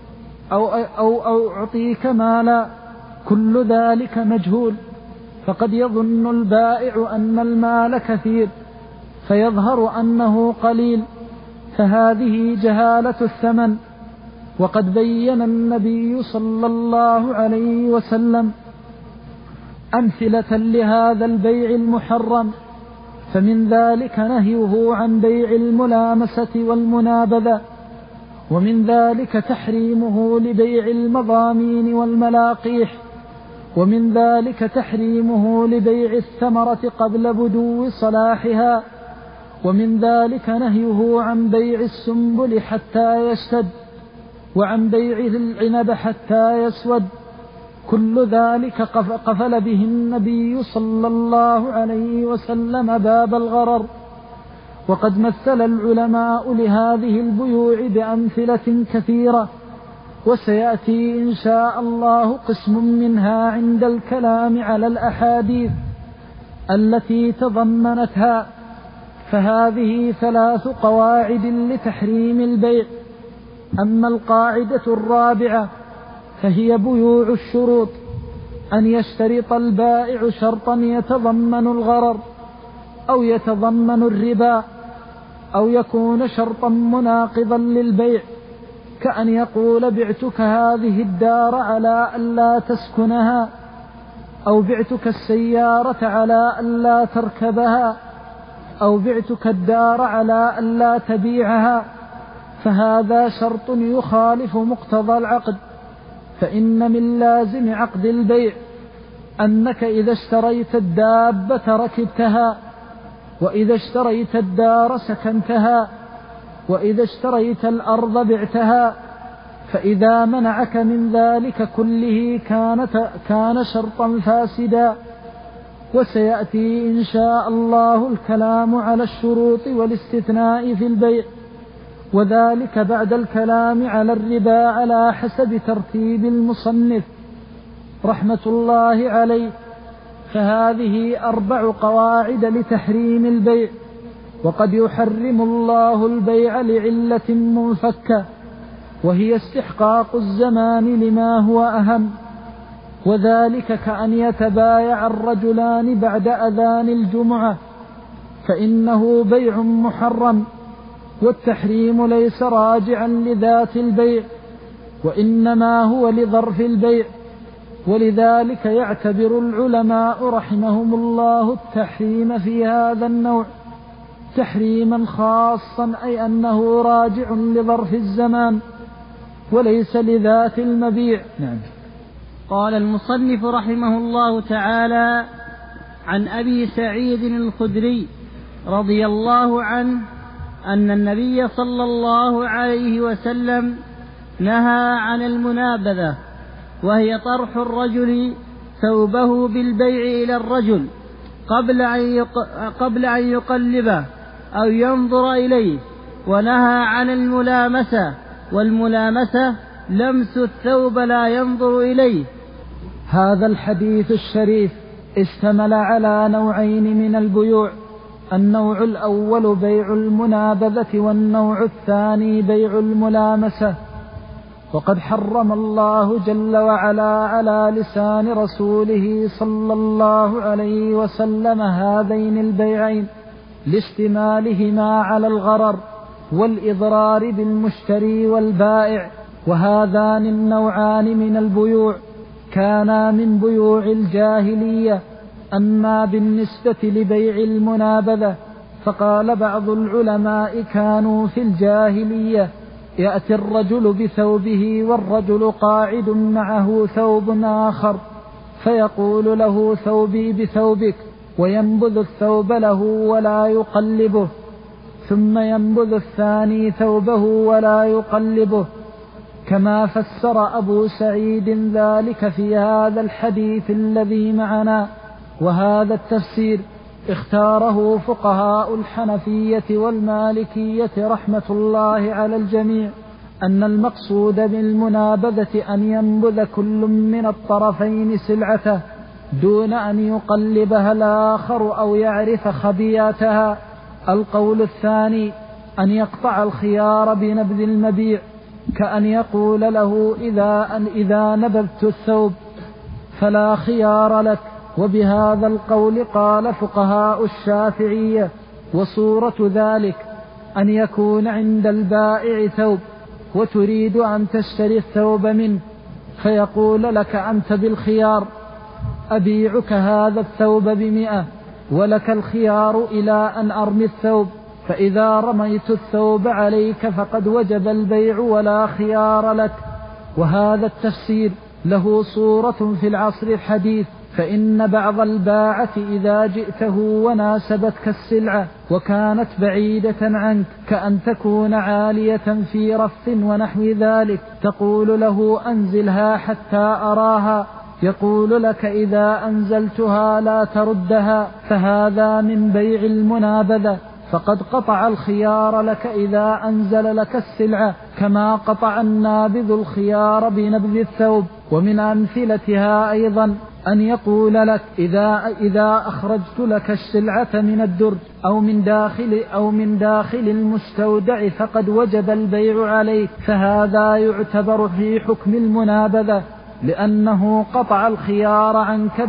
أو أعطيك مالا كل ذلك مجهول، فقد يظن البائع أن المال كثير فيظهر أنه قليل، فهذه جهالة الثمن. وقد بين النبي صلى الله عليه وسلم أمثلة لهذا البيع المحرم، فمن ذلك نهيه عن بيع الملامسة والمنابذة، ومن ذلك تحريمه لبيع المضامين والملاقيح، ومن ذلك تحريمه لبيع الثمرة قبل بدو صلاحها، ومن ذلك نهيه عن بيع السنبل حتى يشتد، وعن بيع العنب حتى يسود. كل ذلك قفل به النبي صلى الله عليه وسلم باب الغرر. وقد مثل العلماء لهذه البيوع بأمثلة كثيرة، وسيأتي إن شاء الله قسم منها عند الكلام على الأحاديث التي تضمنتها. فهذه 3 قواعد لتحريم البيع. أما القاعدة الرابعة فهي بيوع الشروط، أن يشترط البائع شرطا يتضمن الغرر أو يتضمن الربا، أو يكون شرطا مناقضا للبيع، كأن يقول بعتك هذه الدار على ألا تسكنها، أو بعتك السيارة على ألا تركبها، أو بعتك الدار على ألا تبيعها، فهذا شرط يخالف مقتضى العقد. فإن من لازم عقد البيع أنك إذا اشتريت الدابة ركبتها، وإذا اشتريت الدار سكنتها، وإذا اشتريت الأرض بعتها. فإذا منعك من ذلك كله كان شرطا فاسدا. وسيأتي إن شاء الله الكلام على الشروط والاستثناء في البيع، وذلك بعد الكلام على الربا على حسب ترتيب المصنف رحمة الله عليه. فهذه 4 قواعد لتحريم البيع. وقد يحرم الله البيع لعلة منفكة، وهي استحقاق الزمان لما هو أهم، وذلك كأن يتبايع الرجلان بعد أذان الجمعة، فإنه بيع محرم، والتحريم ليس راجعا لذات البيع، وإنما هو لظرف البيع. ولذلك يعتبر العلماء رحمهم الله التحريم في هذا النوع تحريما خاصا، أي أنه راجع لظرف الزمان وليس لذات المبيع. نعم. قال المصنف رحمه الله تعالى: عن أبي سعيد الخدري رضي الله عنه أن النبي صلى الله عليه وسلم نهى عن المنابذة، وهي طرح الرجل ثوبه بالبيع إلى الرجل قبل أن يقلبه أو ينظر إليه، ونهى عن الملامسة، والملامسة لمس الثوب لا ينظر إليه. هذا الحديث الشريف اشتمل على نوعين من البيوع: النوع الأول بيع المنابذة، والنوع الثاني بيع الملامسة. وقد حرم الله جل وعلا على لسان رسوله صلى الله عليه وسلم هذين البيعين لاشتمالهما على الغرر والإضرار بالمشتري والبائع. وهذان النوعان من البيوع كانا من بيوع الجاهلية. أما بالنسبة لبيع المنابذة فقال بعض العلماء: كانوا في الجاهلية يأتي الرجل بثوبه والرجل قاعد معه ثوب آخر، فيقول له: ثوبي بثوبك، وينبذ الثوب له ولا يقلبه، ثم ينبذ الثاني ثوبه ولا يقلبه، كما فسر أبو سعيد ذلك في هذا الحديث الذي معنا. وهذا التفسير اختاره فقهاء الحنفية والمالكية رحمة الله على الجميع، أن المقصود بالمنابذة أن ينبذ كل من الطرفين سلعته دون أن يقلبها الآخر أو يعرف خبياتها. القول الثاني أن يقطع الخيار بنبذ المبيع، كأن يقول له: إذا نبذت الثوب فلا خيار لك. وبهذا القول قال فقهاء الشافعية: وصورة ذلك أن يكون عند البائع ثوب وتريد أن تشتري الثوب منه، فيقول لك: أنت بالخيار، أبيعك هذا الثوب ب100 ولك الخيار إلى أن أرمي الثوب، فإذا رميت الثوب عليك فقد وجب البيع ولا خيار لك. وهذا التفسير له صورة في العصر الحديث، فإن بعض الباعة إذا جئته وناسبتك السلعة وكانت بعيدة عنك كأن تكون عالية في رف ونحو ذلك تقول له أنزلها حتى أراها، يقول لك إذا أنزلتها لا تردها، فهذا من بيع المنابذة، فقد قطع الخيار لك إذا أنزل لك السلعة كما قطع النابذ الخيار بنبذ الثوب. ومن أمثلتها أيضا أن يقول لك إذا أخرجت لك السلعة من الدرج أو من داخل المستودع فقد وجب البيع عليك، فهذا يعتبر في حكم المنابذة، لأنه قطع الخيار عنك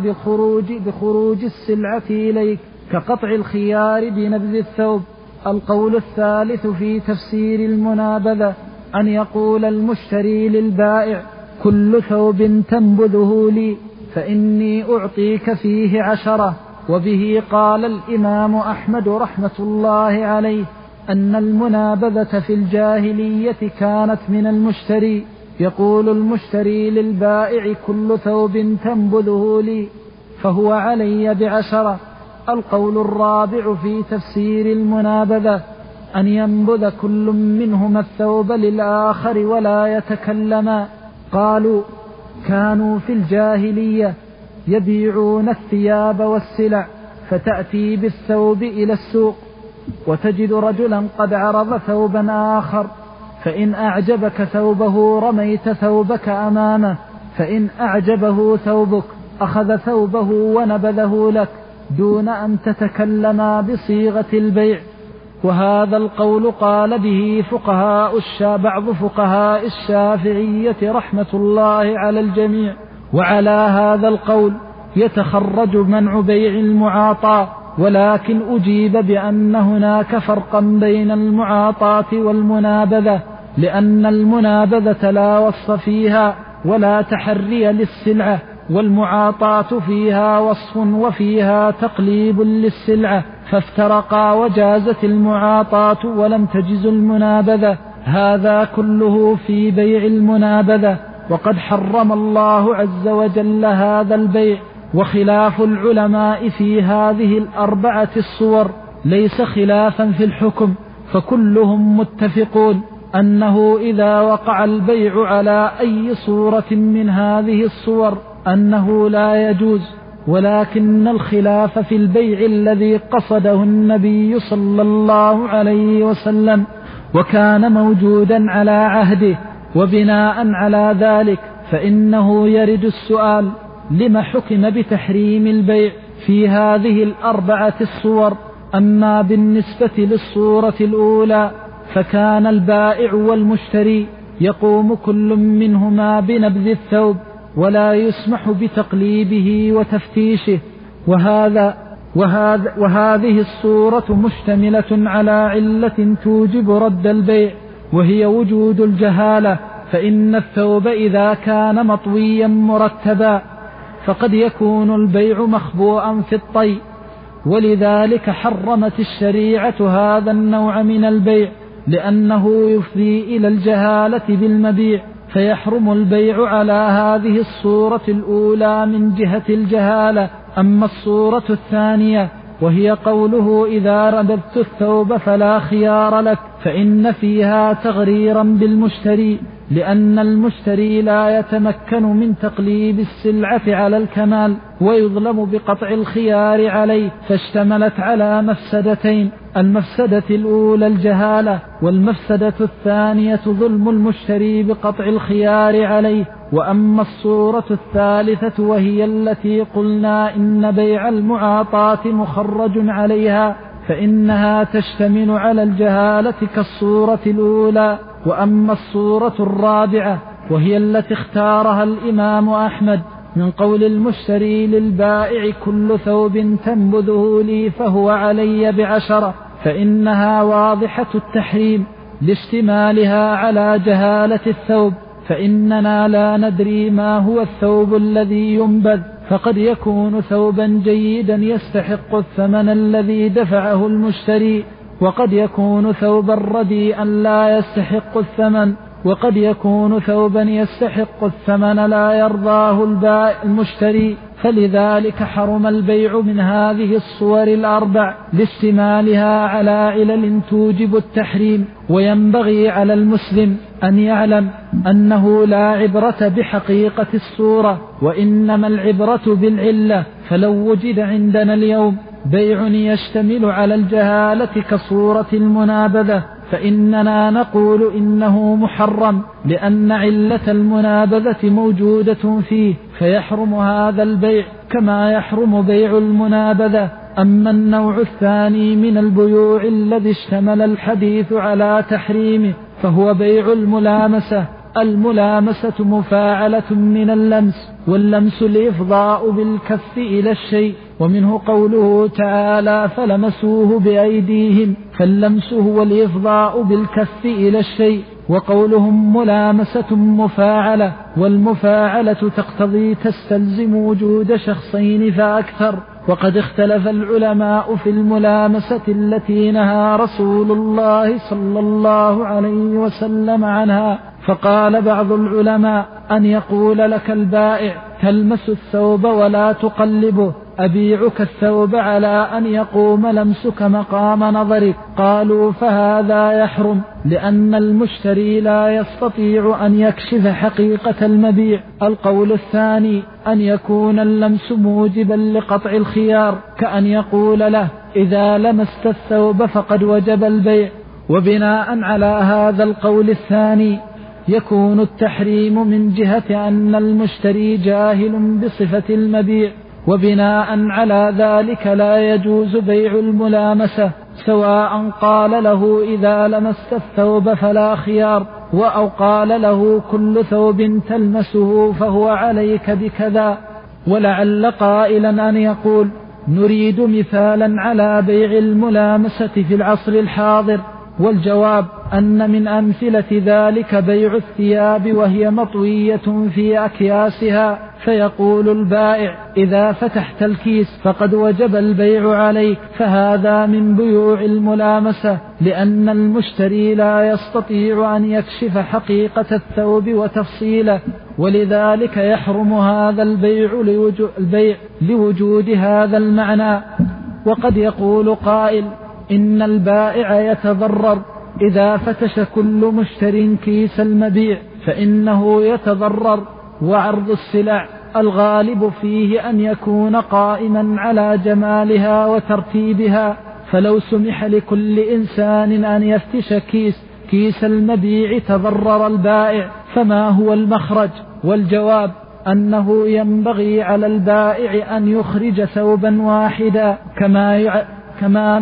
بخروج السلعة إليك، كقطع الخيار بنبذ الثوب. القول الثالث في تفسير المنابذة أن يقول المشتري للبائع: كل ثوب تنبذه لي فإني أعطيك فيه 10. وبه قال الإمام أحمد رحمة الله عليه أن المنابذة في الجاهلية كانت من المشتري، يقول المشتري للبائع: كل ثوب تنبذه لي فهو علي ب10. القول الرابع في تفسير المنابذة أن ينبذ كل منهما الثوب للآخر ولا يتكلما. قالوا: كانوا في الجاهلية يبيعون الثياب والسلع، فتأتي بالثوب إلى السوق وتجد رجلا قد عرض ثوبا آخر، فإن أعجبك ثوبه رميت ثوبك أمامه، فإن أعجبه ثوبك أخذ ثوبه ونبذه لك دون أن تتكلما بصيغة البيع. وهذا القول قال به بعض فقهاء الشافعية رحمة الله على الجميع، وعلى هذا القول يتخرج منع بيع المعاطاة، ولكن أجيب بأن هناك فرقا بين المعاطاة والمنابذة، لأن المنابذة لا وصف فيها ولا تحري للسلعة، والمعاطاة فيها وصف وفيها تقليب للسلعة، فافترقا وجازت المعاطاة ولم تجز المنابذة. هذا كله في بيع المنابذة، وقد حرم الله عز وجل هذا البيع. وخلاف العلماء في هذه 4 الصور ليس خلافا في الحكم، فكلهم متفقون أنه إذا وقع البيع على أي صورة من هذه الصور أنه لا يجوز، ولكن الخلاف في البيع الذي قصده النبي صلى الله عليه وسلم وكان موجودا على عهده. وبناء على ذلك فإنه يرد السؤال: لما حكم بتحريم البيع في هذه 4 الصور؟ أما بالنسبة للصورة الأولى فكان البائع والمشتري يقوم كل منهما بنبذ الثوب ولا يسمح بتقليبه وتفتيشه، وهذه الصورة مشتملة على علة توجب رد البيع، وهي وجود الجهالة، فإن الثوب إذا كان مطويا مرتبا فقد يكون البيع مخبوءا في الطي، ولذلك حرمت الشريعة هذا النوع من البيع، لأنه يفضي إلى الجهالة بالمبيع، فيحرم البيع على هذه الصورة الأولى من جهة الجهالة. أما الصورة الثانية وهي قوله: إذا رددت الثوب فلا خيار لك، فإن فيها تغريرا بالمشتري، لأن المشتري لا يتمكن من تقليب السلعة على الكمال ويظلم بقطع الخيار عليه، فاشتملت على مفسدتين: المفسدة الأولى الجهالة، والمفسدة الثانية ظلم المشتري بقطع الخيار عليه. وأما الصورة الثالثة وهي التي قلنا إن بيع المعاطاة مخرج عليها، فإنها تشتمل على الجهالة كالصورة الأولى. وأما الصورة الرابعة وهي التي اختارها الإمام أحمد من قول المشتري للبائع: كل ثوب تنبذه لي فهو علي ب10، فإنها واضحة التحريم لاشتمالها على جهالة الثوب، فإننا لا ندري ما هو الثوب الذي ينبذ، فقد يكون ثوبا جيدا يستحق الثمن الذي دفعه المشتري، وقد يكون ثوبا رديئا لا يستحق الثمن، وقد يكون ثوبا يستحق الثمن لا يرضاه المشتري. فلذلك حرم البيع من هذه الصور الأربع لاشتمالها على علل توجب التحريم. وينبغي على المسلم أن يعلم أنه لا عبرة بحقيقة الصورة، وإنما العبرة بالعلة. فلو وجد عندنا اليوم بيع يشتمل على الجهالة كصورة المنابذة فإننا نقول إنه محرم، لأن علة المنابذة موجودة فيه، فيحرم هذا البيع كما يحرم بيع المنابذة. أما النوع الثاني من البيوع الذي اشتمل الحديث على تحريمه فهو بيع الملامسة. الملامسة مفاعلة من اللمس، واللمس الإفضاء بالكف إلى الشيء، ومنه قوله تعالى فلمسوه بأيديهم، فاللمس هو الإفضاء بالكف إلى الشيء. وقولهم ملامسة مفاعلة، والمفاعلة تقتضي تستلزم وجود شخصين فأكثر. وقد اختلف العلماء في الملامسة التي نهى رسول الله صلى الله عليه وسلم عنها، فقال بعض العلماء أن يقول لك البائع تلمس الثوب ولا تقلبه، أبيعك الثوب على أن يقوم لمسك مقام نظرك. قالوا فهذا يحرم، لأن المشتري لا يستطيع أن يكشف حقيقة المبيع. القول الثاني أن يكون اللمس موجبا لقطع الخيار، كأن يقول له إذا لمست الثوب فقد وجب البيع. وبناء على هذا القول الثاني يكون التحريم من جهة أن المشتري جاهل بصفة المبيع، وبناء على ذلك لا يجوز بيع الملامسة، سواء قال له إذا لمست الثوب فلا خيار، أو قال له كل ثوب تلمسه فهو عليك بكذا. ولعل قائلا أن يقول نريد مثالا على بيع الملامسة في العصر الحاضر، والجواب أن من أمثلة ذلك بيع الثياب وهي مطوية في أكياسها، فيقول البائع إذا فتحت الكيس فقد وجب البيع عليك، فهذا من بيوع الملامسة، لأن المشتري لا يستطيع أن يكشف حقيقة الثوب وتفصيله، ولذلك يحرم هذا البيع لوجود هذا المعنى. وقد يقول قائل إن البائع يتضرر إذا فتش كل مشتر كيس المبيع، فإنه يتضرر، وعرض السلع الغالب فيه أن يكون قائما على جمالها وترتيبها، فلو سمح لكل إنسان أن يفتش كيس المبيع تضرر البائع، فما هو المخرج؟ والجواب أنه ينبغي على البائع أن يخرج ثوبا واحدا، كما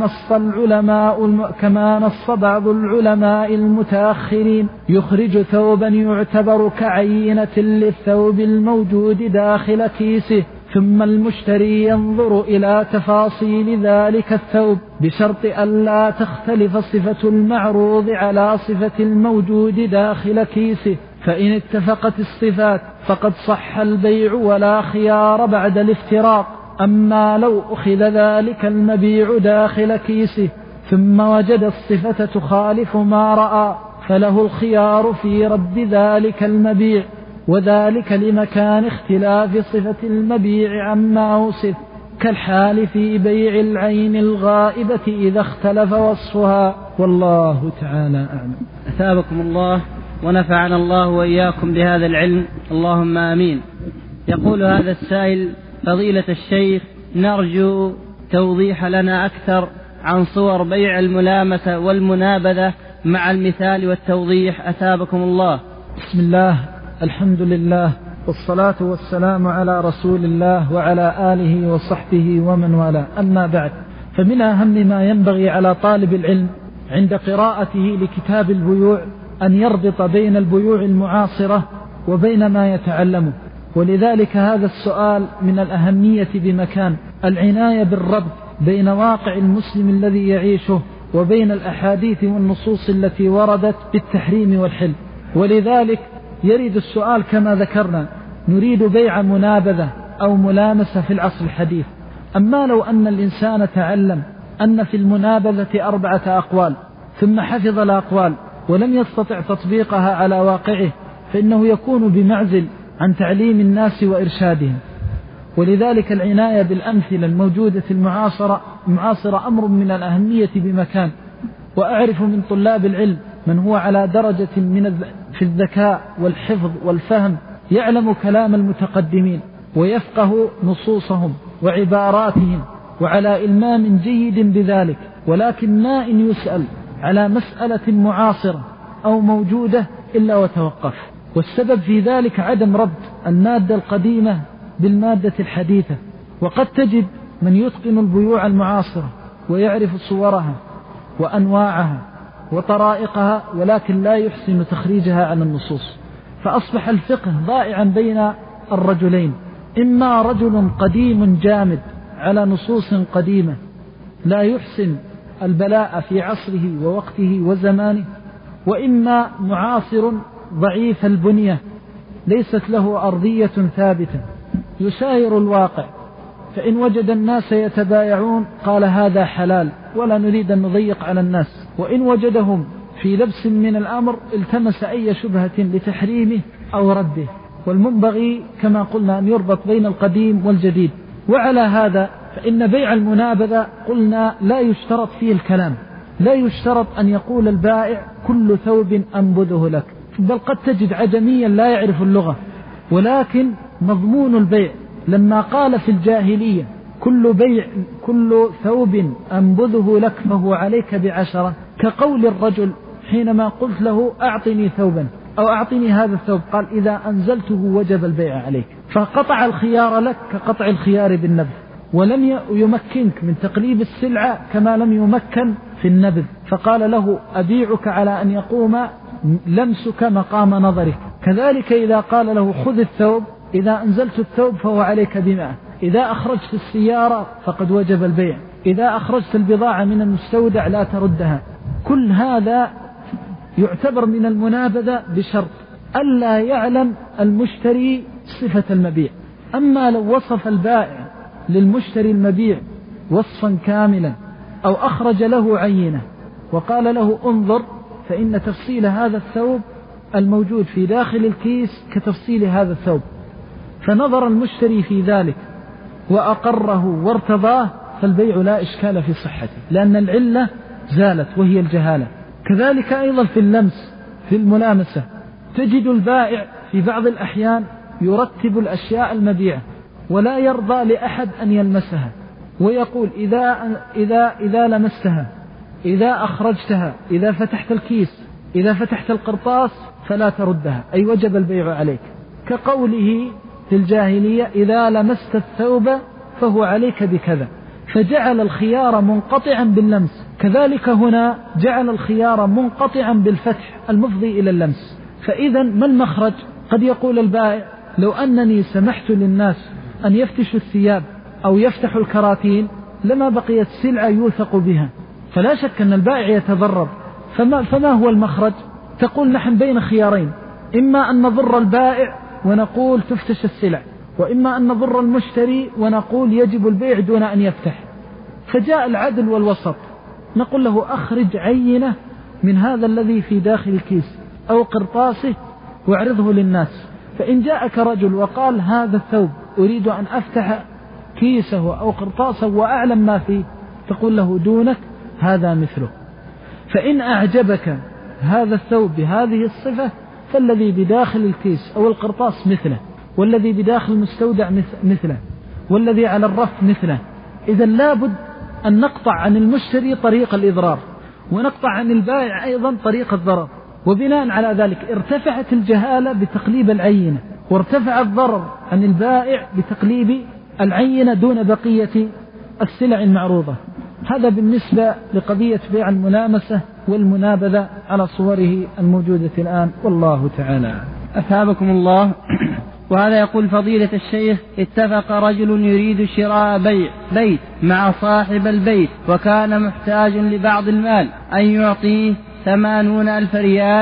نص بعض العلماء المتأخرين يخرج ثوبا يعتبر كعينة للثوب الموجود داخل كيسه، ثم المشتري ينظر إلى تفاصيل ذلك الثوب بشرط ألا تختلف صفة المعروض على صفة الموجود داخل كيسه، فإن اتفقت الصفات فقد صح البيع ولا خيار بعد الافتراق. أما لو أخذ ذلك المبيع داخل كيسه ثم وجد الصفة تخالف ما رأى فله الخيار في رد ذلك المبيع، وذلك لمكان اختلاف صفة المبيع عما وصف، كالحال في بيع العين الغائبة إذا اختلف وصفها. والله تعالى أعلم. أثابكم الله ونفعنا الله وإياكم بهذا العلم، اللهم آمين. يقول هذا السائل: فضيلة الشيخ، نرجو توضيح لنا أكثر عن صور بيع الملامسة والمنابذة مع المثال والتوضيح، أثابكم الله. بسم الله، الحمد لله، والصلاة والسلام على رسول الله وعلى آله وصحبه ومن والاه. أما بعد، فمن أهم ما ينبغي على طالب العلم عند قراءته لكتاب البيوع أن يربط بين البيوع المعاصرة وبين ما يتعلمه، ولذلك هذا السؤال من الأهمية بمكان، العناية بالربط بين واقع المسلم الذي يعيشه وبين الأحاديث والنصوص التي وردت بالتحريم والحل. ولذلك يريد السؤال كما ذكرنا: نريد بيع منابذة أو ملامسة في العصر الحديث. أما لو أن الإنسان تعلم أن في المنابذة 4 أقوال ثم حفظ الأقوال ولم يستطع تطبيقها على واقعه، فإنه يكون بمعزل عن تعليم الناس وإرشادهم. ولذلك العناية بالأمثلة الموجودة المعاصرة أمر من الأهمية بمكان. وأعرف من طلاب العلم من هو على درجة في الذكاء والحفظ والفهم، يعلم كلام المتقدمين ويفقه نصوصهم وعباراتهم وعلى إلمام جيد بذلك، ولكن ما إن يسأل على مسألة معاصرة أو موجودة إلا وتوقف. والسبب في ذلك عدم ربط المادة القديمة بالمادة الحديثة. وقد تجد من يتقن البيوع المعاصرة ويعرف صورها وأنواعها وطرائقها، ولكن لا يحسن تخريجها على النصوص، فأصبح الفقه ضائعا بين الرجلين: إما رجل قديم جامد على نصوص قديمة لا يحسن البلاء في عصره ووقته وزمانه، وإما معاصر ضعيف البنية ليست له أرضية ثابتة يساير الواقع، فإن وجد الناس يتبايعون قال هذا حلال ولا نريد أن نضيق على الناس، وإن وجدهم في لبس من الأمر التمس أي شبهة لتحريمه أو رده. والمنبغي كما قلنا أن يربط بين القديم والجديد. وعلى هذا فإن بيع المنابذة قلنا لا يشترط فيه الكلام، لا يشترط أن يقول البائع كل ثوب أنبذه لك، بل قد تجد عجميا لا يعرف اللغة، ولكن مضمون البيع لما قال في الجاهلية كل ثوب أنبذه لك فهو عليك ب10، كقول الرجل حينما قلت له أعطني ثوبا أو أعطني هذا الثوب، قال إذا أنزلته وجب البيع عليك، فقطع الخيار لك كقطع الخيار بالنبذ، ولم يمكنك من تقليب السلعة كما لم يمكن في النبذ، فقال له أبيعك على أن يقوم لمسك مقام نظرك. كذلك إذا قال له خذ الثوب، إذا أنزلت الثوب فهو عليك ب100، إذا أخرجت السيارة فقد وجب البيع، إذا أخرجت البضاعة من المستودع لا تردها. كل هذا يعتبر من المنابذة بشرط ألا يعلم المشتري صفة المبيع. أما لو وصف البائع للمشتري المبيع وصفا كاملا أو أخرج له عينة وقال له انظر، فإن تفصيل هذا الثوب الموجود في داخل الكيس كتفصيل هذا الثوب، فنظر المشتري في ذلك وأقره وارتضاه، فالبيع لا إشكال في صحته، لأن العلة زالت وهي الجهالة. كذلك أيضا في اللمس في الملامسة، تجد البائع في بعض الأحيان يرتب الأشياء المبيعة ولا يرضى لأحد أن يلمسها، ويقول إذا لمستها، إذا أخرجتها، إذا فتحت الكيس، إذا فتحت القرطاس فلا تردها، أي وجب البيع عليك، كقوله في الجاهلية إذا لمست الثوب فهو عليك بكذا، فجعل الخيار منقطعا باللمس. كذلك هنا جعل الخيار منقطعا بالفتح المفضي إلى اللمس. فإذا ما المخرج؟ قد يقول البائع لو أنني سمحت للناس أن يفتشوا الثياب أو يفتحوا الكراتين لما بقيت سلعة يوثق بها، فلا شك أن البائع يتضرر. فما هو المخرج؟ تقول نحن بين خيارين: إما أن نضر البائع ونقول تفتش السلع، وإما أن نضر المشتري ونقول يجب البيع دون أن يفتح. فجاء العدل والوسط، نقول له أخرج عينة من هذا الذي في داخل الكيس أو قرطاسه واعرضه للناس، فإن جاءك رجل وقال هذا الثوب أريد أن أفتح كيسه أو قرطاسه وأعلم ما فيه، تقول له دونك هذا مثله. فإن أعجبك هذا الثوب بهذه الصفة فالذي بداخل الكيس أو القرطاس مثله، والذي بداخل المستودع مثله، والذي على الرف مثله. إذا لابد أن نقطع عن المشتري طريق الإضرار، ونقطع عن البائع أيضا طريق الضرر، وبناء على ذلك ارتفعت الجهالة بتقليب العينة، وارتفع الضرر عن البائع بتقليب العينة دون بقية السلع المعروضة. هذا بالنسبة لقضية بيع الملامسة والمنابذة على صوره الموجودة الآن، والله تعالى. أثابكم الله. وهذا يقول فضيلة الشيخ: اتفق رجل يريد شراء بيت مع صاحب البيت، وكان محتاج لبعض المال أن يعطيه 80,000 ريال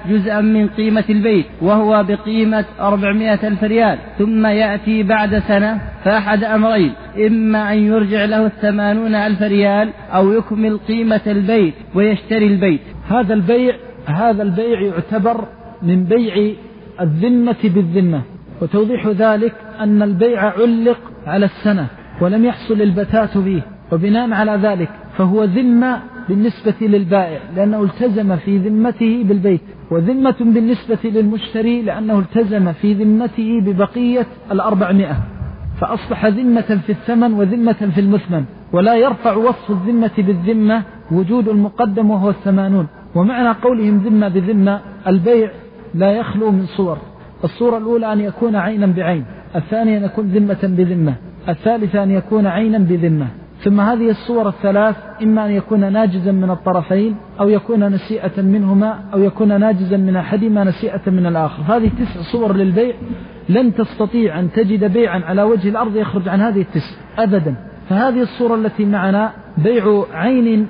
جزءا من قيمة البيت وهو بقيمة 400,000 ريال، ثم يأتي بعد سنة فأحد أمرين: إما أن يرجع له 80,000 ريال أو يكمل قيمة البيت ويشتري البيت. هذا البيع يعتبر من بيع الذمة بالذمة، وتوضيح ذلك أن البيع علق على السنة ولم يحصل البتات به، وبناء على ذلك فهو ذمة بالنسبة للبائع لأنه التزم في ذمته بالبيت، وذمة بالنسبة للمشتري لأنه التزم في ذمته ببقية 400، فأصبح ذمة في الثمن وذمة في المثمن. ولا يرفع وصف الذمة بالذمة وجود المقدم وهو 80. ومعنى قولهم ذمة بذمة، البيع لا يخلو من صور: الصورة الأولى أن يكون عينا بعين، الثانية أن يكون ذمة بذمة، الثالثة أن يكون عينا بذمة. ثم هذه الصور الثلاث إما أن يكون ناجزا من الطرفين أو يكون نسيئة منهما أو يكون ناجزا من أحدهما نسيئة من الآخر. هذه 9 صور للبيع، لن تستطيع أن تجد بيعا على وجه الأرض يخرج عن هذه 9 أبدا. فهذه الصورة التي معنا بيع عين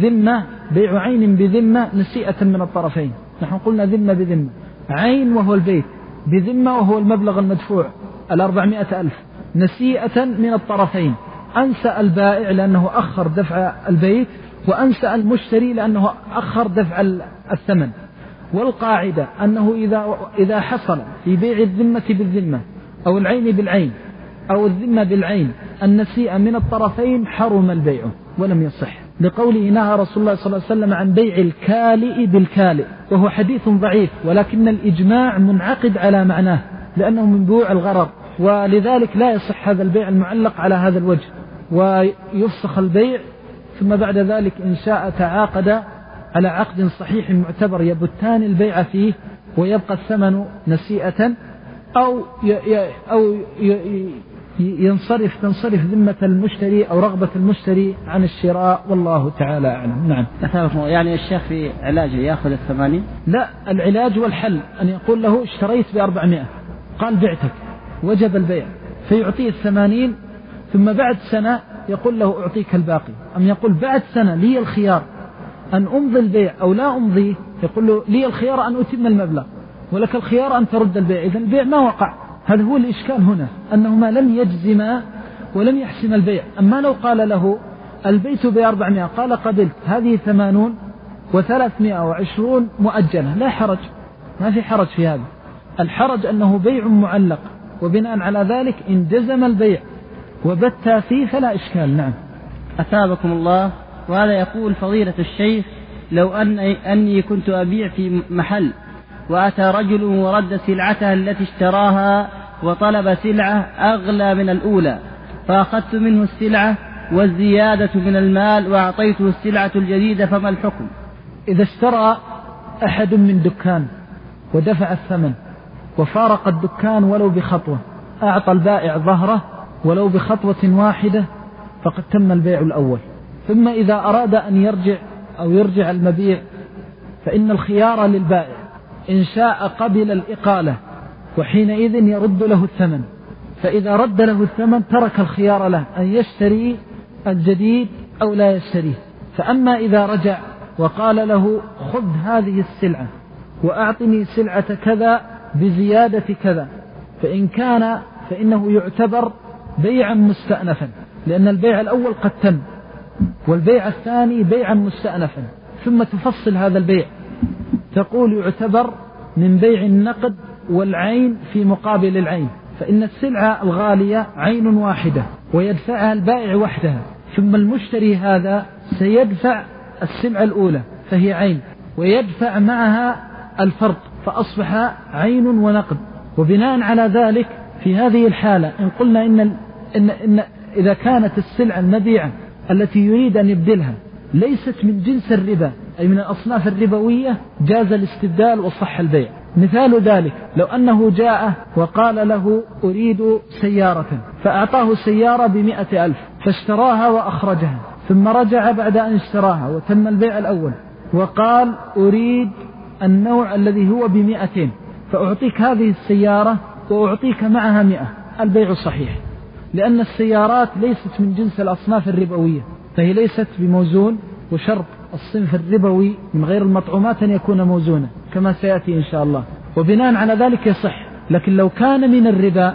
بذمة نسيئة من الطرفين. نحن قلنا ذمة بذمة، عين وهو البيت، بذمة وهو المبلغ المدفوع 400,000، نسيئة من الطرفين. أنسى البائع لأنه أخر دفع البيت، وأنسى المشتري لأنه أخر دفع الثمن. والقاعدة أنه إذا حصل في بيع الذمة بالذمة أو العين بالعين أو الذمة بالعين النسيئة من الطرفين حرم البيع ولم يصح، لقوله نهى رسول الله صلى الله عليه وسلم عن بيع الكالئ بالكالئ، وهو حديث ضعيف، ولكن الإجماع منعقد على معناه لأنه من بيوع الغرر، ولذلك لا يصح هذا البيع المعلق على هذا الوجه، ويفسخ البيع. ثم بعد ذلك إن شاء تعاقد على عقد صحيح معتبر يبتان البيع فيه ويبقى الثمن نسيئة، أو تنصرف ذمة المشتري أو رغبة المشتري عن الشراء، والله تعالى أعلم. نعم. يعني الشيخ في علاجه يأخذ 80؟ لا، العلاج والحل أن يقول له اشتريت ب400، قال بعتك، وجب البيع، فيعطيه 80، ثم بعد سنة يقول له أعطيك الباقي. أم يقول بعد سنة لي الخيار أن أمضي البيع أو لا أمضيه، يقول له لي الخيار أن أتم المبلغ ولك الخيار أن ترد البيع. إذن البيع ما وقع. هذا هو الإشكال هنا، أنهما لم يجزما ولم يحسم البيع. أما لو قال له البيت ب400 قال قبلت، هذه 80 و320 مؤجلة، لا حرج، ما في حرج في هذا. الحرج أنه بيع معلق، وبناء على ذلك إن جزم البيع وبت فيه فلا إشكال. نعم. أثابكم الله. وهذا يقول فضيلة الشيخ: لو أني كنت أبيع في محل وأتى رجل ورد سلعته التي اشتراها وطلب سلعة أغلى من الأولى، فأخذت منه السلعة والزيادة من المال وأعطيته السلعة الجديدة، فما الحكم؟ إذا اشترى أحد من دكان ودفع الثمن وفارق الدكان ولو بخطوة، أعطى البائع ظهره ولو بخطوة واحدة، فقد تم البيع الأول. ثم إذا أراد أن يرجع المبيع فإن الخيار للبائع، إن شاء قبل الإقالة وحينئذ يرد له الثمن، فإذا رد له الثمن ترك الخيار له أن يشتري الجديد أو لا يشتريه. فأما إذا رجع وقال له خذ هذه السلعة وأعطني سلعة كذا بزيادة كذا، فإنه يعتبر بيعا مستأنفا، لأن البيع الأول قد تم والبيع الثاني بيعا مستأنفا. ثم تفصل هذا البيع، تقول يعتبر من بيع النقد والعين في مقابل العين، فإن السلعة الغالية عين واحدة ويدفعها البائع وحدها، ثم المشتري هذا سيدفع السلعة الأولى فهي عين ويدفع معها الفرق، فأصبح عين ونقد. وبناء على ذلك في هذه الحالة إن قلنا إن إذا كانت السلعة المبيعة التي يريد أن يبدلها ليست من جنس الربا أي من الأصناف الربوية، جاز الاستبدال وصح البيع. مثال ذلك لو أنه جاء وقال له أريد سيارة، فأعطاه سيارة ب100,000 فاشتراها وأخرجها، ثم رجع بعد أن اشتراها وتم البيع الأول وقال أريد النوع الذي هو ب200، فأعطيك هذه السيارة وأعطيك معها 100، البيع صحيح، لأن السيارات ليست من جنس الأصناف الربوية، فهي ليست بموزون، وشرط الصنف الربوي من غير المطعومات أن يكون موزونا كما سيأتي إن شاء الله، وبناء على ذلك يصح. لكن لو كان من الربا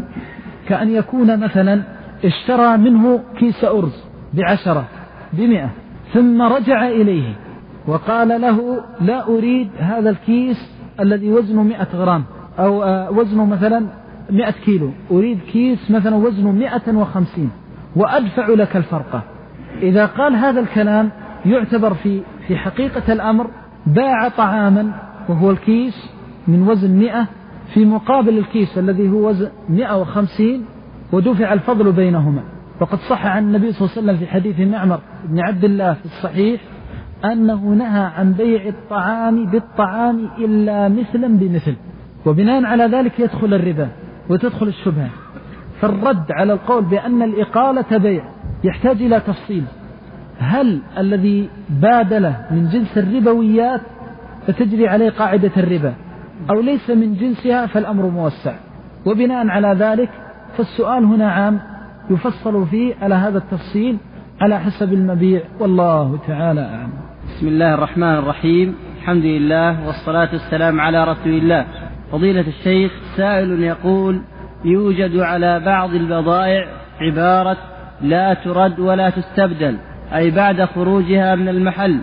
كأن يكون مثلا اشترى منه كيس أرز ب10 ب100 ثم رجع إليه وقال له لا أريد هذا الكيس الذي وزنه 100 غرام أو وزنه مثلا 100 كيلو، أريد كيس مثلا وزنه 150 وأدفع لك الفرقة. إذا قال هذا الكلام يعتبر في حقيقة الأمر باع طعاما وهو الكيس من وزن 100 في مقابل الكيس الذي هو وزن 150 ودفع الفضل بينهما. وقد صح عن النبي صلى الله عليه وسلم في حديث معمر بن عبد الله في الصحيح أنه نهى عن بيع الطعام بالطعام إلا مثلا بمثل، وبناء على ذلك يدخل الربا وتدخل الشبهة. فالرد على القول بأن الإقالة بيع يحتاج إلى تفصيل، هل الذي بادله من جنس الربويات فتجري عليه قاعدة الربا أو ليس من جنسها فالأمر موسع، وبناء على ذلك فالسؤال هنا عام يفصل فيه على هذا التفصيل على حسب المبيع، والله تعالى أعلم. بسم الله الرحمن الرحيم، الحمد لله والصلاة والسلام على رسول الله. فضيلة الشيخ، سائل يقول: يوجد على بعض البضائع عبارة لا ترد ولا تستبدل، أي بعد خروجها من المحل،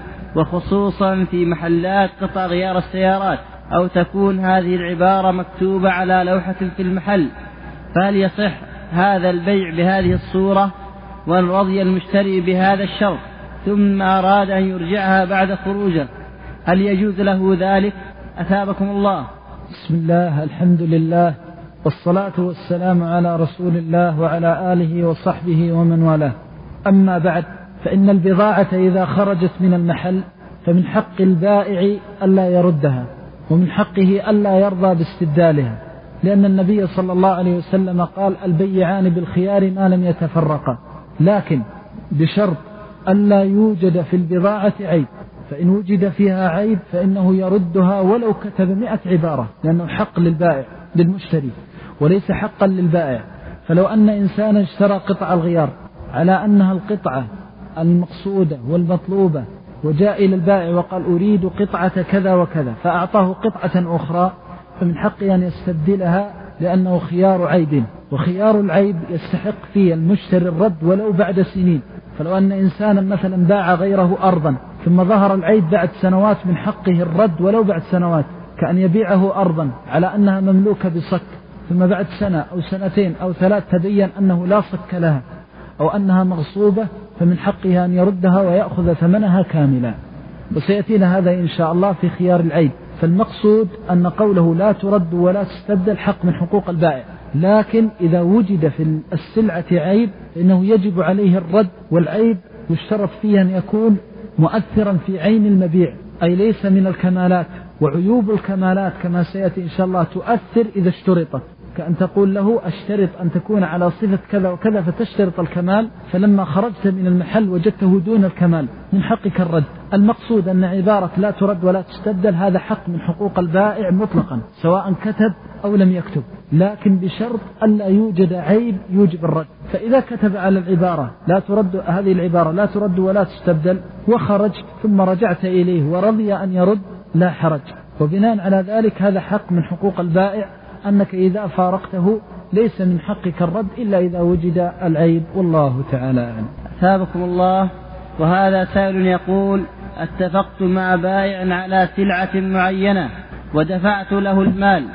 وخصوصا في محلات قطع غيار السيارات، أو تكون هذه العبارة مكتوبة على لوحة في المحل، فهل يصح هذا البيع بهذه الصورة؟ وأن رضي المشتري بهذا الشرط ثم أراد أن يرجعها بعد خروجه، هل يجوز له ذلك؟ أثابكم الله. بسم الله، الحمد لله، والصلاة والسلام على رسول الله وعلى آله وصحبه ومن والاه. أما بعد، فإن البضاعة إذا خرجت من المحل فمن حق البائع ألا يردها، ومن حقه ألا يرضى باستبدالها، لأن النبي صلى الله عليه وسلم قال: البيعان بالخيار ما لم يتفرقا، لكن بشرط ألا يوجد في البضاعة عيب، فإن وجد فيها عيب فإنه يردها ولو كتب 100 عبارة، لأنه حق للبائع للمشتري وليس حقا للبائع. فلو أن إنسانا اشترى قطع الغيار على أنها القطعة المقصودة والمطلوبة وجاء إلى البائع وقال أريد قطعة كذا وكذا، فأعطاه قطعة أخرى، فمن حقه أن يستبدلها، لأنه خيار عيب، وخيار العيب يستحق فيه المشتري الرد ولو بعد سنين. فلو أن إنسانا مثلا باع غيره أرضا ثم ظهر العيب بعد سنوات، من حقه الرد ولو بعد سنوات، كأن يبيعه أرضا على أنها مملوكة بصك، ثم بعد سنة أو سنتين أو 3 تبين أنه لا صك لها أو أنها مغصوبة، فمن حقها أن يردها ويأخذ ثمنها كاملا. وسيأتينا هذا إن شاء الله في خيار العيب. فالمقصود أن قوله لا ترد ولا تستبدل حق من حقوق البائع، لكن إذا وجد في السلعة عيب فإنه يجب عليه الرد، والعيب يشترط فيه أن يكون مؤثرا في عين المبيع، أي ليس من الكمالات. وعيوب الكمالات كما سيأتي إن شاء الله تؤثر إذا اشترطت، كأن تقول له أشترط أن تكون على صفة كذا وكذا فتشترط الكمال، فلما خرجت من المحل وجدته دون الكمال، من حقك الرد. المقصود أن عبارة لا ترد ولا تستبدل هذا حق من حقوق البائع مطلقا، سواء كتب أو لم يكتب، لكن بشرط ألا يوجد عيب يوجب الرد. فإذا كتب على العبارة لا ترد، هذه العبارة لا ترد ولا تستبدل، وخرجت ثم رجعت إليه ورضي أن يرد، لا حرج. وبناء على ذلك هذا حق من حقوق البائع، أنك إذا فارقته ليس من حقك الرد إلا إذا وجد العيب، والله تعالى أعلم. أثابكم الله. وهذا سائل يقول: اتفقت مع بائع على سلعة معينة ودفعت له المال،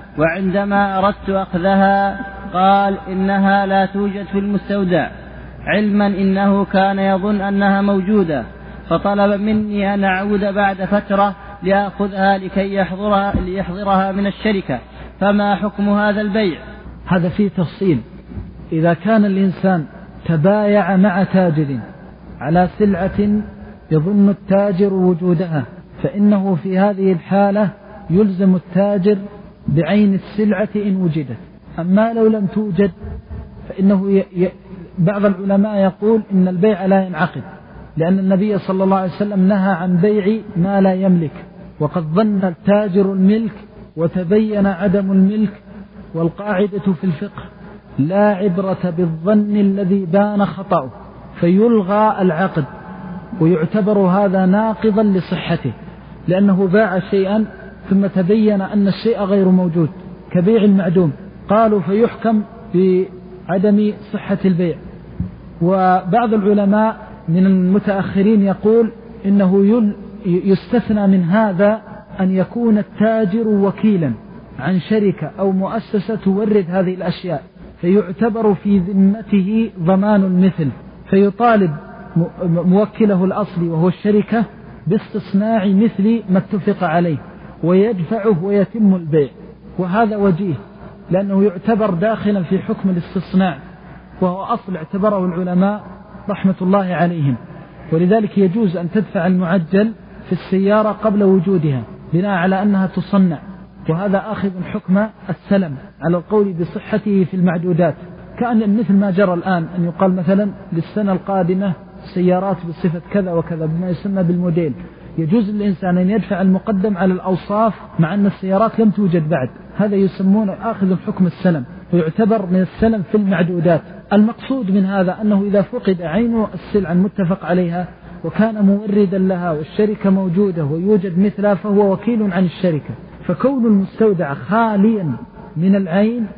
وعندما أردت أخذها قال إنها لا توجد في المستودع، علما إنه كان يظن أنها موجودة، فطلب مني أن أعود بعد فترة لأخذها لكي يحضرها من الشركة، فما حكم هذا البيع؟ هذا فيه تفصيل. إذا كان الإنسان تبايع مع تاجر على سلعة يظن التاجر وجودها، فإنه في هذه الحالة يلزم التاجر بعين السلعة إن وجدت. أما لو لم توجد فإنه بعض العلماء يقول إن البيع لا ينعقد، لأن النبي صلى الله عليه وسلم نهى عن بيع ما لا يملك، وقد ظن التاجر الملك وتبين عدم الملك. والقاعدة في الفقه: لا عبرة بالظن الذي بان خطأه، فيلغى العقد ويعتبر هذا ناقضا لصحته، لأنه باع شيئا ثم تبين أن الشيء غير موجود كبيع المعدوم، قالوا فيحكم بعدم صحة البيع. وبعض العلماء من المتأخرين يقول إنه يستثنى من هذا أن يكون التاجر وكيلا عن شركة أو مؤسسة تورد هذه الأشياء، فيعتبر في ذمته ضمان المثل، فيطالب موكله الأصلي وهو الشركة باستصناع مثل ما اتفق عليه ويدفعه ويتم البيع. وهذا وجيه لأنه يعتبر داخلا في حكم الاستصناع، وهو أصل اعتبره العلماء رحمة الله عليهم. ولذلك يجوز أن تدفع المعجل في السيارة قبل وجودها بناء على أنها تصنع، وهذا آخذ حكم السلم على القول بصحته في المعدودات، كأن مثل ما جرى الآن أن يقال مثلا للسنة القادمة سيارات بصفة كذا وكذا بما يسمى بالموديل، يجوز للإنسان أن يدفع المقدم على الأوصاف مع أن السيارات لم توجد بعد، هذا يسمونه آخذ حكم السلم، ويعتبر من السلم في المعدودات. المقصود من هذا أنه إذا فقد عين السلعة المتفق عليها وكان موردا لها والشركة موجودة ويوجد مثلها فهو وكيل عن الشركة، فكون المستودع خاليا من العين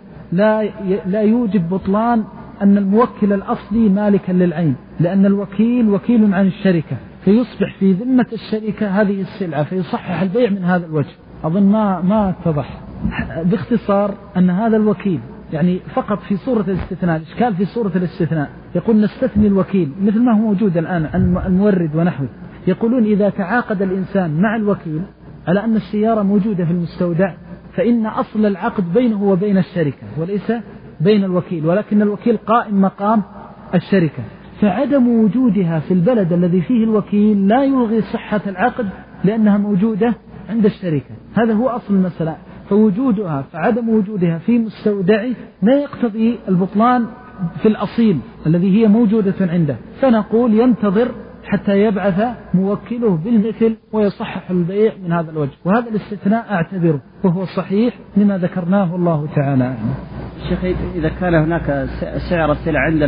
لا يوجب بطلان أن الموكل الأصلي مالكا للعين، لأن الوكيل وكيل عن الشركة، فيصبح في ذمة الشركة هذه السلعة، فيصحح البيع من هذا الوجه. أظن ما اتضح. باختصار أن هذا الوكيل يعني فقط في صورة الاستثناء، الإشكال في صورة الاستثناء يقول نستثني الوكيل مثل ما هو موجود الآن المورد ونحوه، يقولون إذا تعاقد الإنسان مع الوكيل على أن السيارة موجودة في المستودع فإن أصل العقد بينه وبين الشركة وليس بين الوكيل، ولكن الوكيل قائم مقام الشركة، فعدم وجودها في البلد الذي فيه الوكيل لا يلغي صحة العقد لأنها موجودة عند الشركة. هذا هو أصل المسألة، فوجودها فعدم وجودها في مستودعه لا يقتضي البطلان في الأصيل الذي هي موجودة عنده، فنقول ينتظر حتى يبعث موكله بالمثل ويصحح البيع من هذا الوجه. وهذا الاستثناء أعتبره وهو صحيح لما ذكرناه الله تعالى. شيخ، إذا كان هناك سعر السلع عند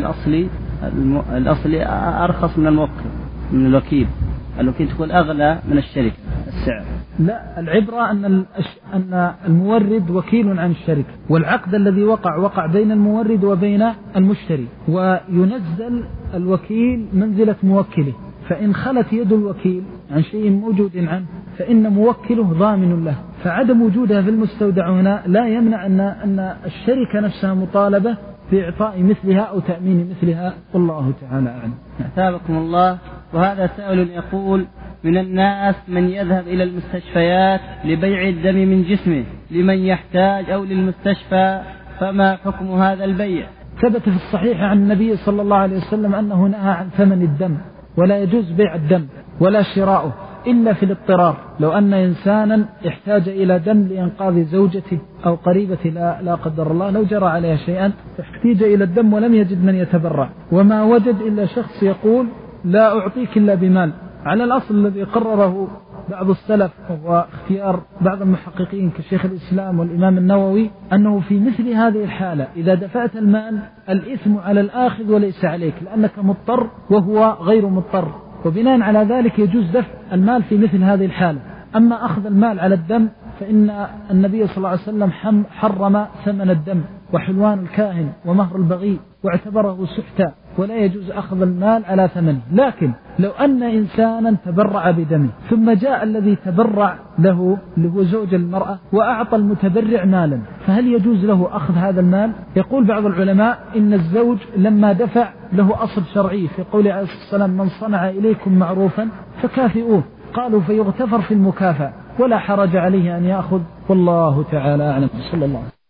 الأصلي أرخص من الموكل من الوكيل تكون أغلى من الشركة السعر، لا، العبرة أن المورد وكيل عن الشركة، والعقد الذي وقع بين المورد وبين المشتري، وينزل الوكيل منزلة موكله، فإن خلت يد الوكيل عن شيء موجود عنه فإن موكله ضامن له، فعدم وجودها في المستودع هنا لا يمنع أن الشركة نفسها مطالبة بإعطاء مثلها أو تأمين مثلها، والله تعالى أعلم. أثابكم الله. وهذا سائل يقول: من الناس من يذهب إلى المستشفيات لبيع الدم من جسمه لمن يحتاج أو للمستشفى، فما حكم هذا البيع؟ ثبت في الصحيح عن النبي صلى الله عليه وسلم أنه نهى عن ثمن الدم، ولا يجوز بيع الدم ولا شراؤه إلا في الاضطرار، لو أن إنسانا احتاج إلى دم لإنقاذ زوجته أو قريبته لا قدر الله لو جرى عليها شيئا فاحتاج إلى الدم ولم يجد من يتبرع، وما وجد إلا شخص يقول لا أعطيك إلا بمال، على الأصل الذي قرره بعض السلف وهو اختيار بعض المحققين كشيخ الإسلام والإمام النووي، أنه في مثل هذه الحالة إذا دفعت المال الإثم على الآخذ وليس عليك، لأنك مضطر وهو غير مضطر، وبناء على ذلك يجوز دفع المال في مثل هذه الحالة. أما أخذ المال على الدم فإن النبي صلى الله عليه وسلم حرم ثمن الدم وحلوان الكاهن ومهر البغي واعتبره سحتا، ولا يجوز أخذ المال على ثمنه. لكن لو أن إنسانا تبرع بدمه ثم جاء الذي تبرع له اللي هو زوج المرأة وأعطى المتبرع مالا، فهل يجوز له أخذ هذا المال؟ يقول بعض العلماء إن الزوج لما دفع له أصل شرعي في قوله عليه الصلاة والسلام: من صنع إليكم معروفا فكافئوه، قالوا فيغتفر في المكافأة ولا حرج عليه أن يأخذ، والله تعالى أعلم. صلى الله عليه وسلم.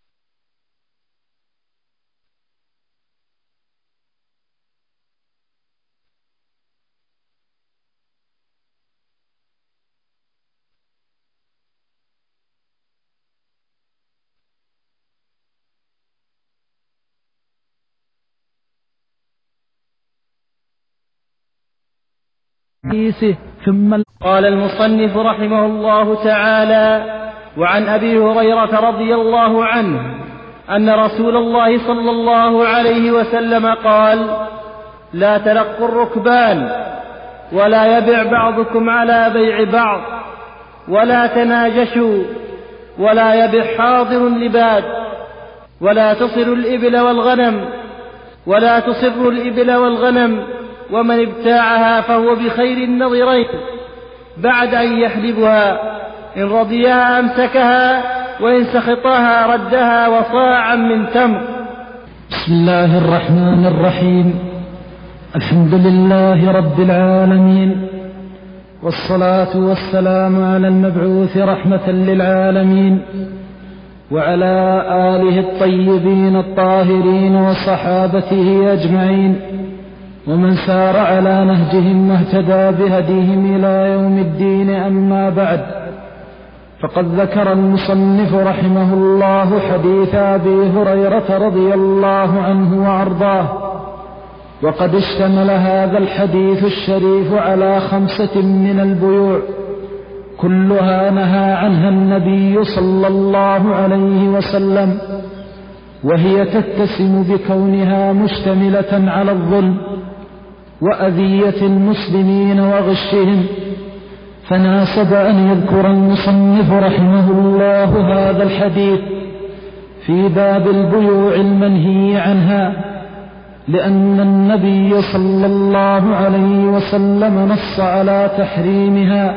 ثم قال المصنف رحمه الله تعالى: وعن أبي هريرة رضي الله عنه أن رسول الله صلى الله عليه وسلم قال: لا تلقوا الركبان، ولا يبع بعضكم على بيع بعض، ولا تناجشوا، ولا يبع حاضر لباد، ولا تصر الإبل والغنم، ومن ابتاعها فهو بخير النظرين بعد أن يحلبها، إن رضيها أمسكها، وإن سخطها ردها وصاعا من تمر. بسم الله الرحمن الرحيم. الحمد لله رب العالمين، والصلاة والسلام على المبعوث رحمة للعالمين، وعلى آله الطيبين الطاهرين وصحابته أجمعين، ومن سار على نهجهم واهتدى بهديهم إلى يوم الدين. أما بعد، فقد ذكر المصنف رحمه الله حديث أبي هريرة رضي الله عنه وأرضاه، وقد اشتمل هذا الحديث الشريف على 5 من البيوع كلها نهى عنها النبي صلى الله عليه وسلم، وهي تتسم بكونها مشتملة على الظلم وأذية المسلمين وغشهم، فناسب أن يذكر المصنف رحمه الله هذا الحديث في باب البيوع المنهي عنها، لأن النبي صلى الله عليه وسلم نص على تحريمها